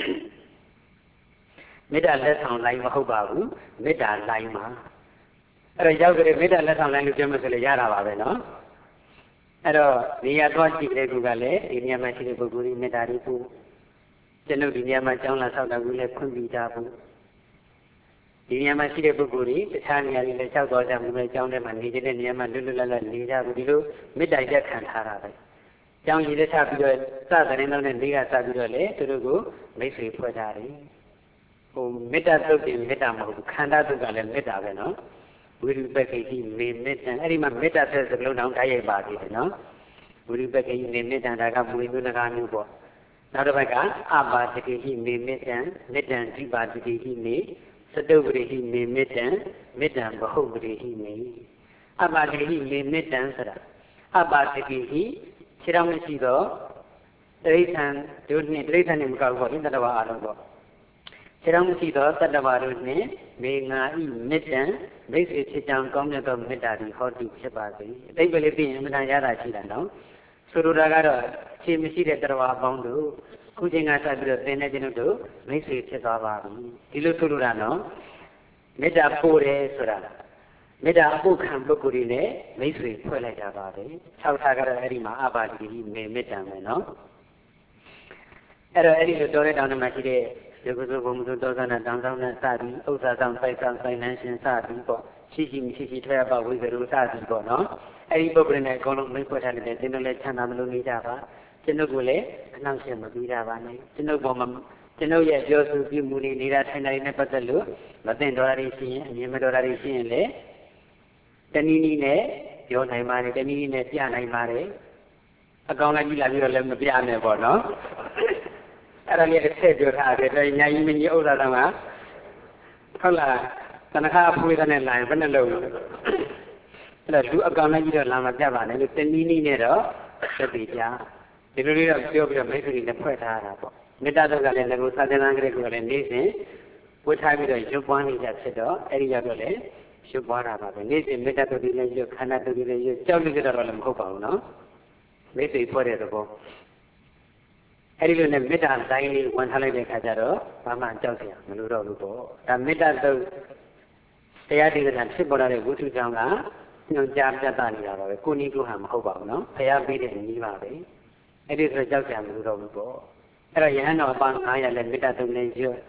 မေတ္တာလက်ဆောင်လိုင်းမဟုတ်ပါဘူးမေတ္တာလိုင်းပါအဲ့တော့ရောက်ကြတဲ့မေတ္တာလက်ဆောင်လိုင်းလို့ပြောမှဆိုလေရတာပါပဲနော်အဲ့တော့နေရာသွားကြည့်တဲ့ကူကလည်းဒီနေရာမှာရှိတဲ့ပုဂ္ဂိုလ်ကြီးမေတ္တာတွေပို့ကျွန်ုပ်ဒီနေရာမှာကျောင်းလာဆောက်တာကူလည်းခွင့်ပြုကြဖို့ဒီနေရာမှာရှိတဲ့ပုဂ္ဂိုလ်တွေတခြားနေရာတွေလည်းဆောက်သွားကြမှုပဲကျောင်းထဲမှာနေနေတဲ့နေရာမှာလွတ်လွတ်လပ်လပ်နေကြဘူးဒီလိုမေတ္တာရက်ခံထားတာပဲကျောင်းကြီးလက်ချပြီးတော့စတဲ့နောက်နဲ့လေးကစပြီးတော့လေသူတို့ကိုမိတ်ဆွေဖွဲ့ထားတယ်ဟိုမေတ္တာသုတ်တယ်မေတ္တာမဟုတ်ဘူးခန္ဓာသုတ်ကလည်းမေတ္တာပဲနော်ဝိရိပက္ခိတိမေမေတ္တံအဲ့ဒီမှာမေတ္တာဆက်စကလုံးတောင်တိုက်ရိုက်ပါသေးတယ်နော်ဝိရိပက္ခိတိမေမေတ္တံဒါကမူရင်းမျိုးနဂါမျိုးပေါ့နောက်တစ်ပတ်ကအပါတတိဟိမေမေတ္တံမေတ္တံဒီပါတတိဟိမေသတုပ္ပရိဟိမေမေတ္တံမေတ္တံဘဟုပ္ပရိဟိမေအပါတတိဟိမေမေတ္တံဆိုတာအပါတတိဟိခြေတော်မရှိတော့တိဋ္ဌံတို့နှင့်တိဋ္ဌံနဲ့မကောက်ဘူးပေါ့ဒီတတ္တဝါအလုံးပေါ့ခြေတော်မရှိတော့တတ္တဝါတို့နှင့်မေငါဤမေတ္တံမိတ်ဆွေဖြစ်ကြောင်းကောင်းမြတ်သောမေတ္တာသည်ဟောတုဖြစ်ပါစေအတိတ်ပဲလေးသိရင်အမှန်တရားရတာရှိတာနော်ဆိုလိုတာကတော့ခြေမရှိတဲ့တတ္တဝါအပေါင်းတို့ခုချိန်ကစပြီးတော့သင်တဲ့ကျွန်ုပ်တို့မိတ်ဆွေဖြစ်သွားပါပြီဒီလိုဆိုလိုတာနော်မေတ္တာပို့တယ်ဆိုတာမေတ္တာအပုခံပုဂ္ဂိုလ်တွေနဲ့မိတ်ဆွေဖွဲ့လိုက်တာပါပဲ၆ထားကတော့အဲ့ဒီမှာအပါတိမေမေတ္တံပဲနော်အဲ့တော့အဲ့ဒီလိုတော်တဲ့တောင်းတမှာရှိတဲ့ဒီကုသိုလ်ဘုံမှုသောသနာတောင်းဆောင်နဲ့စသည်ဥစ္စာဆောင်ပိုက်ဆောင်ဆိုင်နှန်းရှင်စသည်ပေါ့ရှိရှိမရှိရှိထွက်ရပါဝိကရုစသည်ပေါ့နော်အဲ့ဒီပုဂ္ဂိုလ်နဲ့အကုန်လုံးမိတ်ဖွဲ့ထားတဲ့သင်တို့လည်းချမ်းသာမလို့နေကြပါကျွန်ုပ်ကလည်းအနှောင့်အယှက်မပြီးတာပါနဲ့ကျွန်ုပ်ပေါ်မှာကျွန်ုပ်ရဲ့ပြောဆိုပြုမှုတွေနေတာထိုင်တာတွေနဲ့ပတ်သက်လို့မသိတော်တာတွေရှိရင်အမြင်မတော်တာတွေရှိရင်လည်းတနည်းနည်းနဲ့ပြောနိုင်ပါတယ်တနည်းနည်းနဲ့ပြနိုင်ပါတယ်အကောင်လိုက်ကြည့်လာပြီးတော့လည်းမပြနဲ့ပေါ့နော်အဲ့ဒါလေးတစ်ဆက်ပြောထားတယ်ဒါညာကြီးမကြီးဥစ္စာတော်ကဟုတ်လားတဏှာအဖွေးတဲ့နဲ့လာရင်ဘယ်နဲ့လုံးလို့အဲ့တော့လူအကောင်လိုက်ကြည့်တော့လာမပြပါနဲ့လို့တနည်းနည်းနဲ့တော့သက်ပြီးကြဒီလိုလေးတော့ပြောပြီးတော့မိတ်ဆွေတွေနဲ့ဖွဲ့ထားတာပေါ့မေတ္တာတော့ကလည်းငါတို့စာသင်္ကန်းကလေးကိုလည်းနေ့စဉ်ဝတ်ထားပြီးတော့ရုပ်ပွားနေကြဖြစ်တော့အဲ့ဒီရောက်တော့လေရုပ်ပွားတာပါပဲနေ့စဉ်မေတ္တာတုတ်တွေလည်းရုပ်ခန္ဓာတုတ်တွေလည်းရုပ်ကြောက်နေကြတော့လည်းမဟုတ်ပါဘူးနော်မိတ်ဆွေဖွဲ့တဲ့သဘောအဲ့ဒီလိုနဲ့မေတ္တာတိုင်းလေးဝန်ထားလိုက်တဲ့အခါကျတော့ဘာမှကြောက်စရာမလိုတော့ဘူးပေါ့ဒါမေတ္တာတုတ်တရားဒေသနာဖြစ်ပေါ်လာတဲ့ဝိသုကြောင့်ကညွှန်ကြားပြသနေတာပါပဲကိုနီးကိုဟန်မဟုတ်ပါဘူးနော်ဖျားပေးတဲ့နည်းပါပဲအဲ့ဒီဆိုကြောက်စရာမလိုတော့ဘူးပေါ့အဲ့တော့ယဟန်တော်အပန်းငါးရာလည်းမေတ္တာတုတ်နဲ့ရွတ်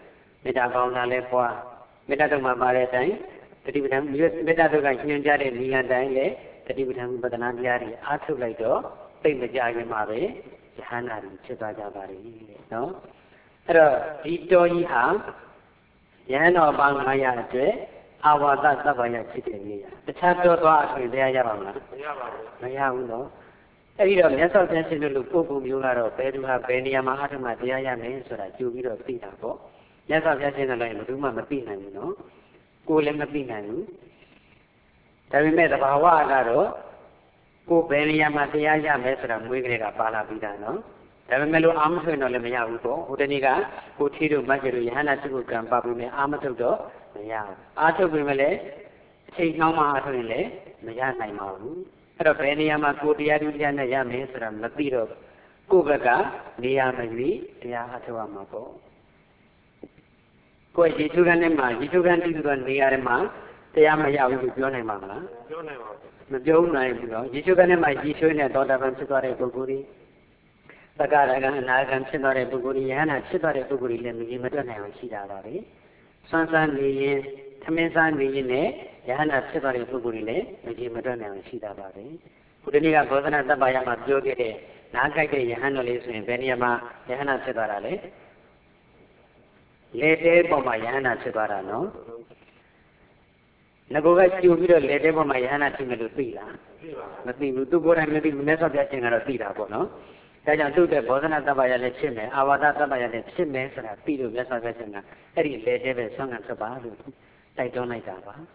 မေတ္တာပေါင်းတာလည်းပွားမေတ္တာတုံမှာပါတဲ့အတိုင်းတတိပဋ္ဌာန်မေတ္တာတုံကညွှန်ကြားတဲ့ဉာဏ်တိုင်းလည်းတတိပဋ္ဌာန်ဝိပဿနာတရားတွေအားထုတ်လိုက်တော့သိမကြခင်မှာပဲယဟန္တာတွေဖြစ်သွားကြပါလိမ့်နော်အဲ့တော့ဒီတော်ကြီးဟာယဟန်တော်ပေါင်း၅ရာအတွက်အာဝါဒသဗ္ဗယဖြစ်တဲ့နေရာတခြားပြောသွားအထွေတရားရပါမလားမရပါဘူးမရဘူးနော်အဲ့ဒီတော့မြတ်စွာဘုရားရှင်တို့လူပုဂ္ဂိုလ်မျိုးကတော့ဘယ်သူဟာဘယ်နေရာမှာအထုမှတရားရမယ်ဆိုတာကြိုပြီးတော့သိတာပေါ့မြတ်စွာဘုရားရှင်တို့လည်းဘယ်သူမှမသိနိုင်ဘူးနော်ကိုယ်လည်းမသိနိုင်ဘူးဒါပေမဲ့သဘာဝကတော့ကိုယ်ဘယ်နေရာမှာတရားရမယ်ဆိုတာမွေးကလေးကပါလာပြီးတာနော်ဒါပေမဲ့လို့အာမထုတ်တော့လည်းမရဘူးပေါ့ဟိုတနေ့ကကိုထီးတို့မတ်ကျတို့ယဟန္တာစုကံပါပြီးမယ်အာမထုတ်တော့မရဘူးအာထုတ်ပြီးမယ်လေအချိန်နှောင်းမှအာထုတ်ရင်လည်းမရနိုင်ပါဘူးအဲ့တော့ဘယ်နေရာမှာကိုတရားတူတရားနဲ့ရမယ်ဆိုတာမသိတော့ကိုယ့်ဘက်ကနေရာမကြီးတရားအထုတ်ရမှာပေါ့ကိုယ်ရေထုကန်ထဲမှာရေထုကန်တည်သူကနေရာထဲမှာတရားမရဘူးလို့ပြောနိုင်ပါမလားပြောနိုင်ပါဘူးမပြောနိုင်ဘူးနော်ရေထုကန်ထဲမှာရေချွေးနဲ့သောတာပန်ဖြစ်သွားတဲ့ပုဂ္ဂိုလ်ကြီးသက္ကရာကံအနာကံဖြစ်သွားတဲ့ပုဂ္ဂိုလ်ကြီးယဟန္တာဖြစ်သွားတဲ့ပုဂ္ဂိုလ်ကြီးလည်းမကြီးမတွက်နိုင်အောင်ရှိတာပါပဲစွမ်းစားနေရင်သမင်းစားနေရင်လည်းယဟန္တာဖြစ်သွားတဲ့ပုဂ္ဂိုလ်ကြီးလည်းမကြီးမတွက်နိုင်အောင်ရှိတာပါပဲခုတနေ့ကဘောဓနာတပ္ပယမှာပြောခဲ့တဲ့နားကြိုက်တဲ့ယဟန်တော်လေးဆိုရင်ဘယ်နေရာမှာယဟန္တာဖြစ်သွားတာလဲလေတဲပေါ်မှာယဟန္တာဖြစ်သွားတာနော်ငါကကြိုပြီးတော့လေတဲပေါ်မှာယဟန္တာဖြစ်မယ်လို့သိလားမသိဘူးသူကိုယ်တိုင်မသိဘူးမြတ်စွာဘုရားရှင်ကတော့သိတာပေါ့နော်ဒါကြောင့်သူ့တဲ့ဘောဓနာတပ္ပယလည်းဖြစ်မယ်အာဝါဒတပ္ပယလည်းဖြစ်မယ်ဆိုတာသိလို့မြတ်စွာဘုရားရှင်ကအဲ့ဒီလေတဲပဲဆွမ်းခံဖြစ်ပါလို့တိုက်တွန်းလိုက်တာပါ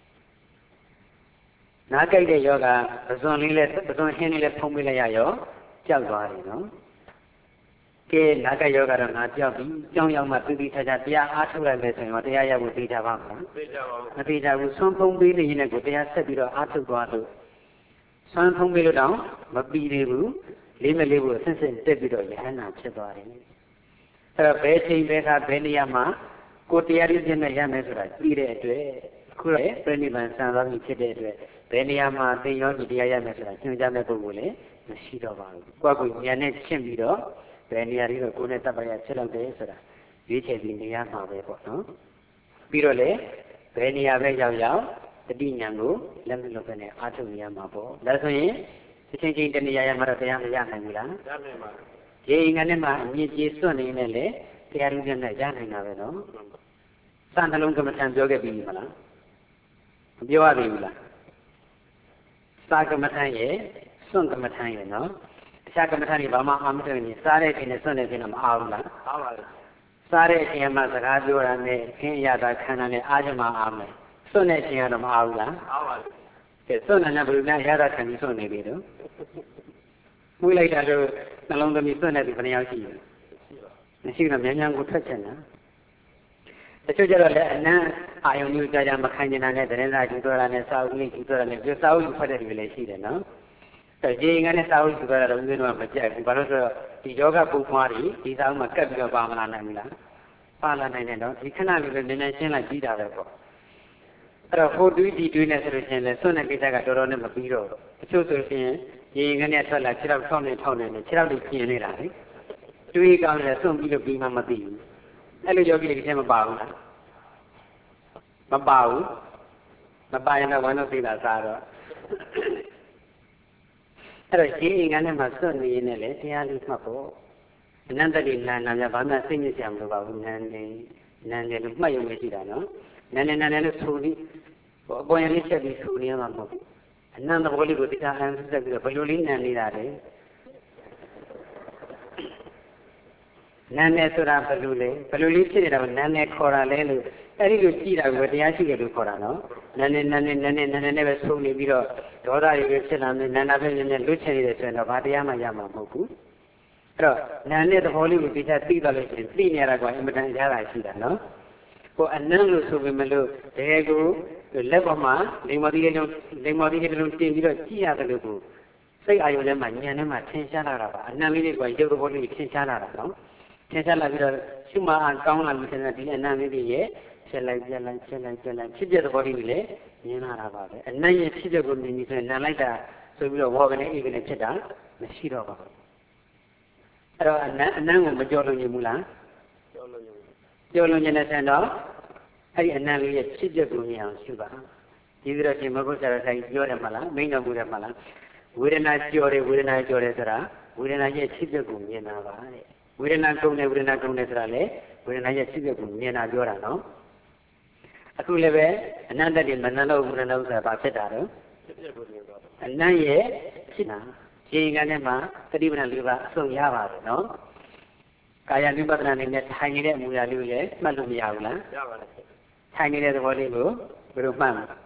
နားကြိုက်တဲ့ယောဂပဇွန်လေးလည်းပဇွန်ဟင်းလေးလည်းဖုံးပေးလိုက်ရရောကြောက်သွားတယ်နော်ကဲနားကြိုက်ယောဂတော့ငါကြောက်ပြီကြောင်းရောက်မှပြီးပြီးထားကြတရားအားထုတ်လိုက်မယ်ဆိုရင်တရားရဖို့သိကြပါမလားသိကြပါဘူးမသိကြဘူးဆွမ်းဖုံးပေးနေရင်လည်းကိုတရားဆက်ပြီးတော့အားထုတ်သွားလို့ဆွမ်းဖုံးပေးလို့တော့မပြီးသေးဘူးလေးမလေးကိုဆင့်ဆင့်တက်ပြီးတော့ယဟန္တာဖြစ်သွားတယ်အဲ့တော့ဘယ်ချိန်ဘယ်ခါဘယ်နေရာမှာကိုတရားရည်ပြည့်နဲ့ရမယ်ဆိုတာသိတဲ့အတွက်ခုတော့ပြိဋိဘံစံသွားပြီဖြစ်တဲ့အတွက်ဘယ်နေရာမှာသင်ရောဒီတရားရမယ်ဆိုတာညွှန်ကြားမဲ့ပုဂ္ဂိုလ်လည်းမရှိတော့ပါဘူး။ကိုယ့်ကိုဉာဏ်နဲ့ရှင်းပြီးတော့ဘယ်နေရာလေးတော့ကိုယ်နဲ့တပ်ပရဖြစ်လောက်တယ်ဆိုတာရွေးချယ်ပြီးနေရမှာပဲပေါ့နော်။ပြီးတော့လေဘယ်နေရာပဲရောက်ရောက်တတိညာကိုလက်မလွတ်ဘဲနဲ့အားထုတ်နေရမှာပေါ့။ဒါဆိုရင်အချင်းချင်းတနေရာရမှာတော့တရားမရနိုင်ဘူးလား။ရနိုင်ပါဘူး။ဒီငါနဲ့မှအမြင့်ကြီးစွန့်နေနဲ့လေတရားရင်းနဲ့ရနိုင်တာပဲနော်။စံနှလုံးကမ္မထံပြောခဲ့ပြီမလား။မပြောရသေးဘူးလား။စာကမ္မထံရဲ့စွန့်ကမ္မထံရဲ့နော်တခြားကမ္မထံတွေဘာမှအာမထုတ်နေစားတဲ့အချိန်နဲ့စွန့်တဲ့အချိန်တော့မအားဘူးလားအားပါဘူးစားတဲ့အချိန်မှာစကားပြောတာနဲ့ခင်းရတာခန္ဓာနဲ့အားချင်မှအားမယ်စွန့်တဲ့အချိန်ကတော့မအားဘူးလားအားပါဘူးကဲစွန့်တဲ့ဘယ်လိုလဲရတာခံပြီးစွန့်နေပြီတော့မှုလိုက်တာတော့နှလုံးသွင်းစွန့်နေပြီဘယ်နှယောက်ရှိလဲမရှိတော့မြန်မြန်ကိုထွက်ချင်တာတချို့ကျတော့လည်းအနံ့အာယုံမျိုးကြာကြာမခံကျင်တာနဲ့သတင်းစာကြည့်တော့တာနဲ့စာအုပ်လေးကြည့်တော့တာနဲ့ပြောစာအုပ်ဖတ်တဲ့လူတွေလည်းရှိတယ်နော်အဲဒီငါနဲ့စာအုပ်ကြည့်တော့တာတော့ဦးဇင်းတို့ကမကြိုက်ဘူးဘာလို့ဆိုတော့ဒီယောဂပုံမှားတွေဒီစာအုပ်မှာကပ်ပြီးတော့ပါမလာနိုင်ဘူးလားပါလာနိုင်တယ်နော်ဒီခဏလေးလည်းနည်းနည်းရှင်းလိုက်ပြီးတာပဲပေါ့အဲ့တော့ဟိုတွေးဒီတွေးနဲ့ဆိုလို့ရှိရင်လည်းစွန့်တဲ့ကိစ္စကတော်တော်နဲ့မပြီးတော့တချို့ဆိုရင်ရေငါနဲ့ထွက်လာခြေထောက်ထောက်နေထောက်နေတယ်ခြေထောက်တွေကျင်နေတာလေတွေးကောင်းတယ်စွန့်ပြီးတော့ပြီးမှမသိဘူးအဲ့လိုယောဂီတွေတစ်ချက်မပါဘူးလားမပါဘူးမပါရင်တော့ဝမ်းတော့သိတာစားတော့အဲ့တော့ရှင်အင်္ဂါနဲ့မှစွန့်နေရင်လည်းတရားလေးမှတ်ဖို့အနန္တတိနာနာမြဘာမှစိတ်ညစ်စရာမလိုပါဘူးနန်းနေနန်းနေလို့မှတ်ရုံပဲရှိတာနော်နန်းနေနန်းနေလို့ဆိုပြီးဟိုအပေါ်ရလေးချက်ပြီးဆိုနေရမှာမဟုတ်ဘူးအနန္တဘောလေးကိုတရားအန်ဆက်ပြီးတော့ဘယ်လိုလေးနန်းနေတာလဲနန်းနေဆိုတာဘယ်လိုလဲဘယ်လိုလေးဖြစ်နေတာကိုနန်းနေခေါ်တာလဲလို့အဲ့ဒီလိုကြည့်တာကိုတရားရှိတယ်လို့ခေါ်တာနော်နန်းနေနန်းနေနန်းနေနန်းနေနဲ့ပဲဆုံးနေပြီးတော့ဒေါသတွေပဲဖြစ်လာမယ်နန္ဒပဲနည်းနည်းလွတ်ချင်နေတယ်ဆိုရင်တော့ဘာတရားမှရမှာမဟုတ်ဘူးအဲ့တော့နန်းတဲ့သဘောလေးကိုသိချသိသွားလို့ရှိရင်သိနေရတာကအင်မတန်ရတာရှိတာနော်ကိုအနန်းလို့ဆိုပေမဲ့လို့တကယ်ကိုလက်ပေါ်မှာလိမ္မာတိလေးလုံးလိမ္မာတိလေးလုံးတင်ပြီးတော့ကြည့်ရတယ်လို့ကိုစိတ်အာရုံထဲမှာဉာဏ်ထဲမှာထင်ရှားလာတာပါအနန်းလေးတွေကရုပ်သဘောလေးထင်ရှားလာတာနော်ထင်ရှားလာပြီးတော့ရှုမှအားကောင်းလာလို့ဆိုရင်ဒီအနန်းလေးတွေရဲ့ဖြစ်လိုက်ပြလိုက်ဖြစ်လိုက်ပြလိုက်ဖြစ်ပြသဘောလေးတွေလည်းမြင်လာတာပါပဲအနန်းရဲ့ဖြစ်ပြကိုမြင်ပြီးဆိုရင်နားလိုက်တာဆိုပြီးတော့ဝေါကနေအေးကနေဖြစ်တာမရှိတော့ပါဘူးအဲ့တော့အနန်းအနန်းကိုမကြော်လို့ရဘူးလားကြော်လို့ရပြောလို့ညနေဆန်တော့အဲ့ဒီအနန္တလေးရဲ့ဖြစ်ပျက်ကိုမြင်အောင်ရှုပါဒီလိုတော့ရှင်မဟုတ်ဆရာဆိုင်ပြောတယ်မလားမိန့်တော်မူတယ်မလားဝေဒနာကြော်တယ်ဝေဒနာကြော်တယ်ဆိုတာဝေဒနာရဲ့ဖြစ်ပျက်ကိုမြင်တာပါတဲ့ဝေဒနာကုန်တယ်ဝေဒနာကုန်တယ်ဆိုတာလေဝေဒနာရဲ့ဖြစ်ပျက်ကိုမြင်တာပြောတာနော်အခုလည်းပဲအနန္တတည်းမနန္တဥပ္ပန္နဥစ္စာဘာဖြစ်တာတော့ဖြစ်ပျက်ကိုမြင်တော့အနန္တရဲ့ဖြစ်တာခြေကနဲ့မှသတိပဋ္ဌာန်လေးပါအဆုံးရပါတယ်နော်ကာယ ानु ပဒနာနဲ့ထိုင်နေတဲ့အမူအရာလေးကိုလည်းမှတ်လို့မရဘူးလားရပါတယ်ထိုင်နေတဲ့သဘောလေးကိုဘယ်လိုမှတ်မလဲ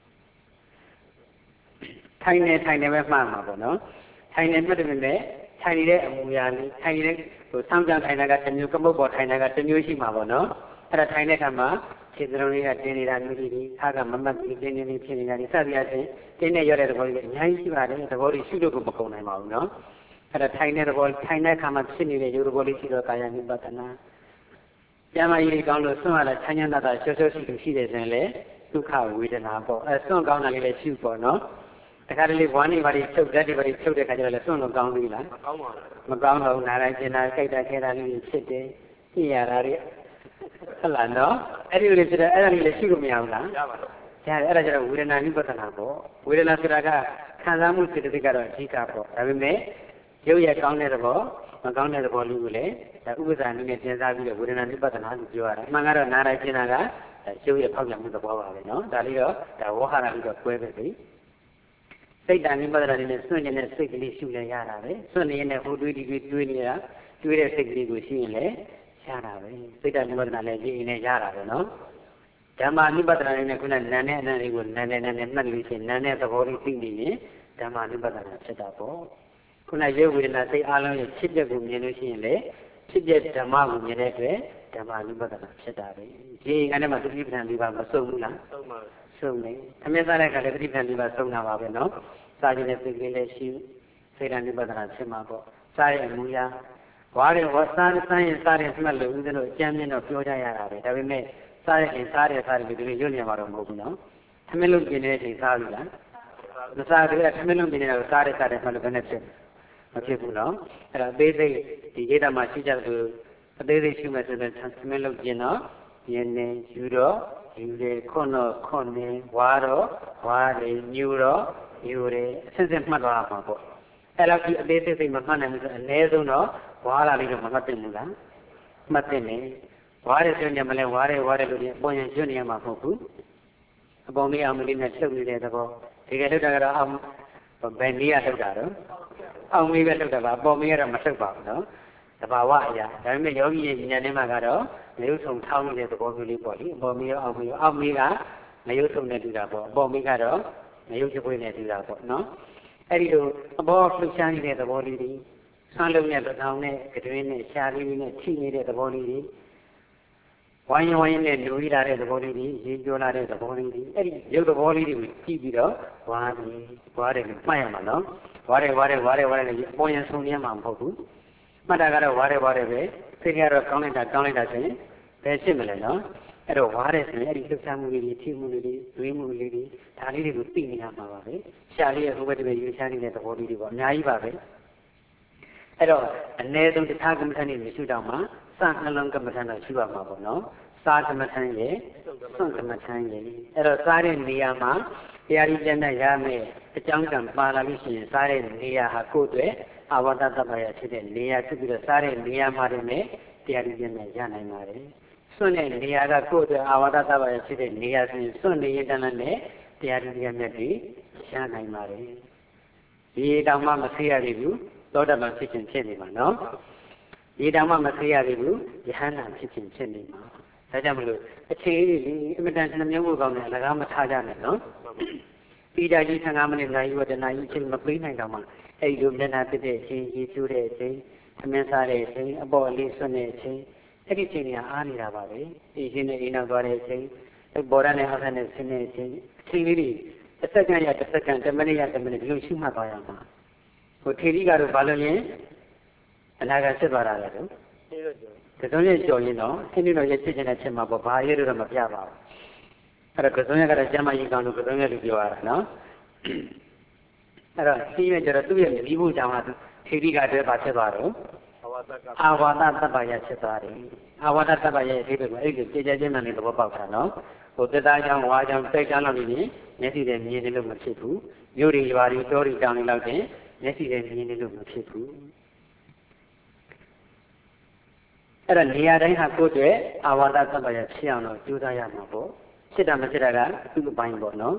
ထိုင်နေထိုင်နေပဲမှတ်မှာပေါ့နော်ထိုင်နေမှတ်တယ်နဲ့ထိုင်နေတဲ့အမူအရာလေးထိုင်နေတဲ့ဟိုဆောင်းကြံထိုင်တာကတစ်မျိုးကမုတ်ပေါ်ထိုင်တာကတစ်မျိုးရှိမှာပေါ့နော်အဲ့ဒါထိုင်တဲ့အခါမှာခြေစလုံးလေးကတင်းနေတာမျိုးလေးကြီးခါကမမတ်ပြီးတင်းနေနေဖြစ်နေတာဒီစသည်အချင်းတင်းနေရတဲ့သဘောလေးအများကြီးရှိပါတယ်သဘောလေးရှုလို့ကိုမကုန်နိုင်ပါဘူးနော်အဲ့ဒါထိုင်တဲ့သဘောထိုင်တဲ့အခါမှာဖြစ်နေတဲ့ရုပ်သဘောလေးရှိတော့ကာယ ानु ပဒနာကျမ်းမာရေးကောင်းလို့ဆွမ်းရတာချမ်းချမ်းသာသာရှော့ရှော့ရှိလို့ရှိတယ်ဆိုရင်လေဒုက္ခဝေဒနာပေါ့အဲဆွမ်းကောင်းတာလေးလည်းရှုပေါ့နော်တခါတလေဝမ်းနေပါလိချုပ်တတ်တယ်ပါလိချုပ်တဲ့ခါကျတော့လေဆွမ်းလို့ကောင်းပြီလားမကောင်းပါဘူးမကောင်းတော့နားတိုင်းကျင်တာကြိုက်တာခဲတာလေးဖြစ်တယ်ပြရတာတွေဟုတ်လားနော်အဲ့ဒီလိုဖြစ်တဲ့အဲ့ဒါလေးလည်းရှုလို့မရဘူးလားရပါတယ်ရတယ်အဲ့ဒါကျတော့ဝေဒနာ ानु ပဒနာပေါ့ဝေဒနာဆိုတာကခံစားမှုစိတ်တွေကတော့အဓိကပေါ့ဒါပေမဲ့ရုပ်ရကောင်းတဲ့သဘောမကောင်းတဲ့သဘောလေးကိုလည်းဒါဥပ္ပဇာနည်းနဲ့ပြင်စားပြီးတော့ဝေဒနာ ानु ပဒနာလို့ပြောရတာအမှန်ကတော့နားတိုင်းကျင်တာကရုပ်ရဖောက်ပြန်မှုသဘောပါပဲနော်ဒါလေးတော့ဒါဝဟရပြီးတော့ကွဲပဲပြီစိတ်တ ानु ပဒနာလေးနဲ့စွန့်နေတဲ့စိတ်ကလေးရှုလဲရတာပဲစွန့်နေရင်ဟိုတွေးဒီတွေးတွေးနေတာတွေးတဲ့စိတ်ကလေးကိုရှိရင်လည်းရတာပဲစိတ်တ ानु ပဒနာလည်းကြည့်ရင်လည်းရတာပဲနော်ဓမ္မ ानु ပဒနာလေးနဲ့ခုနနာနဲ့အနန္တလေးကိုနာနဲ့နာနဲ့မှတ်လို့ရှိရင်နာနဲ့သဘောလေးသိနေရင်ဓမ္မ ानु ပဒနာဖြစ်တာပေါ့ခုနရုပ်ဝေဒနာစိတ်အားလုံးရဲ့ဖြစ်ပျက်ကိုမြင်လို့ရှိရင်လေဖြစ်ပျက်ဓမ္မကိုမြင်တဲ့အတွက်ဓမ္မ ानु ပဒနာဖြစ်တာပဲဒီကနေ့မှသတိပဋ္ဌာန်၄ပါးမစုံဘူးလားစုံပါဘူးစုံတယ်အမြဲစားတဲ့အခါလည်းသတိပဋ္ဌာန်၄ပါးစုံတာပါပဲနော်စားခြင်းနဲ့စိတ်ကလေးလည်းရှိစိတ်ဓာတ် ानु ပဒနာဖြစ်မှာပေါ့စားရဲ့အမူအရာဝါတဲ့ဝါစားစားရင်စားတယ်မှတ်လို့ဦးဇင်းတို့အကျမ်းမြင့်တော့ပြောကြရတာပဲဒါပေမဲ့စားရဲ့ရင်စားတယ်စားတယ်ဒီလိုရွတ်နေမှာတော့မဟုတ်ဘူးနော်ထမင်းလုံးกินတဲ့အချိန်စားပြီလားမစားသေးဘူးထမင်းလုံးกินနေတာကိုစားတယ်စားတယ်မှတ်လို့ဘယ်နဲ့ဖြစ်မဖြစ်ဘူးနော်အဲ့ဒါအသေးစိတ်ဒီဒေတာမှာရှိကြတယ်အသေးစိတ်ရှိမှဆိုတော့သမင်းလုပ်ကျင်တော့ယင်းနေယူတော့ယူတယ်ခွန်းတော့ခွန်းနေဝါတော့ဝါတယ်ညူတော့ညူတယ်အစစ်စစ်မှတ်သွားမှာပေါ့အဲ့လောက်ဒီအသေးစိတ်မမှတ်နိုင်ဘူးဆိုအနည်းဆုံးတော့ဝါလာလေးတော့မမှတ်သင့်ဘူးလားမှတ်သင့်တယ်ဝါတယ်ဆိုရင်မလဲဝါတယ်ဝါတယ်လို့ဒီအပေါ်ရင်ကျွတ်နေရမှာမဟုတ်ဘူးအပေါ်မေးအောင်လေးနဲ့လှုပ်နေတဲ့သဘောဒီကလှုပ်တာကတော့အောင်ဘယ်နည်းရလှုပ်တာတော့အောင်မေးပဲလှုပ်တာပါအပေါ်မေးကတော့မလှုပ်ပါဘူးနော်သဘာဝအရာဒါပေမဲ့ယောဂီရဲ့ဉာဏ်ထဲမှာကတော့ငရုတ်ဆုံထောင်းနေတဲ့သဘောမျိုးလေးပေါ့လေအပေါ်မေးရောအောင်မေးရောအောင်မေးကငရုတ်ဆုံနဲ့တူတာပေါ့အပေါ်မေးကတော့ငရုတ်ချပွေးနဲ့တူတာပေါ့နော်အဲ့ဒီလိုအပေါ်လှုပ်ရှားနေတဲ့သဘောလေးတွေဆွမ်းလုံးနဲ့ပထောင်နဲ့ကတွင်းနဲ့ရှားလေးနဲ့ထိနေတဲ့သဘောလေးတွေဝိုင်းဝိုင်းနဲ့လူရလာတဲ့သဘောလေးတွေရေကျော်လာတဲ့သဘောလေးတွေအဲ့ဒီရုပ်သဘောလေးတွေကိုကြည့်ပြီးတော့ဝါပြီးဝါတယ်လို့မှတ်ရမှာနော်ဝါတယ်ဝါတယ်ဝါတယ်ဝါတယ်လည်းအပေါ်ရင်ဆုံးရမှာမဟုတ်ဘူးမှတ်တာကတော့ဝါတယ်ဝါတယ်ပဲစိတ်ကတော့ကောင်းလိုက်တာကောင်းလိုက်တာဆိုရင်ဘယ်ဖြစ်မလဲနော်အဲ့တော့ဝါတယ်ဆိုရင်အဲ့ဒီလှုပ်ရှားမှုလေးတွေထိမှုလေးတွေတွေးမှုလေးတွေဒါလေးတွေကိုသိနေရမှာပါပဲရှားလေးရဲ့ဟိုဘက်တည်းရွေးရှားနေတဲ့သဘောလေးတွေပေါ့အများကြီးပါပဲအဲ့တော့အနည်းဆုံးတစ်ခါကမ္မထန်နေရှုတော့မှစနှလုံးကမ္မထန်တော့ရှုရမှာပေါ့နော်စားကမ္မထန်ရဲ့စွန့်ကမ္မထန်ရဲ့အဲ့တော့စားတဲ့နေရာမှာတရားကြီးပြန်တဲ့ရမယ်အကြောင်းကံပါလာလို့ရှိရင်စားတဲ့နေရာဟာကိုယ့်အတွက်အာဝတ္တသဗ္ဗယဖြစ်တဲ့နေရာဖြစ်ပြီးတော့စားတဲ့နေရာမှာတည်းနဲ့တရားကြီးပြန်တဲ့ရနိုင်ပါတယ်စွန့်တဲ့နေရာကကိုယ့်အတွက်အာဝတ္တသဗ္ဗယဖြစ်တဲ့နေရာဆိုရင်စွန့်နေရင်တန်းနဲ့တရားကြီးပြန်တဲ့ပြီးရနိုင်ပါတယ်ဒီတောင်မှမဆေးရသေးဘူးသောတာပန်ဖြစ်ခြင်းဖြစ်နေမှာနော်ဒီတောင်မှမဆေးရသေးဘူးယဟန္တာဖြစ်ခြင်းဖြစ်နေမှာဒါကြောင့်မလို့အခြေအနေလေးအမတန်နှမျိုးကောင်းတယ်အလကားမထားကြနဲ့နော်ပြီးတာကြီးဆယ်ငါးမိနစ်နိုင်ယူတဲ့နိုင်ယူချင်းမပေးနိုင်တော့မှအဲ့ဒီလိုမျက်နှာပြတဲ့အချိန်ရေချိုးတဲ့အချိန်သမင်းစားတဲ့အချိန်အပေါ်အလေးဆွတဲ့အချိန်အဲ့ဒီအချိန်ကအားနေတာပါပဲဒီရှင်နဲ့အိမ်နောက်သွားတဲ့အချိန်ဘောရနဲ့အောက်ထပ်နဲ့ဆင်းတဲ့အချိန်အချိန်လေးတွေတစ်စက္ကန့်ရတစ်စက္ကန့်တစ်မိနစ်ရတစ်မိနစ်ဒီလိုရှုမှတ်သွားရမှာဟိုထေရီကတော့ဘာလို့လဲအနာဂတ်ဖြစ်သွားတာလေတော့ကစုံရဲ့ကြော်ရင်တော့အင်းတို့ရဲ့ဖြစ်နေတဲ့ချက်မှာပေါ့ဘာရဲလို့တော့မပြပါဘူးအဲ့တော့ကစုံရဲ့ကတော့ကျမ်းမာရေးကောင်းလို့ကစုံရဲ့လူပြောရတာနော်အဲ့တော့စီးရဲ့ကျတော့သူ့ရဲ့မိဖို့ကြောင့်ဟာထေရီကတည်းကဖြစ်သွားတော့အာဝါဒတပ္ပယဖြစ်သွားတယ်အာဝါဒတပ္ပယရဲ့အဓိပ္ပာယ်ကအဲ့ဒီကြေကြချင်းမှန်တဲ့သဘောပေါက်တာနော်ဟိုတက်သားကြောင့်ဝါကြောင့်စိတ်ကြောင့်လို့နေရင်မျက်စိနဲ့မြင်နေလို့မဖြစ်ဘူးမြို့တွေရွာတွေတောတွေတောင်တွေလောက်တင်မျက်စိနဲ့မြင်နေလို့မဖြစ်ဘူးအဲ့ဒါနေရာတိုင်းဟာကိုယ့်အတွက်အာဝါဒတပ္ပယဖြစ်အောင်တော့ကြိုးစားရမှာပေါ့ဖြစ်တာမဖြစ်တာကသူ့အပိုင်းပေါ့နော်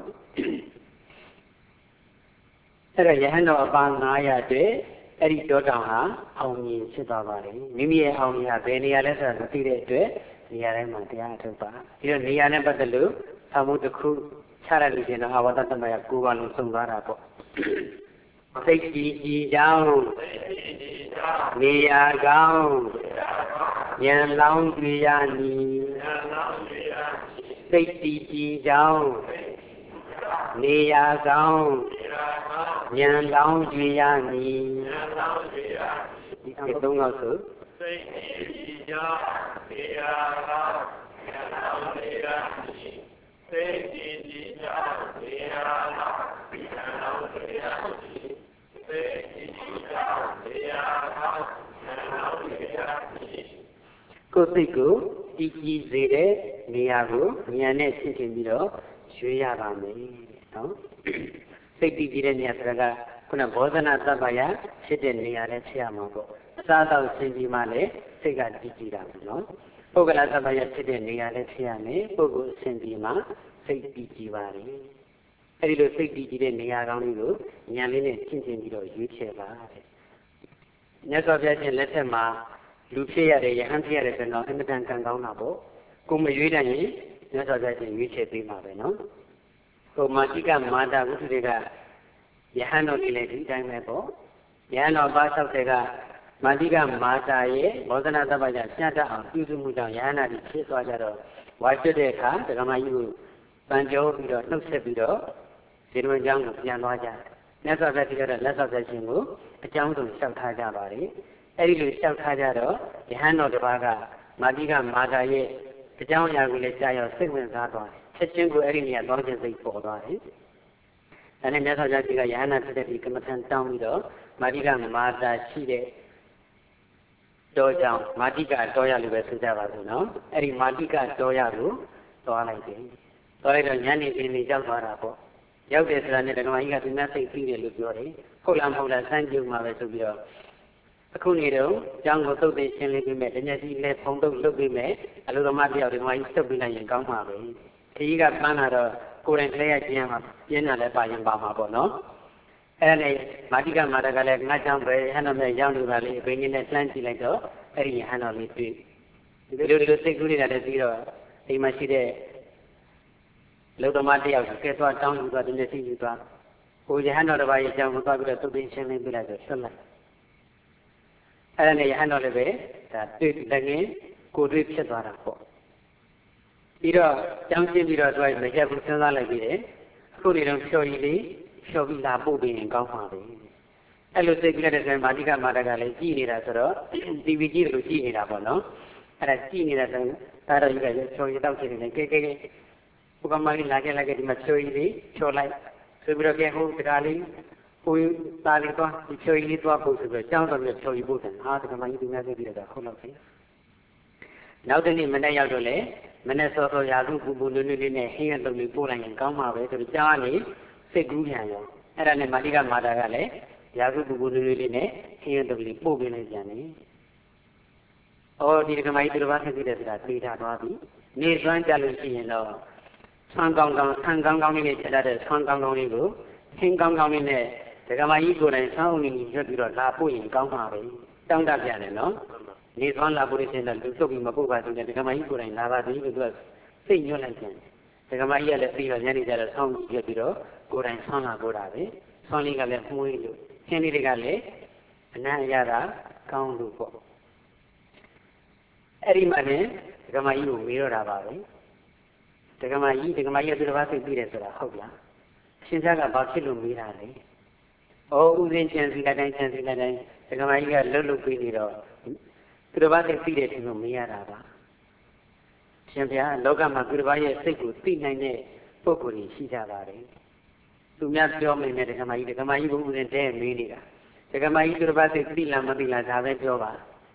အဲ့တော့ယဟန်တော်အပန်းငါးရာအတွက်အဲ့ဒီတောတောင်ဟာအောင်မြင်ဖြစ်သွားပါတယ်မိမိရဲ့အောင်မြင်ဟာဘယ်နေရာလဲဆိုတာမသိတဲ့အတွက်နေရာတိုင်းမှာတရားအထုတ်ပါပြီးတော့နေရာနဲ့ပတ်သက်လို့အမှုတစ်ခုချရလို့ရှင်တော့အာဝါဒတမယကိုးပါလုံးစုံသွားတာပေါ့စိတ်ကြည်ကြည်ကြောင်းနေရာကောင်းဉာဏ်လောင်းတွေ့ရမည်စိတ်ကြည်ကြည်ကြောင်းနေရာကောင်းဉာဏ်လောင်းတွေ့ရမည်ဒီအသုံးလောက်ဆိုစိတ်ကြည်ကြောင်းနေရာကောင်းဉာဏ်လောင်းတွေ့ရမည်စိတ်ကြည်ကြည်ကြောင်းနေရာကောင်းဉာဏ်လောင်းတွေ့ရမည်စိတ်ကြည်ကြည်ကြောင်းနေရာကောင်းဉာဏ်လောင်းတွေ့ရမည်ကိုယ်စိတ်ကိုတည်ကြည်စေတဲ့နေရာကိုဉာဏ်နဲ့ရှင်းရှင်းပြီးတော့ရွေးရပါမယ်နော်စိတ်တည်ကြည်တဲ့နေရာဆိုတာကခုနဘောဓနာသဗ္ဗယဖြစ်တဲ့နေရာနဲ့ဖြစ်ရမှာပေါ့အစားအသောက်ရှင်ပြီးမှလည်းစိတ်ကတည်ကြည်တာပေါ့နော်ပုဂ္ဂလသဗ္ဗယဖြစ်တဲ့နေရာနဲ့ဖြစ်ရမယ်ပုဂ္ဂိုလ်အရှင်ပြီးမှစိတ်တည်ကြည်ပါတယ်အဲဒီလိုစိတ်တည်ကြည်တဲ့နေရာကောင်းလေးကိုဉာဏ်လေးနဲ့ရှင်းရှင်းပြီးတော့ရွေးချယ်ပါတဲ့မြတ်စွာဘုရားရှင်လက်ထက်မှာလူဖြစ်ရတယ်ယဟန်ဖြစ်ရတယ်ဆိုတော့အင်မတန်ကံကောင်းတာပေါ့ကိုမရွေးတတ်ရင်မြတ်စွာဘုရားရှင်ရွေးချယ်ပေးမှာပဲနော်ကိုမာတိကမာတာဝုထုတွေကယဟန်တော်လေးလည်းဒီတိုင်းပဲပေါ့ယဟန်တော်ပါ၆၀ကမာတိကမာတာရဲ့ဘောဓနာသဗ္ဗယညှတတ်အောင်ပြုစုမှုကြောင့်ယဟန်နာတိဖြစ်သွားကြတော့ဝါကျွတ်တဲ့အခါဒကမာကြီးကိုပန်ကြောပြီးတော့နှုတ်ဆက်ပြီးတော့ဒီလိုအကြောင်းကိုပြန်သွားကြတယ်မြတ်စွာဘုရားပြောတဲ့လက်စွာဘုရားရှင်ကိုအကြောင်းစုံလျှောက်ထားကြပါတယ်အဲ့ဒီလိုလျှောက်ထားကြတော့ယဟန်တော်တစ်ပါးကမာတိကမာတာရဲ့အကြောင်းအရာကိုလည်းကြားရောက်စိတ်ဝင်စားသွားတယ်ချက်ချင်းကိုအဲ့ဒီနေရာသွားခြင်းစိတ်ပေါ်သွားတယ်ဒါနဲ့မြတ်စွာဘုရားကြီးကယဟန်နာဖြစ်တဲ့ဒီကမ္မထံတောင်းပြီးတော့မာတိကမာတာရှိတဲ့တောကြောင့်မာတိကတောရလို့ပဲဆိုကြပါစို့နော်အဲ့ဒီမာတိကတောရကိုသွားလိုက်တယ်သွားလိုက်တော့ညနေခင်းနေရောက်သွားတာပေါ့ရောက်တယ်ဆိုတာနဲ့ဓမ္မကြီးကသူများစိတ်ပြီးတယ်လို့ပြောတယ်ဟုတ်လားမဟုတ်လားစမ်းကြည့်မှာပဲဆိုပြီးတော့အခုနေတော့ကျောင်းကိုသုတ်သိရှင်းလင်းပြီးမဲ့တညစီလဲဖုံတုပ်လုပ်ပြီးမဲ့အလိုတော်မတယောက်ဓမ္မကြီးသုတ်ပြီးလိုက်ရင်ကောင်းမှာပဲခကြီးကပန်းလာတော့ကိုယ်တိုင်ကလေးရကျင်းမှာပြင်းလာလဲပါရင်ပါမှာပေါ့နော်အဲ့ဒါနဲ့မာတိကမာတကလည်းငါကြောင့်ပဲဟန်တော်နဲ့ရောက်နေပါလေဘိန်းကြီးနဲ့လှမ်းကြည့်လိုက်တော့အဲ့ဒီဟန်တော်လေးတွေ့ဒီလိုဒီလိုစိတ်ကူးနေတာလည်းပြီးတော့အိမ်မှာရှိတဲ့လုံတော်မတယောက်ကဲသွားတောင်းယူသွားတဲ့စိတ်ယူသွားကိုရဟန်းတော်တစ်ပါးရဲ့အကြောင်းကိုသွားပြီးတော့သုတ်သိရှင်းလင်းပြလိုက်တော့ဆွတ်လိုက်အဲ့ဒါနဲ့ယဟန်တော်လည်းပဲဒါတွေ့လက်ငင်းကိုတွေ့ဖြစ်သွားတာပေါ့ပြီးတော့ကြောင်းရှင်းပြီးတော့သူကမရက်ဘူးစဉ်းစားလိုက်ပြီးတယ်အခုနေတော့ဖြော်ရည်လေးဖြော်ပြီးလာပို့ပြီးရင်ကောင်းပါပဲအဲ့လိုစိတ်ကြည့်တဲ့ဆိုရင်မာတိကမာတကလည်းကြည်နေတာဆိုတော့တီဗီကြည့်လို့ကြည်နေတာပေါ့နော်အဲ့ဒါကြည်နေတာဆိုရင်ဒါတော့ယူကဖြော်ရည်တောက်ချင်တယ်ကဲကဲကဲဘုကမကြီးလာခဲ့လိုက်ခဲ့ဒီမှာဖြော်ရည်လေးဖြော်လိုက်ဆိုပြီးတော့ကဲဟိုတကားလေးကိုယ်သားလေးသွားဒီဖြော်ရည်လေးသွားပို့ဆိုပြီးတော့ကျောင်းတော်ပြီးဖြော်ရည်ပို့တယ်ဟာတကမကြီးသူများသိပြီးတော့ဟုတ်တော့ပြီနောက်တစ်နေ့မနေ့ရောက်တော့လေမနေ့စောစောရာစုပူပူနွေ့နွေ့လေးနဲ့ဟင်းရလုံလေးပို့လိုက်ရင်ကောင်းမှာပဲဆိုပြီးကျောင်းကနေစိတ်ကူးပြန်ရောအဲ့ဒါနဲ့မာတိကမာတာကလည်းရာစုပူပူနွေ့နွေ့လေးနဲ့ဟင်းရလုံလေးပို့ပေးလိုက်ပြန်တယ်အော်ဒီတကမကြီးသူတစ်ပါးဆက်ပြီးတဲ့ဆိုတာသိထားသွားပြီနေစွမ်းကြလို့ရှိရင်တော့ဆွမ်းကောင်းကောင်းဆန်ကောင်းကောင်းလေးနဲ့ချက်တဲ့ဆွမ်းကောင်းကောင်းလေးကိုဟင်းကောင်းကောင်းလေးနဲ့ဒကမကြီးကိုယ်တိုင်ဆောင်းနေပြီးရွတ်ပြီးတော့လာပို့ရင်ကောင်းမှာပဲတောင်းတပြန်တယ်နော်နေသွမ်းလာပို့ရင်လည်းလူစုပ်ပြီးမပို့ပါဘူးတဲ့ဒကမကြီးကိုယ်တိုင်လာပါသေးလို့သူကစိတ်ညွတ်လိုက်ပြန်ဒကမကြီးကလည်းပြီးတော့ညနေကျတော့ဆောင်းရွတ်ပြီးတော့ကိုယ်တိုင်ဆောင်းလာပို့တာပဲဆောင်းလေးကလည်းမှုေးလို့ဟင်းလေးတွေကလည်းအနံ့ရတာကောင်းလို့ပေါ့အဲ့ဒီမှလည်းဒကမကြီးကိုမေးတော့တာပါပဲဒကမကြီးဒကမကြီးကသူတစ်ပါးစိတ်ပြီးတယ်ဆိုတာဟုတ်လားအရှင်ဘုရားကဘာဖြစ်လို့မေးတာလဲ။ဩဥစဉ်ချင်စီလိုက်တိုင်းချင်စီလိုက်တိုင်းဒကမကြီးကလှုပ်လှုပ်ပြီးနေတော့သူတစ်ပါးစိတ်ပြီးတယ်ထင်လို့မေးရတာပါ။ရှင်ဘုရားလောကမှာသူတစ်ပါးရဲ့စိတ်ကိုသိနိုင်တဲ့ပုဂ္ဂိုလ်ကြီးရှိကြပါတယ်။သူများပြောမိနေဒကမကြီးဒကမကြီးဘုဥစဉ်တဲမေးနေတာ။ဒကမကြီးသူတစ်ပါးစိတ်သိလားမသိလားဒါပဲပြောပါ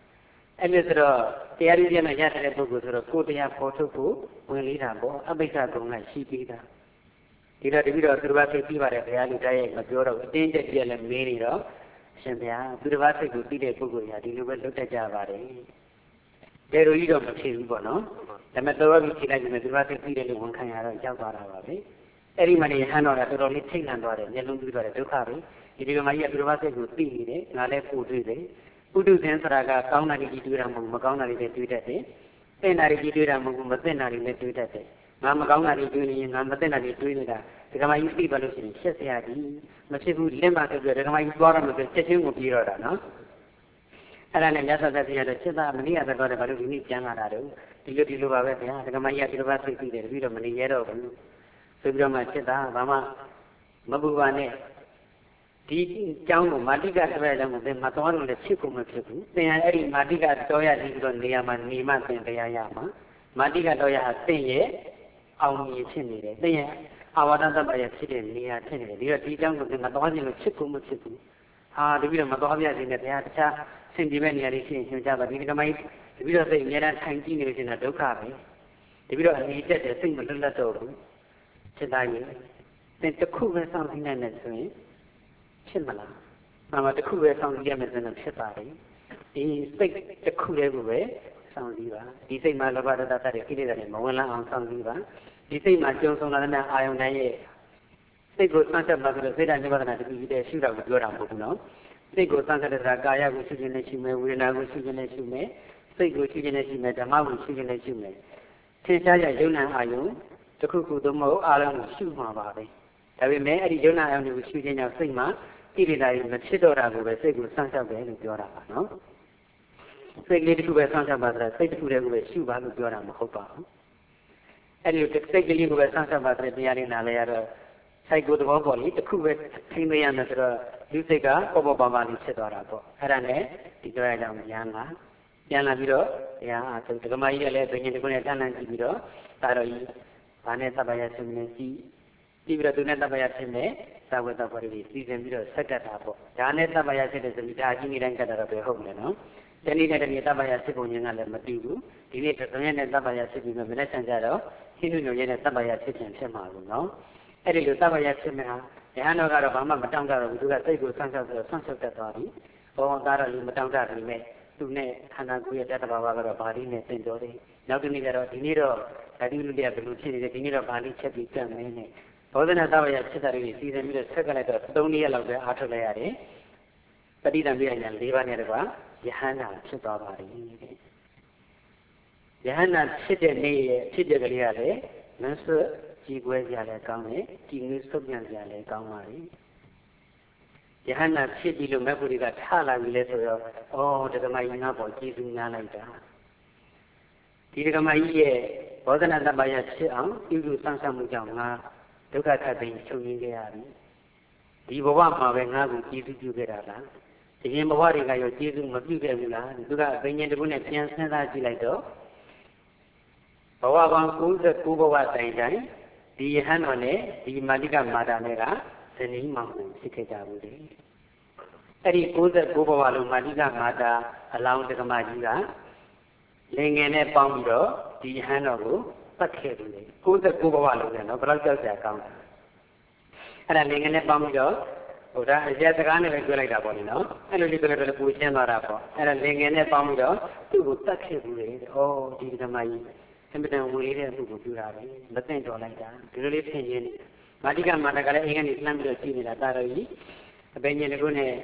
အဲ့လိုဆိုတော့တရားရည်ရနဲ့ရတဲ့ပုဂ္ဂိုလ်ဆိုတော့ကိုယ်တရားပေါ်ထုတ်ဖို့ဝင်လေးတာပေါ့အပိစ္ဆကုံကရှိပြီးသားဒီတော့တပိတော့သူတစ်ပါးသိပြီးပါတယ်ဘုရားလူတိုက်ရိုက်မပြောတော့ဘူးအတင်းကျပ်ပြက်လည်းမေးနေတော့ရှင်ဘုရားသူတစ်ပါးသိကိုသိတဲ့ပုဂ္ဂိုလ်ညာဒီလိုပဲလွတ်တတ်ကြပါတယ်ဒေရိုကြီးတော့မဖြစ်ဘူးပေါ့နော်ဒါပေမဲ့တော်တော်ကြီးဖြေလိုက်ပြီသူတစ်ပါးသိပြီးတယ်လို့ဝန်ခံရတော့ရောက်သွားတာပါပဲအဲ့ဒီမှာနေဟန်တော့တော်တော်လေးထိတ်လန့်သွားတယ်မျက်လုံးပြသွားတယ်ဒုက္ခပဲဒီဒီကမကြီးကသူတစ်ပါးသိကိုသိနေတယ်ငါလည်းပို့တွေ့တယ်ပုထုဇဉ်ဆိုတာကကောင်းတာကြီးတွေ့တာမဟုတ်မကောင်းတာတွေလည်းတွေ့တတ်တယ်။သိတာတွေကြီးတွေ့တာမဟုတ်မသိတာတွေလည်းတွေ့တတ်တယ်။ငါမကောင်းတာတွေတွေ့နေရင်ငါမသိတာတွေတွေ့နေတာဒကမကြီးသိပါလို့ရှိရင်ဖြစ်เสียသည်မဖြစ်ဘူးလင့်ပါဆိုပြီးဒကမကြီးသွားရမယ်ဆိုချက်ချင်းကိုပြေးတော့တာနော်။အဲ့ဒါနဲ့မြတ်စွာဘုရားတော့စိတ်သားမနည်းရတော့တယ်ဘာလို့ဒီနေ့ပြန်လာတာတော့ဒီလိုဒီလိုပါပဲဗျာဒကမကြီးကဒီလိုပါသိပြီးတယ်ပြီးတော့မနေရတော့ဘူးဆိုပြီးတော့မှစိတ်သားဘာမှမပူပါနဲ့ဒီကျောင်းကိုမာတိကတပည့်ကျောင်းကိုသင်မတော်လို့လည်းဖြစ်ကုန်မဖြစ်ဘူးသင်ရအဲ့ဒီမာတိကတော့ရပြီးတော့နေရာမှာနေမှသင်တရားရမှာမာတိကတော့ရဟာသင်ရဲ့အောင်မြင်ဖြစ်နေတယ်သင်ရဲ့အာဝါဒတပည့်ဖြစ်တဲ့နေရာဖြစ်နေတယ်ဒီတော့ဒီကျောင်းကိုသင်မတော်ခြင်းလို့ဖြစ်ကုန်မဖြစ်ဘူးဟာတပည့်တော့မတော်ပြခြင်းနဲ့တရားတခြားဆင်ပြေမဲ့နေရာတွေဖြစ်ရင်ညွှန်ကြပါဒီကမိုင်းတပည့်တော့စိတ်အများအားထိုင်ကြည့်နေလို့ရှိရင်ဒုက္ခပဲတပည့်တော့အမိတက်တယ်စိတ်မလွတ်လပ်တော့ဘူးဖြစ်သားရင်သင်တစ်ခုပဲစောင့်ကြည့်နိုင်တယ်ဆိုရင်ဖြစ်မလား။မှတခုပဲစောင့်ကြည့်ရမယ်ဆိုရင်ဖြစ်ပါတယ်။ဒီစိတ်တစ်ခုတည်းကိုပဲစောင့်ကြည့်ပါ။ဒီစိတ်မှာလောဘဒေါသတွေကိလေသာတွေမဝင်လာအောင်စောင့်ကြည့်ပါ။ဒီစိတ်မှာကြုံဆုံလာတဲ့အာယုန်တိုင်းရဲ့စိတ်ကိုစမ်းသပ်ပါဆိုတော့စိတ်ဓာတ်နိဗ္ဗာန်တခုကြီးတဲ့ရှုတာကိုပြောတာမဟုတ်ဘူးနော်။စိတ်ကိုစမ်းသပ်တဲ့ကာယကိုရှုခြင်းနဲ့ရှုမယ်ဝေဒနာကိုရှုခြင်းနဲ့ရှုမယ်စိတ်ကိုရှုခြင်းနဲ့ရှုမယ်ဓမ္မကိုရှုခြင်းနဲ့ရှုမယ်။သင်ရှားရယုံနာအာယုန်တစ်ခုခုသို့မဟုတ်အာရုံကိုရှုမှာပါပဲ။ဒါပေမဲ့အဲ့ဒီယုံနာအာယုန်ကိုရှုခြင်းကြောင့်စိတ်မှာကိလေသာတွေမဖြစ်တော့တာကိုပဲစိတ်ကိုစမ်းသပ်တယ်လို့ပြောတာပါနော်စိတ်ကလေးတစ်ခုပဲစမ်းသပ်ပါဆိုတော့စိတ်တစ်ခုတည်းကိုပဲရှုပါလို့ပြောတာမဟုတ်ပါဘူးအဲ့ဒီစိတ်ကလေးကိုပဲစမ်းသပ်ပါဆိုတဲ့တရားလေးနားလဲရတော့စိတ်ကိုသဘောပေါက်လေတစ်ခုပဲထိမရမယ်ဆိုတော့လူစိတ်ကပေါ်ပေါ်ပါပါလေးဖြစ်သွားတာပေါ့အဲ့ဒါနဲ့ဒီကြောရကြောင့်ဉာဏ်ကပြန်လာပြီးတော့တရားအားထုတ်ဒကမကြီးကလည်းဘိညာဉ်တစ်ခုနဲ့တန်းတန်းကြည့်ပြီးတော့ဒါတော့ကြီးဘာနဲ့သဗ္ဗယဆုနေကြည့်ပြီးပြီးတော့သူနဲ့သဗ္ဗယဖြစ်နေသာဝတ္တဘောရီစီစဉ်ပြီးတော့ဆက်ကတ်တာပေါ့ဒါနဲ့သဗ္ဗယဖြစ်တဲ့စပိဒါအကြီးကြီးတိုင်းကတ်တာတော့ပဲဟုတ်တယ်နော်ဒီနေ့နဲ့တည်းသဗ္ဗယဖြစ်ပုံချင်းကလည်းမတူဘူးဒီနေ့တစ်ရက်နဲ့သဗ္ဗယဖြစ်ပြီးမှမနေ့ဆန်ကြတော့ဟိနုညုံရဲ့သဗ္ဗယဖြစ်ခြင်းဖြစ်မှာလို့နော်အဲ့ဒီလိုသဗ္ဗယဖြစ်မှာဉာဏ်တော်ကတော့ဘာမှမတောင်းကြတော့ဘူးသူကစိတ်ကိုဆန်းဆောက်ပြီးတော့ဆန်းဆောက်တတ်သွားပြီဘောသားတော့လူမတောင်းကြဘူးမဲ့သူနဲ့ခန္ဓာကိုယ်ရဲ့တတ္တဘာဝကတော့ဗာလိနဲ့သင်တော်တယ်နောက်တစ်နေ့ကျတော့ဒီနေ့တော့ဓာတုလူတွေကဘယ်လိုဖြစ်နေလဲဒီနေ့တော့ဗာလိချက်ပြီးကြံနေနေဘောဓနာသဘာဝဖြစ်တာတွေစီစဉ်ပြီးတော့ဆက်ကလိုက်တော့သုံးရက်လောက်ပဲအားထုတ်လိုက်ရတယ်ပဋိသင်္ဍိယညာ၄ပါးနဲ့တကွာယဟန္တာဖြစ်သွားပါပြီတဲ့ယဟန္တာဖြစ်တဲ့နေ့ရဲ့ဖြစ်တဲ့ကလေးကလည်းမဆွကြည်ကွဲကြလည်းကောင်းတယ်ကြည်ငွေစုပ်ပြန်ကြလည်းကောင်းပါပြီယဟန္တာဖြစ်ပြီးလို့မဲ့ပုရိကထလာပြီလဲဆိုတော့ဩဒကမကြီးငါပေါ်ကျေးဇူးများလိုက်တာဒီဒကမကြီးရဲ့ဘောဓနာသဘာဝဖြစ်အောင်ပြုစုစမ်းဆမှုကြောင့်ငါဒုက္ခခတ်သိမ်းချုပ်ရင်းခဲ့ရပြီဒီဘဝမှာပဲငါ့ကိုကျေးဇူးပြုခဲ့တာလားဒီရင်ဘဝတွေကရောကျေးဇူးမပြုခဲ့ဘူးလားသူကဘိညာဉ်တခုနဲ့ပြန်စဉ်းစားကြည့်လိုက်တော့ဘဝပေါင်း၉၉ဘဝတိုင်တိုင်ဒီယဟန်တော်နဲ့ဒီမာတိကမာတာနဲ့ကဇနီးမောင်ကိုဖြစ်ခဲ့ကြဘူးလေအဲ့ဒီ၉၉ဘဝလုံးမာတိကမာတာအလောင်းတက္ကမကြီးကလင်ငယ်နဲ့ပေါင်းပြီးတော့ဒီယဟန်တော်ကိုပတ်ခဲ့ပြီလေ၉၉ဘဝလုံးနဲ့နော်ဘယ်တော့ကြောက်ကြကောင်းတယ်အဲ့ဒါလင်ငယ်နဲ့ပေါင်းပြီးတော့ဟိုဒါအရက်စကားနဲ့ပဲပြောလိုက်တာပေါ့လေနော်အဲ့လိုလေးပြောတော့ပူရှင်းသွားတာပေါ့အဲ့ဒါလင်ငယ်နဲ့ပေါင်းပြီးတော့သူ့ကိုတတ်ခဲ့ဘူးလေဩဒီဓမ္မကြီးအင်မတန်ဝင်လေးတဲ့အမှုကိုပြုတာပဲမသိတော်လိုက်တာဒီလိုလေးဖြစ်ရင်းမာတိကမာတာကလည်းအိမ်ကနေလှမ်းပြီးတော့ကြည့်နေတာတာတော်ကြီးအပင်ကြီးလည်းကိုနဲ့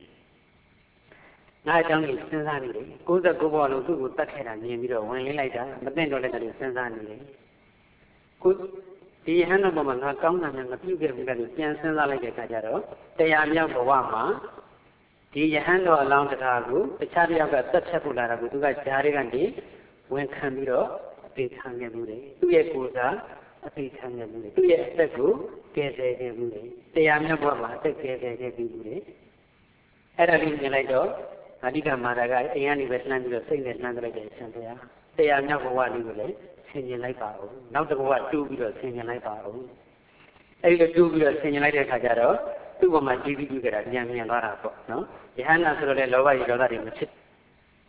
ငါအကြောင်းကြီးစဉ်းစားနေတယ်၉၉ဘဝလုံးသူ့ကိုတတ်ခဲ့တာမြင်ပြီးတော့ဝင်လေးလိုက်တာမသိတော်လိုက်တာကိုစဉ်းစားနေတယ်ကိုဒီဟန်တော်ဘုံမှာငါကောင်းတာနဲ့မပြုတ်ခဲ့ဘူးလို့ပြန်စဉ်းစားလိုက်တဲ့အခါကျတော့တရားမြောက်ဘဝမှာဒီယဟန်တော်အလောင်းတရားကိုတခြားတယောက်ကတတ်ဖြတ်ဖို့လာတာကိုသူကဂျားတွေကနေဝင်ခံပြီးတော့အသေးခံခဲ့မှုတွေသူ့ရဲ့ကိုယ်စားအသေးခံခဲ့မှုတွေသူ့ရဲ့အသက်ကိုကယ်ဆယ်ခဲ့မှုတွေတရားမြောက်ဘဝမှာအသက်ကယ်ဆယ်ခဲ့ပြီးမှုတွေအဲ့ဒါလေးမြင်လိုက်တော့အဓိကမာတာကအိမ်ကနေပဲလှမ်းပြီးတော့စိတ်နဲ့လှမ်းလိုက်တယ်ဆံတရားတရားမြောက်ဘဝလေးကိုလည်းဆင်ញင်လိုက်ပါဦးနောက်တစ်ဘဝတူးပြီးတော့ဆင်ញင်လိုက်ပါဦးအဲဒီလိုတူးပြီးတော့ဆင်ញင်လိုက်တဲ့အခါကျတော့သူ့ဘဝမှာကြည်ပြီးပြီးကြတာဉာဏ်မြင်သွားတာပေါ့နော်ယဟန္တာဆိုတော့လေလောဘကြီးဒေါသတွေမဖြစ်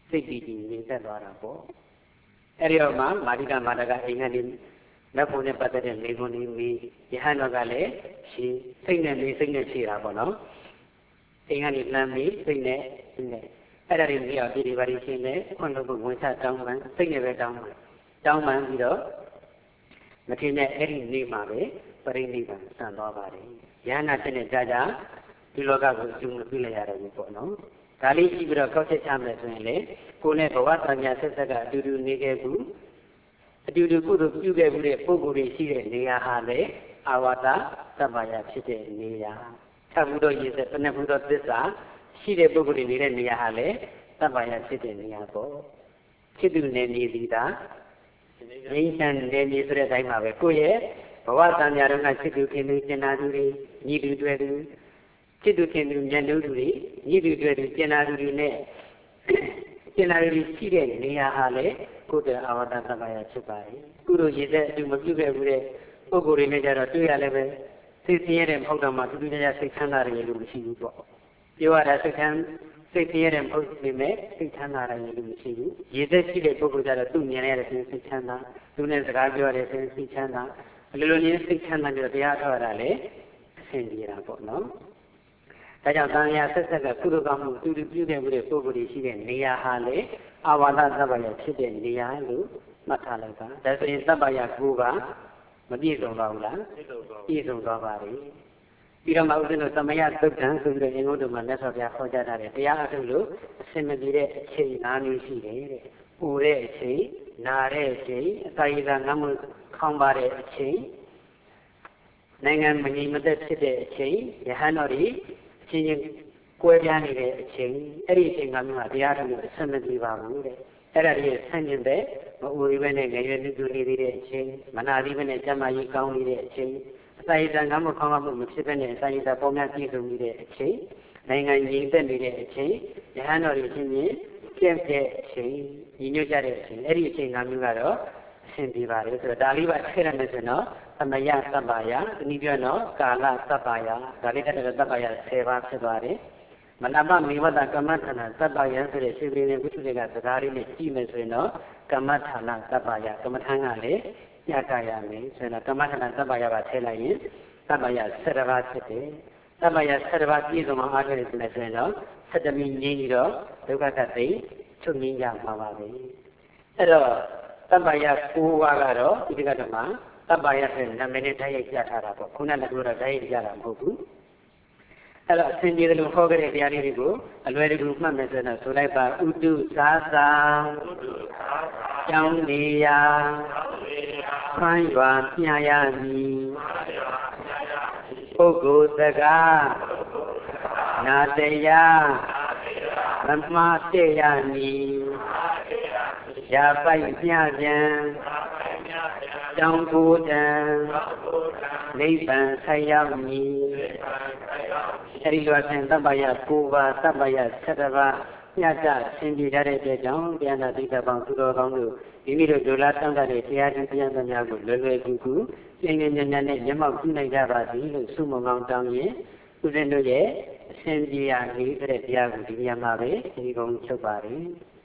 စိတ်တည်တည်ငြိမ်သက်သွားတာပေါ့အဲ့ဒီတော့မှမာတိကမာတကအိမ်ကနေမက်ဖို့နဲ့ပတ်သက်တဲ့နေကုန်လေးမီးယဟန်တော်ကလည်းရှင်းစိတ်နဲ့နေစိတ်နဲ့ဖြေတာပေါ့နော်အိမ်ကနေလှမ်းပြီးစိတ်နဲ့စိတ်နဲ့အဲ့ဒါတွေမီးအောင်ဒီဒီပါဒီရှင်းနဲ့ခွန်လို့ကိုဝင်ချတောင်းပန်စိတ်နဲ့ပဲတောင်းပန်တောင်းပန်ပြီးတော့မထင်နဲ့အဲ့ဒီနေ့မှာပဲပရိနိဗ္ဗာန်ဆံသွားပါတယ်ယဟနာတဲ့နဲ့ကြာကြာဒီလောကကိုအကျုံးမပြုလိုက်ရတယ်ပေါ့နော်ဒါလေးကြည့်ပြီးတော့ကောက်ချက်ချမယ်ဆိုရင်လေကိုယ်နဲ့ဘဝတန်မြတ်ဆက်ဆက်ကအတူတူနေခဲ့ဘူးအတူတူကုသိုလ်ပြုခဲ့မှုတဲ့ပုဂ္ဂိုလ်တွေရှိတဲ့နေရာဟာလေအာဝါဒသဗ္ဗယဖြစ်တဲ့နေရာထပ်ပြီးတော့ရည်စက်တနက်ပြီးတော့သစ္စာရှိတဲ့ပုဂ္ဂိုလ်တွေနေတဲ့နေရာဟာလေသဗ္ဗယဖြစ်တဲ့နေရာပေါ့ဖြစ်သူနေနေသည်သာငြိမ်းချမ်းနေနေဆိုတဲ့အတိုင်းမှာပဲကိုယ့်ရဲ့ဘဝတန်မြတ်တော်ကဖြစ်သူခင်သူကျင်နာသူတွေညီသူတွေ့သူจิตตุခင်သူဉာဏ်တို့တွေညီသူတွေ့သူကျင်နာသူတွေနဲ့ကျင်နာသူတွေရှိတဲ့နေရာဟာလေကိုယ်တည်းအာဝတ္တသဗ္ဗယဖြစ်ပါတယ်ကုသိုလ်ရည်တဲ့အတူမပြုခဲ့ဘူးတဲ့ပုဂ္ဂိုလ်တွေနဲ့ကြတော့တွေ့ရလည်းပဲစိတ်ဆင်းရဲတဲ့မဟုတ်တော့မှသူတို့များစိတ်ချမ်းသာတယ်လို့မရှိဘူးပေါ့ပြောရတာစိတ်ချမ်းစိတ်ဆင်းရဲတဲ့မဟုတ်ပေမဲ့စိတ်ချမ်းသာတယ်လို့မရှိဘူးရည်သက်ရှိတဲ့ပုဂ္ဂိုလ်ကြတော့သူ့ဉာဏ်ရတဲ့စိတ်ချမ်းသာသူနဲ့စကားပြောရတဲ့စိတ်ချမ်းသာအလိုလိုနဲ့စိတ်ချမ်းသာကြတော့တရားထောက်ရတာလေအဆင်ပြေတာပေါ့နော်ဒါကြောင့်သံဃာဆက်ဆက်ကကုသိုလ်ကောင်းမှုတူတူပြုခဲ့မှုတဲ့ပုဂ္ဂိုလ်တွေရှိတဲ့နေရာဟာလေအာဝါဒသဗ္ဗယဖြစ်တဲ့နေရာလို့မှတ်ထားလိုက်ပါဒါဆိုရင်သဗ္ဗယကိုကမပြည့်စုံပါဘူးလားပြည့်စုံသွားပါပြီပြီးတော့မှဥစဉ်တို့သမယသုတ်တံဆိုပြီးတော့အင်္ဂုတ္တမှာမြတ်စွာဘုရားဟောကြားထားတယ်တရားအထုတ်လို့အစင်မပြေတဲ့အချိန်နားမျိုးရှိတယ်တဲ့ပူတဲ့အချိန်နာတဲ့အချိန်အစာရည်သာငတ်မှုခေါင်းပါတဲ့အချိန်နိုင်ငံမငြိမ်မသက်ဖြစ်တဲ့အချိန်ယဟန်တော်တွေအချင်းချင်းကွဲပြားနေတဲ့အချိန်အဲ့ဒီအချိန်ကမှတရားထုတ်လို့အစင်မပြေပါဘူးတဲ့အဲ့ဒါကြီးဆန့်ကျင်တဲ့မအူရီပဲနဲ့ငရွယ်နှူးနေသေးတဲ့အချိန်မနာသီးပဲနဲ့ကျမ်းမာရေးကောင်းနေတဲ့အချိန်အစာရည်တန်ငါမှုခေါင်းကမှုမဖြစ်ဘဲနဲ့အစာရည်တပေါ်များပြည့်စုံနေတဲ့အချိန်နိုင်ငံရည်သက်နေတဲ့အချိန်ယဟန်တော်တွေချင်းချင်းကျင့်တဲ့အချိန်ညီညွတ်ကြတဲ့အချိန်အဲ့ဒီအချိန်ကမျိုးကတော့အဆင်ပြေပါလေဆိုတော့ဒါလေးပါထည့်ရမယ်ဆိုတော့သမယသဗ္ဗယဒီနည်းပြောတော့ကာလသဗ္ဗယဒါလေးတက်တဲ့သဗ္ဗယဆယ်ပါးဖြစ်သွားတယ်မနမမေဝတကမ္မထာနာသဗ္ဗယဆိုတဲ့ရှင်ဘုရင်ဝိသုတွေကစကားလေးနဲ့ကြည့်မယ်ဆိုရင်တော့ကမ္မထာနာသဗ္ဗယကမ္မထာကလည်းညတ်ကြရမယ်ဆိုတော့ကမ္မထာနာသဗ္ဗယပါထည့်လိုက်ရင်သဗ္ဗယဆယ်ပါးဖြစ်တယ်သဗ္ဗယဆယ်ပါးပြည့်စုံအောင်အားထုတ်နေဆိုရင်တော့သတ္တမိငြိမ်းပြီးတော့ဒုက္ခကတိချုပ်ငြိမ်းကြမှာပါပဲအဲ့တော့သဗ္ဗယကိုးပါးကတော့ဒီကတည်းကသဗ္ဗယဆိုတဲ့နာမည်နဲ့တိုက်ရိုက်ပြထားတာပေါ့ခုနကကတော့တိုက်ရိုက်ပြတာမဟုတ်ဘူးအဲ့တော့အစဉ်ပြေတယ်လို့ဟောခဲ့တဲ့တရားလေးတွေကိုအလွယ်တကူမှတ်မယ်ဆိုတော့ဆိုလိုက်ပါဥတုသာသာဥတုသာသာကျောင်းနေရာဆွမ်းရွာမြာရမည်ပုဂ္ဂိုလ်စကားနာတရားမမတေရမည်ရာပိုက်မြပြန်ကျောင်းကိုတံနိဗ္ဗာန်ဆက်ရောက်မည်အဲဒီလိုအပြင်သဗ္ဗယကိုးပါးသဗ္ဗယဆယ်ပါးညတ်ကြဆင်ပြေကြတဲ့အတွက်ကြောင့်တရားနာသိက္ခာပေါင်းသူတော်ကောင်းတို့မိမိတို့ဒုလာတောင်းတတဲ့တရားရှင်တရားသမားကိုလွယ်လွယ်ကူကူပြင်းပြင်းညံ့ညံ့နဲ့မျက်မှောက်ပြုနိုင်ကြပါစေလို့ဆုမွန်ကောင်းတောင်းရင်ဦးဇင်းတို့ရဲ့အရှင်ပြေရလေးတဲ့တရားကိုဒီညမှာပဲဒီကုန်းချုပ်ပါတယ်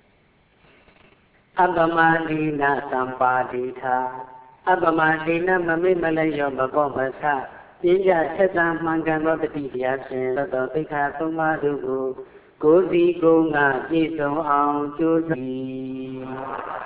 အပ္ပမဒိနာသံပါတိထာအပ္ပမဒိနာမမိတ်မလဲရောမကောမဆပညာဆက်တံမှန်ကန်သောတတိတရားဖြင့်သောသိက္ခာသုံးပါးတို့ကိုကိုယ်စီကိုယ်ငါပြည့်စုံအောင်ကြိုးစား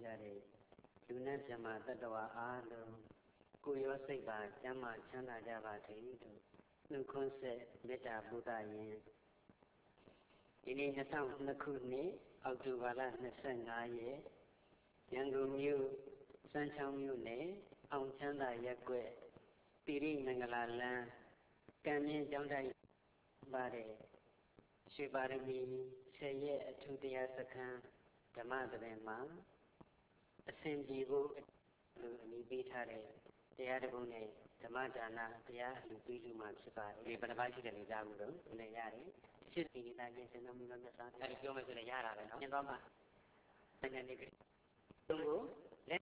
ရတယ်လူနဲ့ပြမတတ္တဝါအားလုံးကိုရောစိတ်ပါကျမ်းမာချမ်းသာကြပါစေလို့နှုတ်ခွန်းဆက်မေတ္တာပို့သရင်ဒီနေ့၂၀၀၂ခုနှစ်အောက်တိုဘာလ၂၅ရက်ရန်ကုန်မြို့စမ်းချောင်းမြို့နယ်အောင်ချမ်းသာရပ်ကွက်တိရိမင်္ဂလာလမ်းကံမြင့်ကျောင်းတိုင်းပါတဲ့ရွှေပါရမီဆယ်ရက်အထူးတရားစခန်းဓမ္မသဘင်မှာအစဉ်ပြေဖို့လူအမိပေးထားတဲ့တရားတော်ပုံနဲ့ဓမ္မဒါနတရားလူပြီးလူမှဖြစ်ပါတယ်ဒီပထမရှိတယ်လို့ကြားဘူးတော့လည်းရတယ်တစ်ချက်ဒီနေတာချင်းစင်တော်မူသောမြတ်စွာဘုရားပြောမယ်ဆိုလည်းရတာပဲနော်သင်တော်မှာနိုင်ငံနေကြသုံးကိုလက်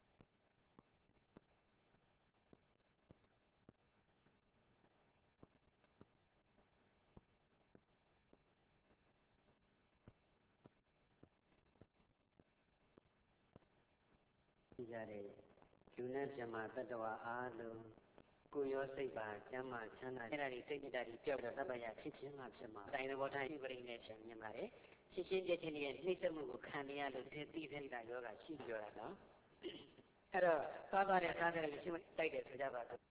ကြတဲ့လူနဲ့ပြမတတ္တဝါအားလုံးကိုရောစိတ်ပါကျမ်းမာချမ်းသာအဲ့ဒါတွေစိတ်မြတ်တာတွေပြောက်တော့သဗ္ဗယဖြစ်ခြင်းမှဖြစ်မှာတိုင်းသဘောထားရှိပရိနဲ့ရှင်မြင်ပါတယ်ရှင်းရှင်းပြချင်းရဲ့နှိမ့်ဆက်မှုကိုခံရလို့သိသိသိတာယောဂရှိပြောတာနော်အဲ့တော့သွားသွားတဲ့စားတဲ့လူရှိမတိုက်တယ်ဆိုကြပါစို့